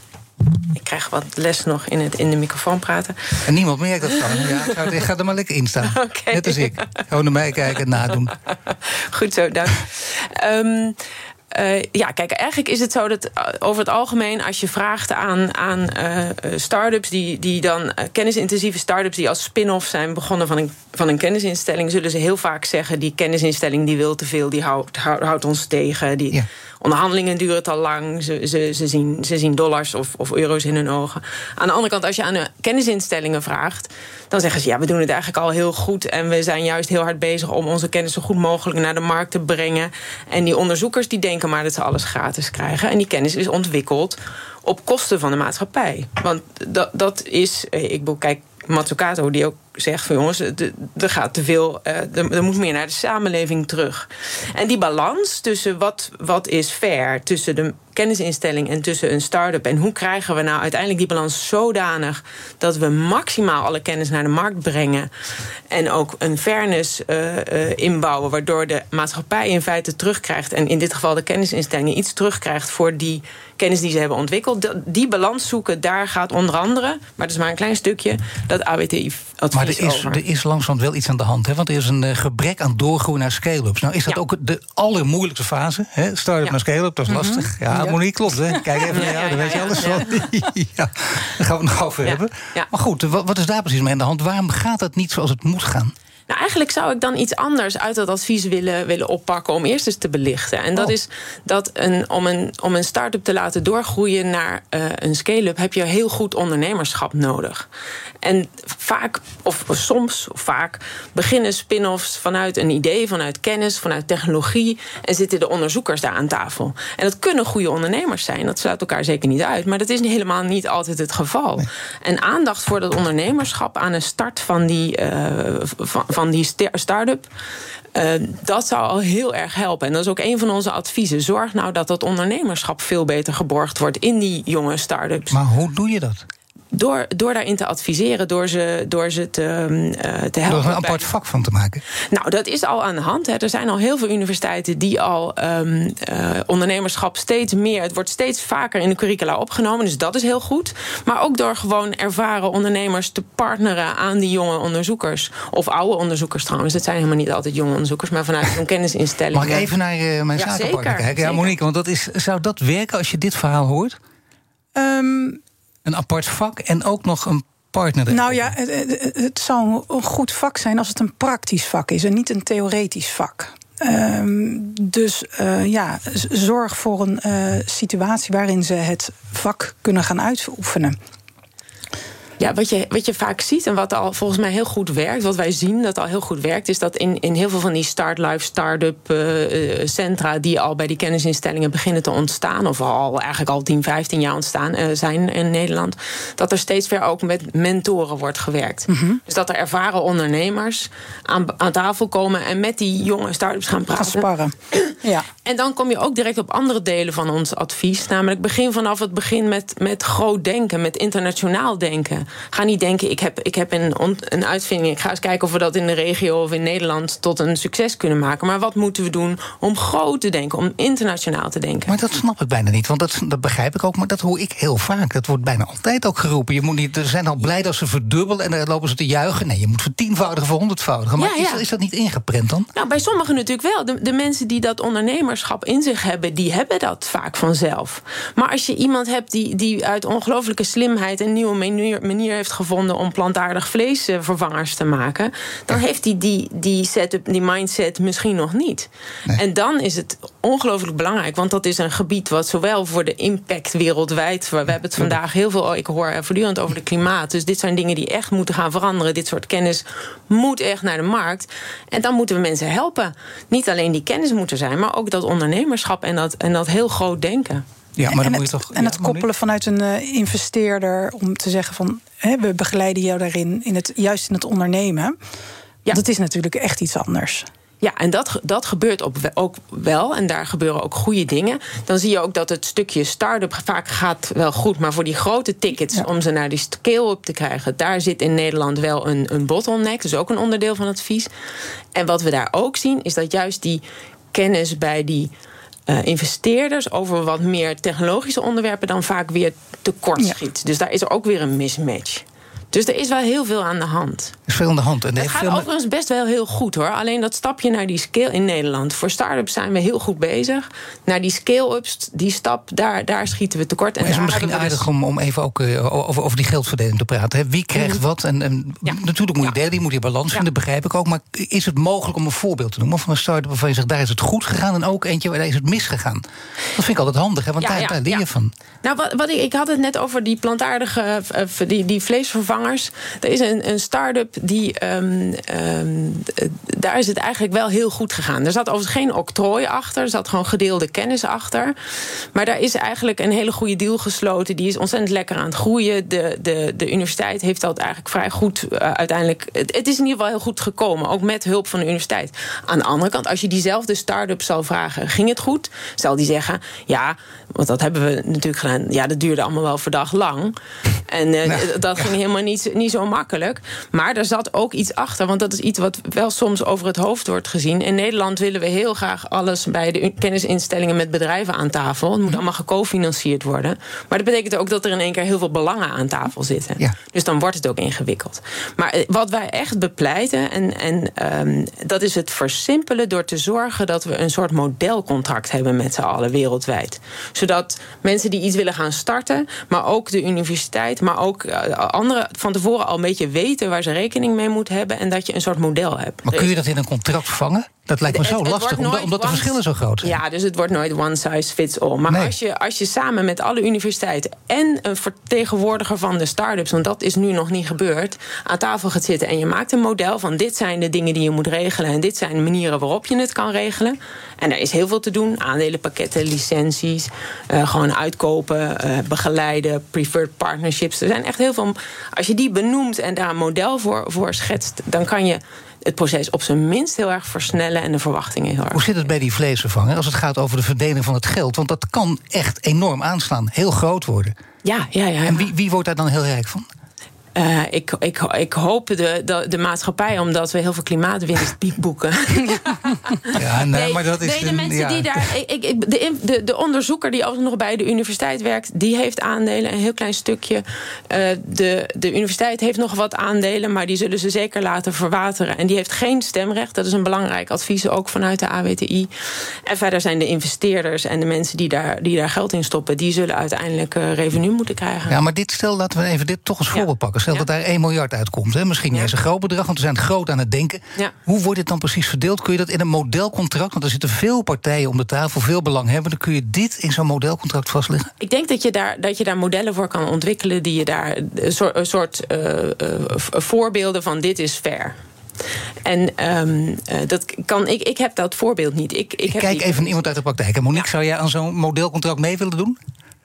ik krijg wat les nog in, het, in de microfoon praten. En niemand merkt dat van. Ja, ik ga er maar lekker in staan. Okay. Net als ik. Gewoon naar mij kijken en nadoen. Goed zo, dank. Um, Uh, ja, kijk, eigenlijk is het zo dat uh, over het algemeen, als je vraagt aan, aan uh, start-ups, die, die dan uh, kennisintensieve start-ups die als spin-off zijn begonnen van een, van een kennisinstelling, zullen ze heel vaak zeggen: die kennisinstelling die wil te veel, die houdt, houdt, houdt ons tegen. Die ja. onderhandelingen duren te lang. Ze, ze, ze, zien, ze zien dollars of, of euro's in hun ogen. Aan de andere kant, als je aan de kennisinstellingen vraagt, dan zeggen ze: ja, we doen het eigenlijk al heel goed en we zijn juist heel hard bezig om onze kennis zo goed mogelijk naar de markt te brengen. En die onderzoekers die denken maar dat ze alles gratis krijgen. En die kennis is ontwikkeld op kosten van de maatschappij. Want dat, dat is, ik bedoel, kijk, Mazzucato die ook zegt van jongens, er gaat te veel, er, er moet meer naar de samenleving terug. En die balans tussen wat, wat is fair tussen de kennisinstelling en tussen een start-up, en hoe krijgen we nou uiteindelijk die balans zodanig dat we maximaal alle kennis naar de markt brengen en ook een fairness uh, uh, inbouwen, waardoor de maatschappij in feite terugkrijgt, en in dit geval de kennisinstellingen iets terugkrijgt voor die kennis die ze hebben ontwikkeld. Die balans zoeken, daar gaat onder andere, maar dat is maar een klein stukje, dat A W T I-advies maar er is, over. er is langzamerhand wel iets aan de hand, hè? Want er is een uh, gebrek aan doorgroei naar scale-ups. Nou is dat ja. ook de allermoeilijkste fase, hè? Start-up ja. naar scale-up, dat is mm-hmm. lastig. Ja, ja. Monique, klopt, hè? Kijk even naar jou, daar weet je alles van. Ja, daar gaan we het nog over ja. hebben. Ja. Maar goed, wat, wat is daar precies mee aan de hand? Waarom gaat het niet zoals het moet gaan? Nou, eigenlijk zou ik dan iets anders uit dat advies willen, willen oppakken om eerst eens te belichten. En dat oh. is dat een, om, een, om een start-up te laten doorgroeien naar uh, een scale-up heb je heel goed ondernemerschap nodig. En vaak, of soms, of vaak, beginnen spin-offs vanuit een idee, vanuit kennis, vanuit technologie, en zitten de onderzoekers daar aan tafel. En dat kunnen goede ondernemers zijn, dat sluit elkaar zeker niet uit, maar dat is helemaal niet altijd het geval. Nee. En aandacht voor dat ondernemerschap aan de start van die, uh, van, van die start-up, Uh, dat zou al heel erg helpen. En dat is ook een van onze adviezen. Zorg nou dat dat ondernemerschap veel beter geborgd wordt in die jonge start-ups. Maar hoe doe je dat? Door, door daarin te adviseren, door ze, door ze te, uh, te helpen. Door er een apart vak van te maken. Nou, dat is al aan de hand. Hè. Er zijn al heel veel universiteiten die al um, uh, ondernemerschap steeds meer... het wordt steeds vaker in de curricula opgenomen, dus dat is heel goed. Maar ook door gewoon ervaren ondernemers te partneren aan die jonge onderzoekers. Of oude onderzoekers trouwens. Het zijn helemaal niet altijd jonge onderzoekers, maar vanuit zo'n kennisinstelling. Mag ik even naar uh, mijn ja, zakenpartner kijken? Ja, Monique, want dat is, zou dat werken als je dit verhaal hoort? Um, een apart vak en ook nog een partner. Nou ja, het, het, het zou een goed vak zijn als het een praktisch vak is en niet een theoretisch vak. Um, dus uh, ja, zorg voor een uh, situatie waarin ze het vak kunnen gaan uitoefenen. Ja, wat je, wat je vaak ziet en wat al volgens mij heel goed werkt... wat wij zien dat al heel goed werkt... is dat in, in heel veel van die start-life, start-up uh, centra... die al bij die kennisinstellingen beginnen te ontstaan... of al eigenlijk al tien, vijftien jaar ontstaan uh, zijn in Nederland... dat er steeds weer ook met mentoren wordt gewerkt. Mm-hmm. Dus dat er ervaren ondernemers aan, aan tafel komen... en met die jonge start-ups gaan praten. Gaan sparren. Ja. En dan kom je ook direct op andere delen van ons advies. Namelijk begin vanaf het begin met, met groot denken, met internationaal denken. Ga niet denken, ik heb, ik heb een, een uitvinding... ik ga eens kijken of we dat in de regio of in Nederland... tot een succes kunnen maken. Maar wat moeten we doen om groot te denken, om internationaal te denken? Maar dat snap ik bijna niet, want dat, dat begrijp ik ook... maar dat hoor ik heel vaak. Dat wordt bijna altijd ook geroepen. Je moet niet, er zijn al blij dat ze verdubbelen en dan lopen ze te juichen. Nee, je moet vertienvoudigen, voor honderdvoudigen. Maar ja, ja. Is, is dat niet ingeprent dan? Nou, bij sommigen natuurlijk wel. De, de mensen die dat ondernemerschap in zich hebben... die hebben dat vaak vanzelf. Maar als je iemand hebt die, die uit ongelooflijke slimheid... een nieuwe manier, manier heeft gevonden om plantaardig vleesvervangers te maken... dan ja. heeft hij die, die setup, die mindset misschien nog niet. Nee. En dan is het ongelooflijk belangrijk, want dat is een gebied... wat zowel voor de impact wereldwijd... we hebben het vandaag heel veel... ik hoor voortdurend over de klimaat... dus dit zijn dingen die echt moeten gaan veranderen. Dit soort kennis moet echt naar de markt. En dan moeten we mensen helpen. Niet alleen die kennis moet er zijn... maar ook dat ondernemerschap en dat, en dat heel groot denken. Ja, maar dan en moet je het, toch, en ja, het koppelen vanuit een uh, investeerder... om te zeggen van, hè, we begeleiden jou daarin... In het, juist in het ondernemen. Ja. Dat is natuurlijk echt iets anders. Ja, en dat, dat gebeurt ook wel. En daar gebeuren ook goede dingen. Dan zie je ook dat het stukje start-up vaak gaat wel goed. Maar voor die grote tickets, ja. om ze naar die scale-up te krijgen... daar zit in Nederland wel een, een bottleneck. Dus ook een onderdeel van het advies. En wat we daar ook zien, is dat juist die kennis bij die... Uh, investeerders over wat meer technologische onderwerpen... dan vaak weer tekort schiet. Ja. Dus daar is er ook weer een mismatch. Dus er is wel heel veel aan de hand. Er is veel aan de hand. En het gaat overigens best wel heel goed, hoor. Alleen dat stapje naar die scale in Nederland... voor start-ups zijn we heel goed bezig. Naar die scale-ups, die stap, daar, daar schieten we tekort. En maar is het daar misschien aardig dus... om, om even ook uh, over, over die geldverdeling te praten? Hè? Wie krijgt mm-hmm. wat? En, en ja. Natuurlijk moet je delen, die moet je balans vinden, ja. begrijp ik ook. Maar is het mogelijk om een voorbeeld te noemen van een start-up... waarvan je zegt, daar is het goed gegaan... en ook eentje waar daar is het misgegaan? Dat vind ik altijd handig, hè? Want ja, daar, ja, daar leer je ja. van. Nou, wat, wat ik, ik had het net over die plantaardige... Uh, die, die vleesvervangers. Er is een, een start-up die... Um, um, daar is het eigenlijk wel heel goed gegaan. Er zat overigens geen octrooi achter. Er zat gewoon gedeelde kennis achter. Maar daar is eigenlijk een hele goede deal gesloten. Die is ontzettend lekker aan het groeien. De, de, de universiteit heeft dat eigenlijk vrij goed uh, uiteindelijk... Het, het is in ieder geval heel goed gekomen. Ook met hulp van de universiteit. Aan de andere kant, als je diezelfde start-up zou vragen... ging het goed? Zal die zeggen, ja, want dat hebben we natuurlijk gedaan... ja, dat duurde allemaal wel verdag lang. En uh, nou, dat ja. ging helemaal niet, niet zo makkelijk. Maar er zat ook iets achter. Want dat is iets wat wel soms over het hoofd wordt gezien. In Nederland willen we heel graag alles bij de kennisinstellingen met bedrijven aan tafel. Het moet allemaal gecofinancierd worden. Maar dat betekent ook dat er in één keer heel veel belangen aan tafel zitten. Ja. Dus dan wordt het ook ingewikkeld. Maar wat wij echt bepleiten, en, en um, dat is het versimpelen door te zorgen dat we een soort modelcontract hebben met z'n allen wereldwijd. Zodat mensen die iets willen gaan starten, maar ook de universiteit, maar ook uh, anderen van tevoren al een beetje weten waar ze rekening mee moeten hebben en dat je een soort model hebt. Maar kun je dat in een contract vangen? Dat lijkt me zo het, het lastig, omdat, omdat de one, verschillen zo groot zijn. Ja, dus het wordt nooit one size fits all. Maar nee. als, je, als je samen met alle universiteiten en een vertegenwoordiger van de start-ups, want dat is nu nog niet gebeurd, aan tafel gaat zitten en je maakt een model van dit zijn de dingen die je moet regelen en dit zijn de manieren waarop je het kan regelen. En er is heel veel te doen. Aandelenpakketten, licenties, uh, gewoon uitkopen, uh, begeleiden, preferred partnerships. Er zijn echt heel veel. Als je die benoemt en daar een model voor, voor schetst, dan kan je het proces op zijn minst heel erg versnellen en de verwachtingen heel erg. Hoe zit het bij die vleesvervanger als het gaat over de verdeling van het geld? Want dat kan echt enorm aanslaan, heel groot worden. Ja, ja, ja. ja. En wie, wie wordt daar dan heel rijk van? Uh, ik, ik, ik hoop de, de, de maatschappij, omdat we heel veel klimaatwinst boeken. Ja, nee, nee, maar dat is nee, de een, mensen ja. die daar. Ik, ik, de, de, de onderzoeker die ook nog bij de universiteit werkt, die heeft aandelen, een heel klein stukje. Uh, de, de universiteit heeft nog wat aandelen, maar die zullen ze zeker laten verwateren. En die heeft geen stemrecht. Dat is een belangrijk advies, ook vanuit de A W T I. En verder zijn de investeerders en de mensen die daar, die daar geld in stoppen, die zullen uiteindelijk uh, revenue moeten krijgen. Ja, maar dit, stel, laten we even dit toch als voorbeeld pakken. Stel ja. dat daar één miljard uitkomt. Hè? Misschien ja. is een groot bedrag, want we zijn groot aan het denken. Ja. Hoe wordt dit dan precies verdeeld? Kun je dat in een modelcontract, want er zitten veel partijen om de tafel, veel belanghebbenden, kun je dit in zo'n modelcontract vastleggen? Ik denk dat je daar, dat je daar modellen voor kan ontwikkelen die je daar een soort, een soort uh, uh, voorbeelden van dit is fair. En um, uh, dat kan ik, ik heb dat voorbeeld niet. Ik, ik, ik heb kijk die... even iemand uit de praktijk. En Monique, ja. zou jij aan zo'n modelcontract mee willen doen?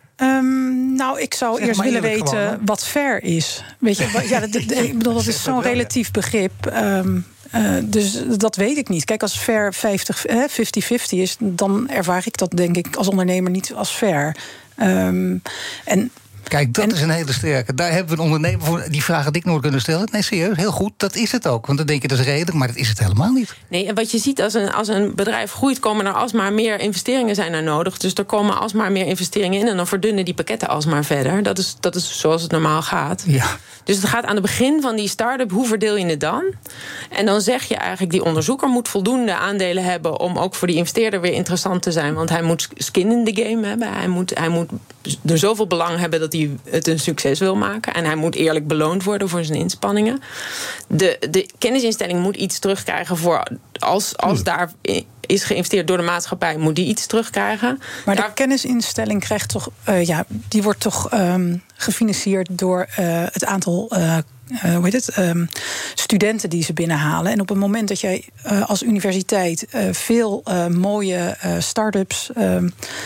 Um, nou, ik zou zeg eerst willen weten gewoon, wat fair is. Weet je, ja, dat, dat, ik bedoel, dat is zo'n relatief begrip. Um, uh, dus dat weet ik niet. Kijk, als fair vijftig vijftig is, dan ervaar ik dat denk ik als ondernemer niet als fair. Um, en Kijk, dat en, is een hele sterke. Daar hebben we een ondernemer voor. Die vraag had ik nooit kunnen stellen. Nee, serieus, heel goed, dat is het ook. Want dan denk je, dat is redelijk, maar dat is het helemaal niet. Nee, en wat je ziet als een, als een bedrijf groeit, komen er alsmaar meer investeringen zijn er nodig. Dus er komen alsmaar meer investeringen in en dan verdunnen die pakketten alsmaar verder. Dat is, dat is zoals het normaal gaat. Ja. Dus het gaat aan het begin van die start-up, hoe verdeel je het dan? En dan zeg je eigenlijk, die onderzoeker moet voldoende aandelen hebben om ook voor die investeerder weer interessant te zijn. Want hij moet skin in the game hebben. Hij moet, hij moet er zoveel belang hebben dat hij het een succes wil maken. En hij moet eerlijk beloond worden voor zijn inspanningen. De, de kennisinstelling moet iets terugkrijgen voor als, als daar is geïnvesteerd door de maatschappij, moet die iets terugkrijgen. Maar Daar... de kennisinstelling krijgt toch, uh, ja, die wordt toch um, gefinancierd door uh, het aantal uh, uh, hoe heet het, um, studenten die ze binnenhalen. En op het moment dat jij uh, als universiteit uh, veel uh, mooie uh, start-ups uh,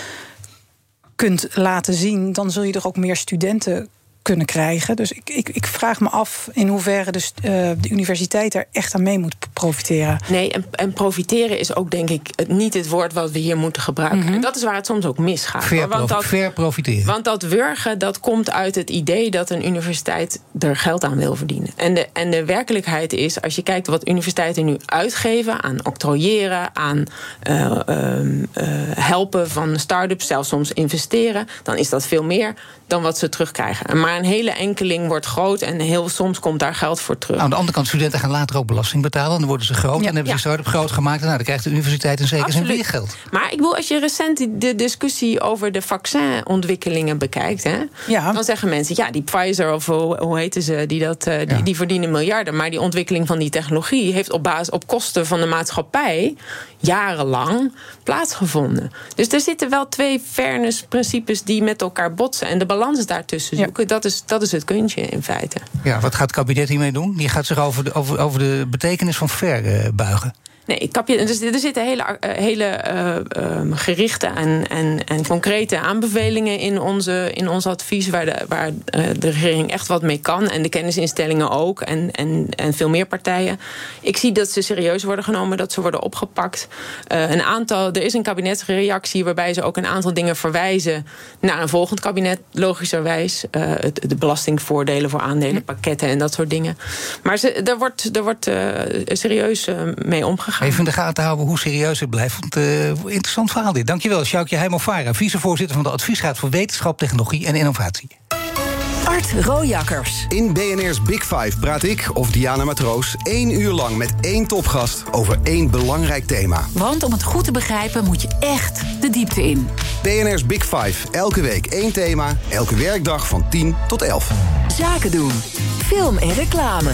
kunt laten zien, dan zul je er ook meer studenten kunnen krijgen. Dus ik, ik, ik vraag me af in hoeverre dus, uh, de universiteit er echt aan mee moet profiteren. Nee, en, en profiteren is ook denk ik het, niet het woord wat we hier moeten gebruiken. Mm-hmm. En dat is waar het soms ook misgaat. Ver, want dat, ver profiteren. Want dat wurgen, dat komt uit het idee dat een universiteit er geld aan wil verdienen. En de, en de werkelijkheid is, als je kijkt wat universiteiten nu uitgeven aan octrooieren, aan uh, uh, uh, helpen van start-ups, zelfs soms investeren, dan is dat veel meer dan wat ze terugkrijgen. Maar een hele enkeling wordt groot en heel soms komt daar geld voor terug. Nou, aan de andere kant, studenten gaan later ook belasting betalen. Dan worden ze groot ja, en hebben ze ja. start-up groot gemaakt. En nou, dan krijgt de universiteit in zekere zin weer geld. Maar ik bedoel, als je recent de discussie over de vaccinontwikkelingen bekijkt, hè, ja. dan zeggen mensen, ja, die Pfizer of hoe, hoe heten ze, die, dat, uh, die, ja. die verdienen miljarden. Maar die ontwikkeling van die technologie heeft op basis op kosten van de maatschappij jarenlang plaatsgevonden. Dus er zitten wel twee fairness-principes die met elkaar botsen. En de balans daartussen zoeken, ja. dat, is, dat is het kunstje in feite. Ja, wat gaat het kabinet hiermee doen? Die gaat zich over de, over, over de betekenis van fair uh, buigen. Nee, dus er zitten hele, hele uh, um, gerichte en, en, en concrete aanbevelingen in, onze, in ons advies, waar, de, waar uh, de regering echt wat mee kan. En de kennisinstellingen ook. En, en, en veel meer partijen. Ik zie dat ze serieus worden genomen, dat ze worden opgepakt. Uh, een aantal, er is een kabinetsreactie waarbij ze ook een aantal dingen verwijzen naar een volgend kabinet, logischerwijs. Uh, het, de belastingvoordelen voor aandelenpakketten en dat soort dingen. Maar ze, er wordt, er wordt uh, serieus uh, mee omgegaan. Even in de gaten houden hoe serieus het blijft. Want, uh, interessant verhaal dit. Dankjewel, Sjoukje Heijmans-Vara, vicevoorzitter van de Adviesraad voor Wetenschap, Technologie en Innovatie. Art Rojakkers. In B N R's Big Five praat ik, of Diana Matroos, één uur lang met één topgast over één belangrijk thema. Want om het goed te begrijpen moet je echt de diepte in. B N R's Big Five, elke week één thema, elke werkdag van tien tot elf. Zaken doen. Film en reclame.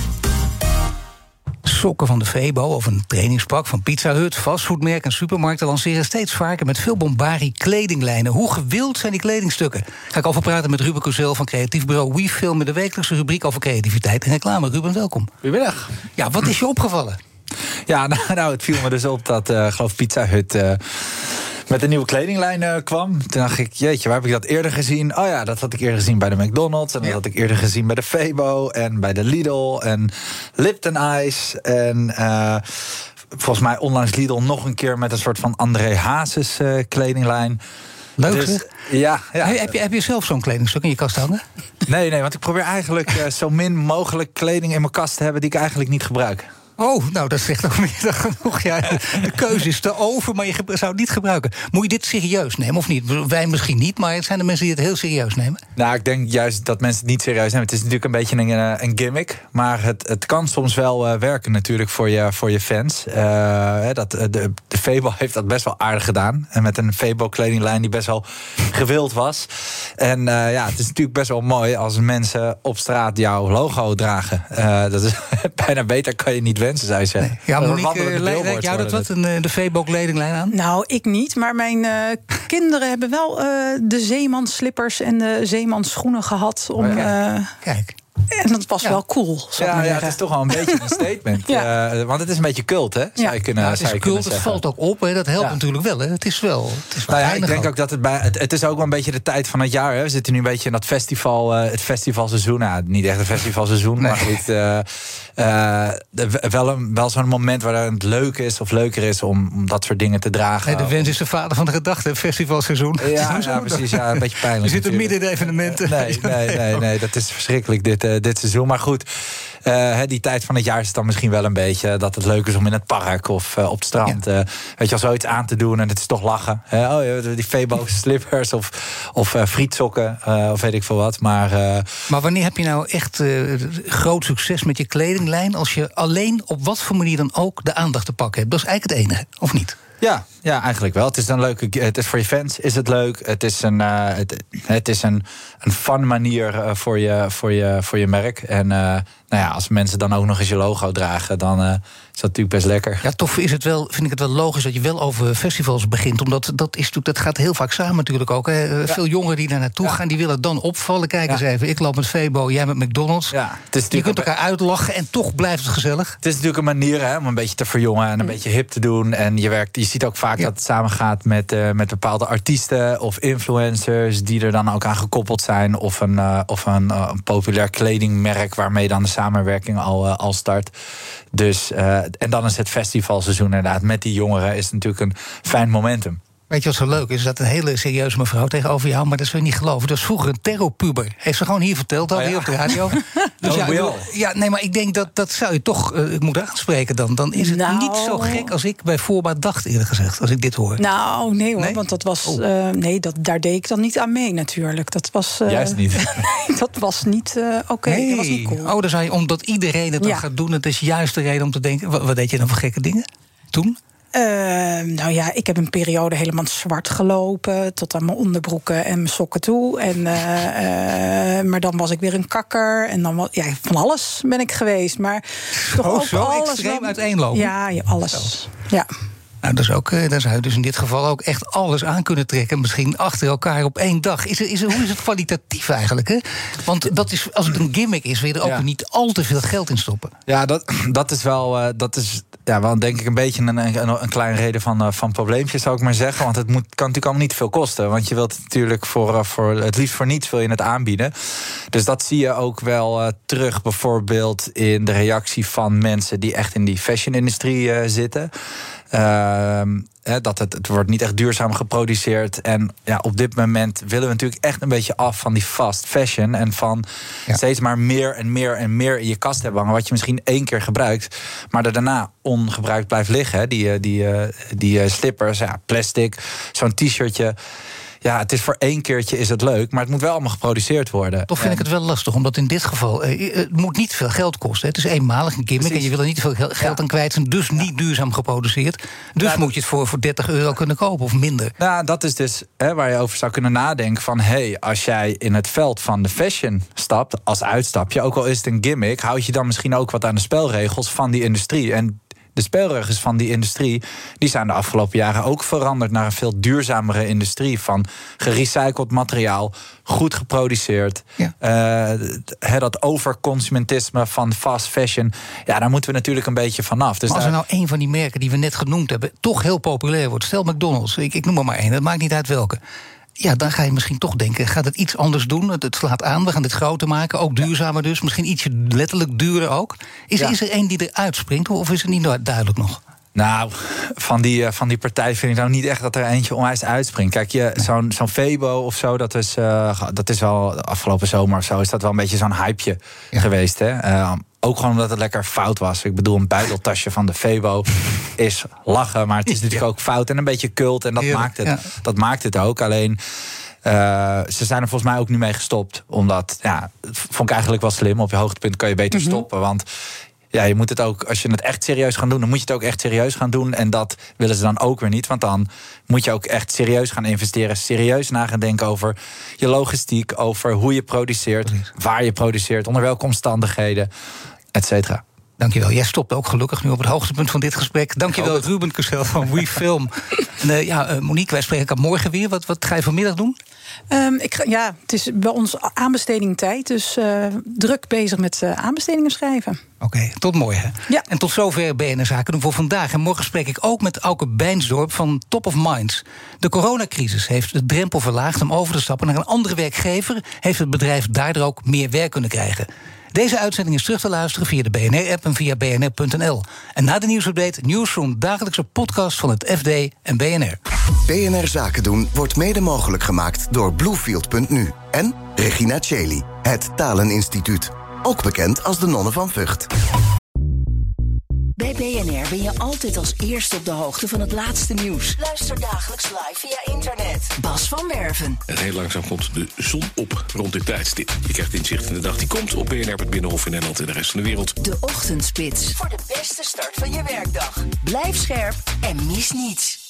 Sokken van de Febo of een trainingspak van Pizza Hut, fastfoodmerk en supermarkten lanceren steeds vaker met veel bombarie kledinglijnen. Hoe gewild zijn die kledingstukken? Ga ik over praten met Ruben Kozel van creatief bureau WeFilm in de wekelijkse rubriek over creativiteit en reclame. Ruben, welkom. Goedemiddag. Ja, wat is je opgevallen? Ja, nou, nou het viel me dus op dat, uh, geloof Pizza Hut Uh, met de nieuwe kledinglijn uh, kwam. Toen dacht ik, jeetje, waar heb ik dat eerder gezien? Oh ja, dat had ik eerder gezien bij de McDonald's. En dat ja. had ik eerder gezien bij de Febo en bij de Lidl en Lipton Ice. En uh, volgens mij onlangs Lidl nog een keer met een soort van André Hazes uh, kledinglijn. Leuk, dus, ja, ja. Heb, je, heb je zelf zo'n kledingstuk in je kast hangen? Nee, nee, want ik probeer eigenlijk uh, zo min mogelijk kleding in mijn kast te hebben die ik eigenlijk niet gebruik. Oh, nou, dat zegt nog meer dan genoeg. Ja, de keuze is te over, maar je zou het niet gebruiken. Moet je dit serieus nemen, of niet? Wij misschien niet, maar het zijn de mensen die het heel serieus nemen. Nou, ik denk juist dat mensen het niet serieus nemen. Het is natuurlijk een beetje een, een gimmick. Maar het, het kan soms wel uh, werken natuurlijk voor je, voor je fans. Uh, dat, de, de Febo heeft dat best wel aardig gedaan. En met een Febo-kledinglijn die best wel gewild was. En uh, ja, het is natuurlijk best wel mooi als mensen op straat jouw logo dragen. Uh, dat is bijna beter kan je niet wensen, zou je zeggen. Nee. Ja, Monique, lijkt jou dat wat, een, de Febo-kledinglijn aan? Nou, ik niet, maar mijn uh, kinderen hebben wel uh, de zeemansslippers en de zeemansschoenen gehad. Om, oh ja. uh, Kijk. En dat was ja. wel cool. Ja, ja, het is toch wel een beetje een statement. ja. uh, want het is een beetje cult, hè? Zou ja. je kunnen, ja, het is zou je cult, het valt ook op. Hè? Dat helpt ja. natuurlijk wel. Hè? Het is wel. Het is wel nou ja, ik denk ook, ook dat het bij. Het, het is ook wel een beetje de tijd van het jaar. Hè? We zitten nu een beetje in dat festival, uh, het festivalseizoen. Nou, niet echt een festivalseizoen, nee. maar goed. Uh, uh, de, wel, een, wel zo'n moment waar het leuk is of leuker is om, om dat soort dingen te dragen. Nee, de wens is de vader van de gedachte, het festivalseizoen. Ja, ja precies. Ja, een beetje pijnlijk. We zitten midden in de evenementen. Nee, nee, nee, nee, dat is verschrikkelijk dit, uh, dit seizoen. Maar goed, uh, die tijd van het jaar is het dan misschien wel een beetje dat het leuk is om in het park of uh, op het strand, ja. uh, weet je, al zoiets aan te doen en het is toch lachen. Uh, oh ja, die Febo slippers of, of uh, frietsokken uh, of weet ik veel wat. Maar, uh, maar wanneer heb je nou echt uh, groot succes met je kledinglijn als je alleen op wat voor manier dan ook de aandacht te pakken hebt? Dat is eigenlijk het enige, of niet? Ja, ja, eigenlijk wel. Het is een leuke. Het is voor je fans is het leuk. Het is een, uh, het, het is een, een fun manier uh, voor, je, voor, je, voor je merk. En uh, nou ja, als mensen dan ook nog eens je logo dragen, dan uh, is dat natuurlijk best lekker. Ja, toch is het wel, vind ik het wel logisch dat je wel over festivals begint. Omdat dat, is, dat gaat heel vaak samen natuurlijk ook. Hè. Ja. Veel jongeren die daar naartoe ja. gaan, die willen dan opvallen. Kijk ja. eens even, ik loop met Febo, jij met McDonald's. Ja, het is je kunt elkaar uitlachen en toch blijft het gezellig. Het is natuurlijk een manier hè, om een beetje te verjongen en een mm. beetje hip te doen. En je werkt, je ziet ook vaak ja. dat het samengaat met, uh, met bepaalde artiesten of influencers die er dan ook aan gekoppeld zijn. Of een, uh, of een, uh, een populair kledingmerk waarmee dan de samenwerking al, uh, al start. Dus, uh, en dan is het festivalseizoen inderdaad met die jongeren is het natuurlijk een fijn momentum. Weet je wat zo leuk is? Dat een hele serieuze mevrouw tegenover jou, maar dat zul je niet geloven. Dat is vroeger een terrorpuber. Heeft ze gewoon hier verteld, al oh, ja. hier op de radio. Dus ja, ja, ja, nee, maar ik denk dat dat zou je toch uh, moeten aanspreken dan. Dan is het nou. niet zo gek als ik bij voorbaat dacht, eerlijk gezegd, als ik dit hoor. Nou, nee hoor, nee? want dat was. Oh. Uh, nee, dat, daar deed ik dan niet aan mee, natuurlijk. Dat was. Uh, Juist niet. nee, dat was niet. Uh, Oké, okay, nee. dat was niet cool. Oh, dan zou je, omdat iedereen het dan ja. gaat doen, het is juist de reden om te denken. Wat, wat deed je dan voor gekke dingen toen? Uh, nou ja, ik heb een periode helemaal zwart gelopen, tot aan mijn onderbroeken en mijn sokken toe. En, uh, uh, maar dan was ik weer een kakker. En dan was, ja, van alles ben ik geweest. Maar toch oh, ook zo alles extreem wel, uiteenlopen? Ja, ja alles. Zo. Ja. Nou, dat is ook, daar zou je dus in dit geval ook echt alles aan kunnen trekken. Misschien achter elkaar op één dag. Is er, is er, hoe is het kwalitatief eigenlijk? Hè? Want dat is, als het een gimmick is, wil je er ook ja. niet al te veel geld in stoppen. Ja, dat, dat is wel, uh, dat is, ja, wel denk ik een beetje een, een, een klein reden van, uh, van probleempjes, zou ik maar zeggen. Want het moet, kan natuurlijk allemaal niet veel kosten. Want je wilt het natuurlijk voor, uh, voor het liefst voor niets wil je het aanbieden. Dus dat zie je ook wel uh, terug bijvoorbeeld in de reactie van mensen die echt in die fashion-industrie uh, zitten. Uh, he, dat het, het wordt niet echt duurzaam geproduceerd. En ja, op dit moment willen we natuurlijk echt een beetje af van die fast fashion. En van ja. steeds maar meer en meer en meer in je kast hebben hangen. Wat je misschien één keer gebruikt, maar er daarna ongebruikt blijft liggen. Hè. Die, die, die, die slippers, ja, plastic, zo'n t-shirtje. Ja, het is voor één keertje is het leuk, maar het moet wel allemaal geproduceerd worden. Toch vind en... ik het wel lastig, omdat in dit geval uh, het moet niet veel geld kosten. Het is eenmalig een gimmick Precies. en je wil er niet veel geld ja. aan kwijt zijn, dus niet duurzaam geproduceerd. Dus ja, moet je het voor, voor dertig euro kunnen kopen of minder. Nou, dat is dus hè, waar je over zou kunnen nadenken van, hé, hey, als jij in het veld van de fashion stapt als uitstapje, ook al is het een gimmick, houd je dan misschien ook wat aan de spelregels van die industrie. En de speelregels van die industrie, die zijn de afgelopen jaren ook veranderd naar een veel duurzamere industrie van gerecycled materiaal, goed geproduceerd. Ja. Uh, dat overconsumentisme van fast fashion, ja, daar moeten we natuurlijk een beetje vanaf. Dus maar als er daar... nou een van die merken die we net genoemd hebben toch heel populair wordt, stel McDonald's, ik, ik noem er maar één, dat maakt niet uit welke. Ja, dan ga je misschien toch denken, gaat het iets anders doen? Het, het slaat aan, we gaan dit groter maken, ook duurzamer dus. Misschien ietsje letterlijk duurder ook. Is, ja. is er één die er uitspringt, of is het niet duidelijk nog? Nou, van die, van die partij vind ik nou niet echt dat er eentje onwijs uitspringt. Kijk, je, zo'n, zo'n Febo of zo, dat is, uh, dat is wel afgelopen zomer of zo, is dat wel een beetje zo'n hypeje ja. geweest, hè? Uh, Ook gewoon omdat het lekker fout was. Ik bedoel, een buideltasje van de Febo is lachen, maar het is natuurlijk ja. ook fout en een beetje cult. En dat, ja, maakt, het, ja. dat maakt het ook. Alleen, uh, ze zijn er volgens mij ook nu mee gestopt. Omdat, ja, dat vond ik eigenlijk wel slim. Op je hoogtepunt kan je beter mm-hmm. stoppen. Want ja, je moet het ook, als je het echt serieus gaat doen, dan moet je het ook echt serieus gaan doen. En dat willen ze dan ook weer niet. Want dan moet je ook echt serieus gaan investeren. Serieus na gaan denken over je logistiek, over hoe je produceert, waar je produceert, onder welke omstandigheden, et cetera. Dankjewel. Jij stopt ook gelukkig nu op het hoogtepunt van dit gesprek. Dankjewel, Ruben Kussel van WeFilm. En uh, ja, uh, Monique, wij spreken elkaar morgen weer. Wat, wat ga je vanmiddag doen? Um, ik ga, ja, het is bij ons aanbestedingtijd, dus uh, druk bezig met uh, aanbestedingen schrijven. Oké, okay, tot morgen. Ja. En tot zover B N R Zaken doen voor vandaag. En morgen spreek ik ook met Auke Bijnsdorp van Top of Minds. De coronacrisis heeft de drempel verlaagd om over te stappen naar een andere werkgever. Heeft het bedrijf daardoor ook meer werk kunnen krijgen. Deze uitzending is terug te luisteren via de B N R-app en via b n r punt n l. En na de nieuwsupdate, Newsroom, dagelijkse podcast van het F D en B N R. B N R Zaken doen wordt mede mogelijk gemaakt door Bluefield punt n u en Regina Cheli, het Taleninstituut. Ook bekend als de Nonnen van Vught. Bij B N R ben je altijd als eerste op de hoogte van het laatste nieuws. Luister dagelijks live via internet. Bas van Werven. En heel langzaam komt de zon op rond dit tijdstip. Je krijgt inzicht in de dag die komt op B N R, het Binnenhof in Nederland en de rest van de wereld. De Ochtendspits. Voor de beste start van je werkdag. Blijf scherp en mis niets.